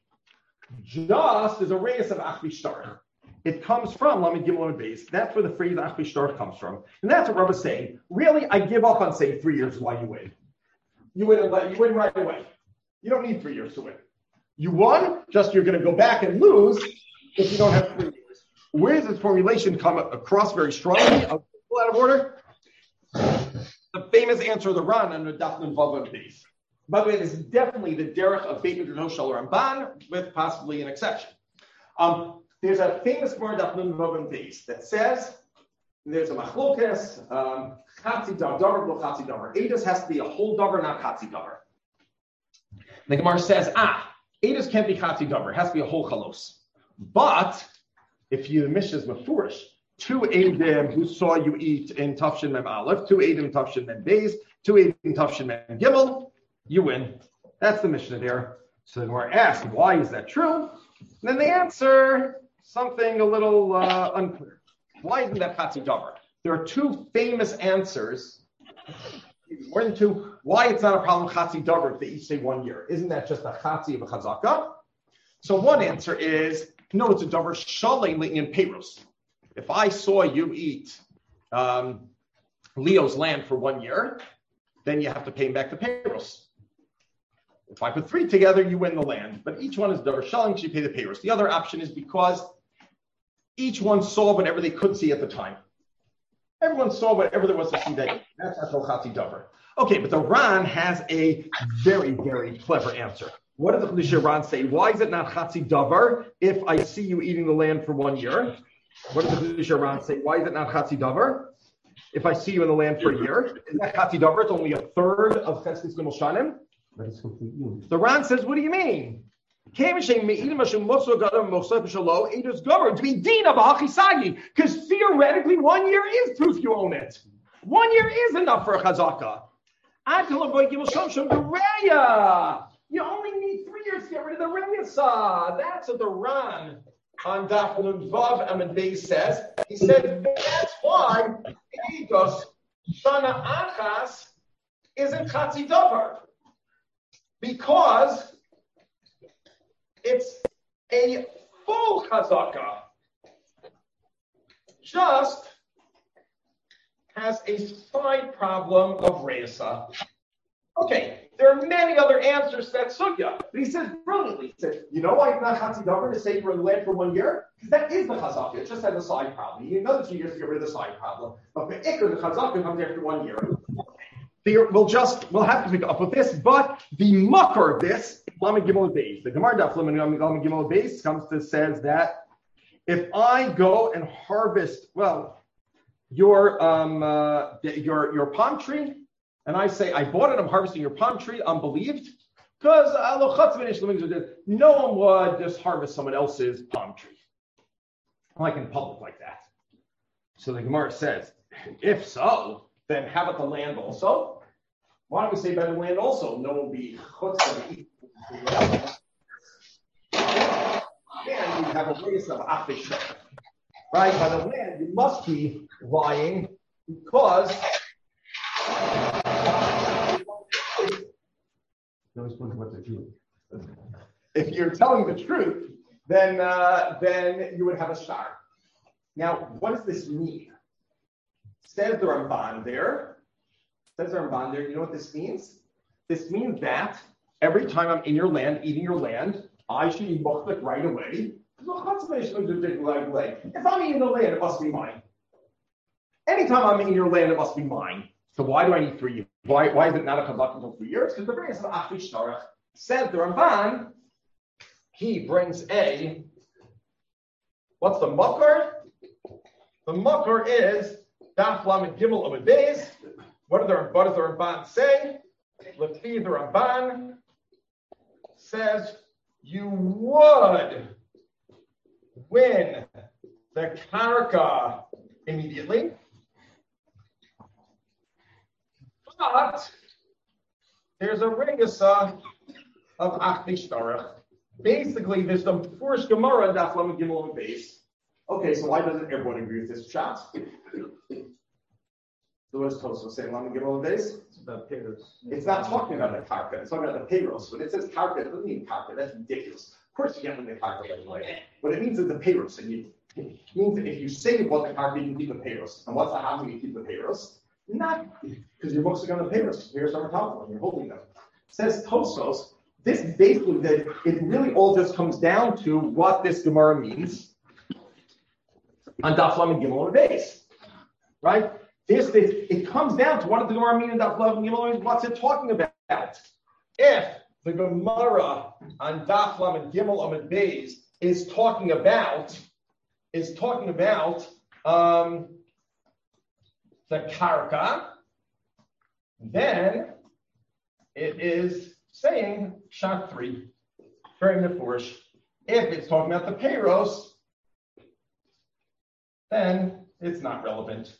S1: Just as a reis of achli shtarach. It comes from Lamed Gimel and Beis. That's where the phrase achli shtarach comes from, and that's what Rabbi is saying. Really, I give up on saying three years is why you win. You win. You win right away. You don't need three years to win. You won, just you're going to go back and lose if you don't have three years. Where does this formulation come across very strongly? I'll pull out of order. The famous answer of the Ran under Daf Nun Vav and Beis. By the way, this is definitely the derech of Beit Midrash Shel Ramban, with possibly an exception. Um, there's a famous Gemara Daf Nun Vav and Beis that says there's a machlokas, um, chatzi davar, lo chatzi davar. Eidos has to be a whole davar, not chatzi davar. The Gemara says, ah. Eidos can't be chatzi davar; it has to be a whole chalos. But if you mishes mafurish, two eidim who saw you eat in Tafshin Mem Aleph, two eidim in Tafshin Mem Beis, two eidim in Tafshin Mem Gimel, you win. That's the Mishnah there. So the Gemara asks, why is that true? And then they answer something a little uh, unclear. Why isn't that chatzi davar? There are two famous answers. More than two. Why it's not a problem chatzi davar if they each say one year? Isn't that just a chatzi of a chazaka? So one answer is no. It's a davar shalei in peiros. If I saw you eat um, Leo's land for one year, then you have to pay him back the peiros. If I put three together, you win the land. But each one is davar shalei, so you pay the peiros. The other option is because each one saw whatever they could see at the time. Everyone saw whatever there was to see that. That's Ashal Chatzi Davar. Okay, but the Ran has a very, very clever answer. What did the Chiddushei Ran say? Why is it not Chatzi Davar if I see you eating the land for one year? What did the Chiddushei Ran say? Why is it not Chatzi Davar if I see you in the land for a year? Is that Chatzi Davar? It's only a third of Cheskes Gimel Shanim.
S4: But it's completely.
S1: The Ran says, what do you mean? Because theoretically, one year is proof you own it. One year is enough for a chazaka. You only need three years to get rid of the reyasa. That's what the Ran on Daf Nun Vav Amud Beis says. He said that's why Eidos Shana Achas isn't Chatzi Davar, because it's a full chazaka, just has a side problem of reisa. Okay, there are many other answers to that sugya, but he says brilliantly, he says, you know why it's not chatzi davar to say you were in the land for one year? Because that is the chazaka, it just has a side problem. You need another two years to get rid of the side problem. But the ikr, the chazaka, comes after one year. We'll just, we'll have to pick up with this, but the makar of this, Lamed Gimel Beis, the Gemara Daf Lamed Gimel Beis comes to says that if I go and harvest, well, your um uh, your your palm tree, and I say I bought it, I'm harvesting your palm tree, I'm believed, because no one would just harvest someone else's palm tree, like in public like that. So the Gemara says, if so, then how about the land also? Why don't we say by the land also? No one will be chutz. And you have a race of afishah. Right? By the land, you must be lying because if you're telling the truth, then uh, then you would have a star. Now, what does this mean? Says the Ramban there. Says the Ramban there. You know what this means? This means that every time I'm in your land, eating your land, I should be muchlik right away. If I'm eating the land, it must be mine. Anytime I'm in your land, it must be mine. So why do I need three years? Why, why is it not a chazak until three years? Because the various of Achli Shtarach said the Ramban, he brings a, what's the makar? The makar is Daf Lamed Gimel Amud Beis. What, what does the Ramban say? Lefi the Ramban says you would win the karka immediately, but there's a regasa of Achli Shtarach. Basically, there's some first Gemara in Daf Lamed Gimel Amud Beis. Okay, so why doesn't everyone agree with this shot? So what does Tosfos say in Lamed Gimel Amud Beis?
S6: It's about payros.
S1: It's not talking about the karka. It's talking about the payros. When it says karka, it doesn't mean karka. That's ridiculous. Of course, you can't win the karka right away. What it means is the payros. And you, it means that if you say it wasn't karka, you can keep the payros. And what's the how you keep the payros? Not because your books are going to payros. Payros are accountable, and you're holding them. It says Tosfos. This basically that it really all just comes down to what this Gemara means on Daf Lamed Gimel Amud Beis, right? This, this it comes down to what does the Gemara mean in Daf Lamed Gimel Amud Beis? What's it talking about? If the Gemara on Daf Lamed Gimel Amud Beis is talking about is talking about um, the karka, then it is saying shot three, very mefurish. If it's talking about the payros, then it's not relevant.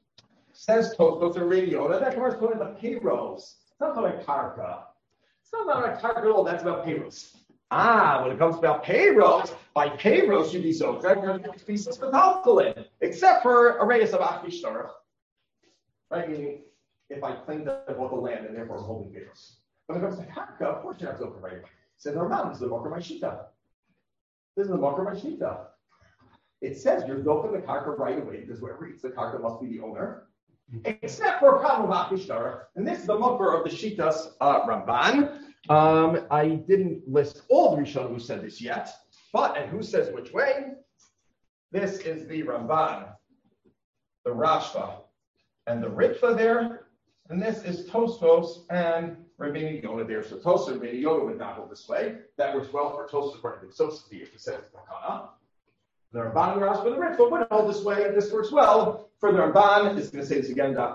S1: Says Tosfos or Radio that Gemara is talking about the payros. It's not talking about karka. It's not about karka at all. That's about payros. Ah, when it comes about payros, by payros you be so pieces for talkulin, except for a reyes of Achli Shtarach. Right? Meaning, if I claim that I bought the land and therefore I'm holding payros. When it comes to karka, of course you have to go for right away. Says Ramban, this is the makar my shita. This is the makar my shita. It says you're going the karka right away because whoever eats the karka must be the owner, except for a problem of Achli Shtarach. And this is the makar of the shitas uh, Ramban. Um, I didn't list all the Rishonim who said this yet, but and who says which way? This is the Ramban, the Rashba, and the Ritva there. And this is Tosfos and Rabbeinu Yonah there. So Tosfos and Rabbeinu Yonah would not hold this way. That works well for Tosfos according to Tosfos if he says it's Makana. The Ramban and the Rashba and the Ritva would hold this way, and this works well for the Ramban. It's going to say this again, Daf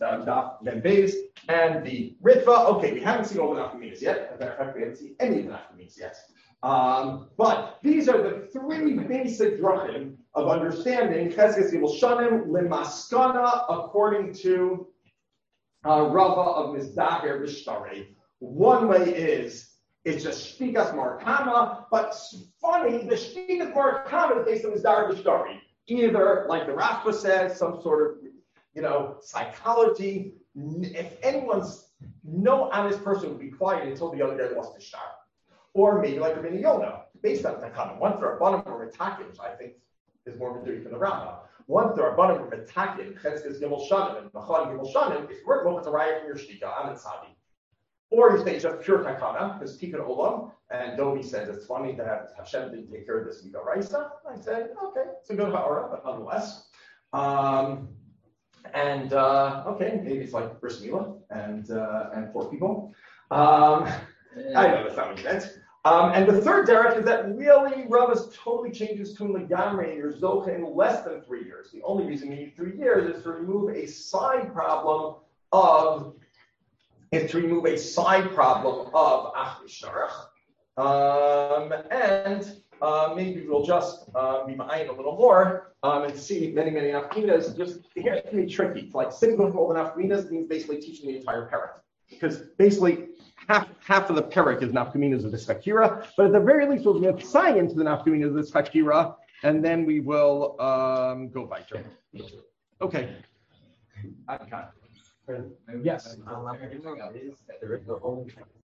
S1: Ben Beis, and the Ritva. Okay, we haven't seen all the Nafkaminas yet. As a matter of fact, we haven't seen any of the Nafkaminas yet. Um, but these are the three basic drachim of understanding Cheskes Gimel Shanim Limaskana according to uh, Rava of Mizdacher B'Shtarei. One way is it's just Shtikas Markama, but funny, the Shtikas Markama is based on Mizdacher B'Shtarei. Either, like the Rashba says, some sort of, you know, psychology. If anyone's no honest person would be quiet until the other guy lost his shot. Or maybe like Rabbeinu Yonah, based on Takana. One for Rabbanim or Metakim, which I think is more of a duty than the Rambam. One for Rabbanim or Metakim, Cheskes Gimel Shanim, and Machal Gimel Shanim, if you work well, it's a riot from your Shtika, I'm Tzadi. Or you say just pure Takana, because Tikkun Olam, and Dovi says it's funny that Hashem didn't take care of this Midah Raisa. I said, okay, it's a good Ha'ara, but nonetheless. Um, and, uh, okay, maybe it's like Bris Milah and, uh, and poor people. Um, I know that's not what you meant. Um, and the third derech is that really Rava's totally changes to Lagamri and your Zocha in less than three years. The only reason you need three years is to remove a side problem of is to remove a side problem of Achli Shtarach. Um, and uh, maybe we'll just uh, be ma'ayin a little more um, and see many, many nafkinas. Just here, it's going to be tricky. It's like sitting with all the nafkinas means basically teaching the entire parent. because basically half half of the perek is nafkaminas of this fakira, but at the very least we'll get sign into the nafkaminas of this fakira, and then we will um, go by turn. Okay.
S2: Yes.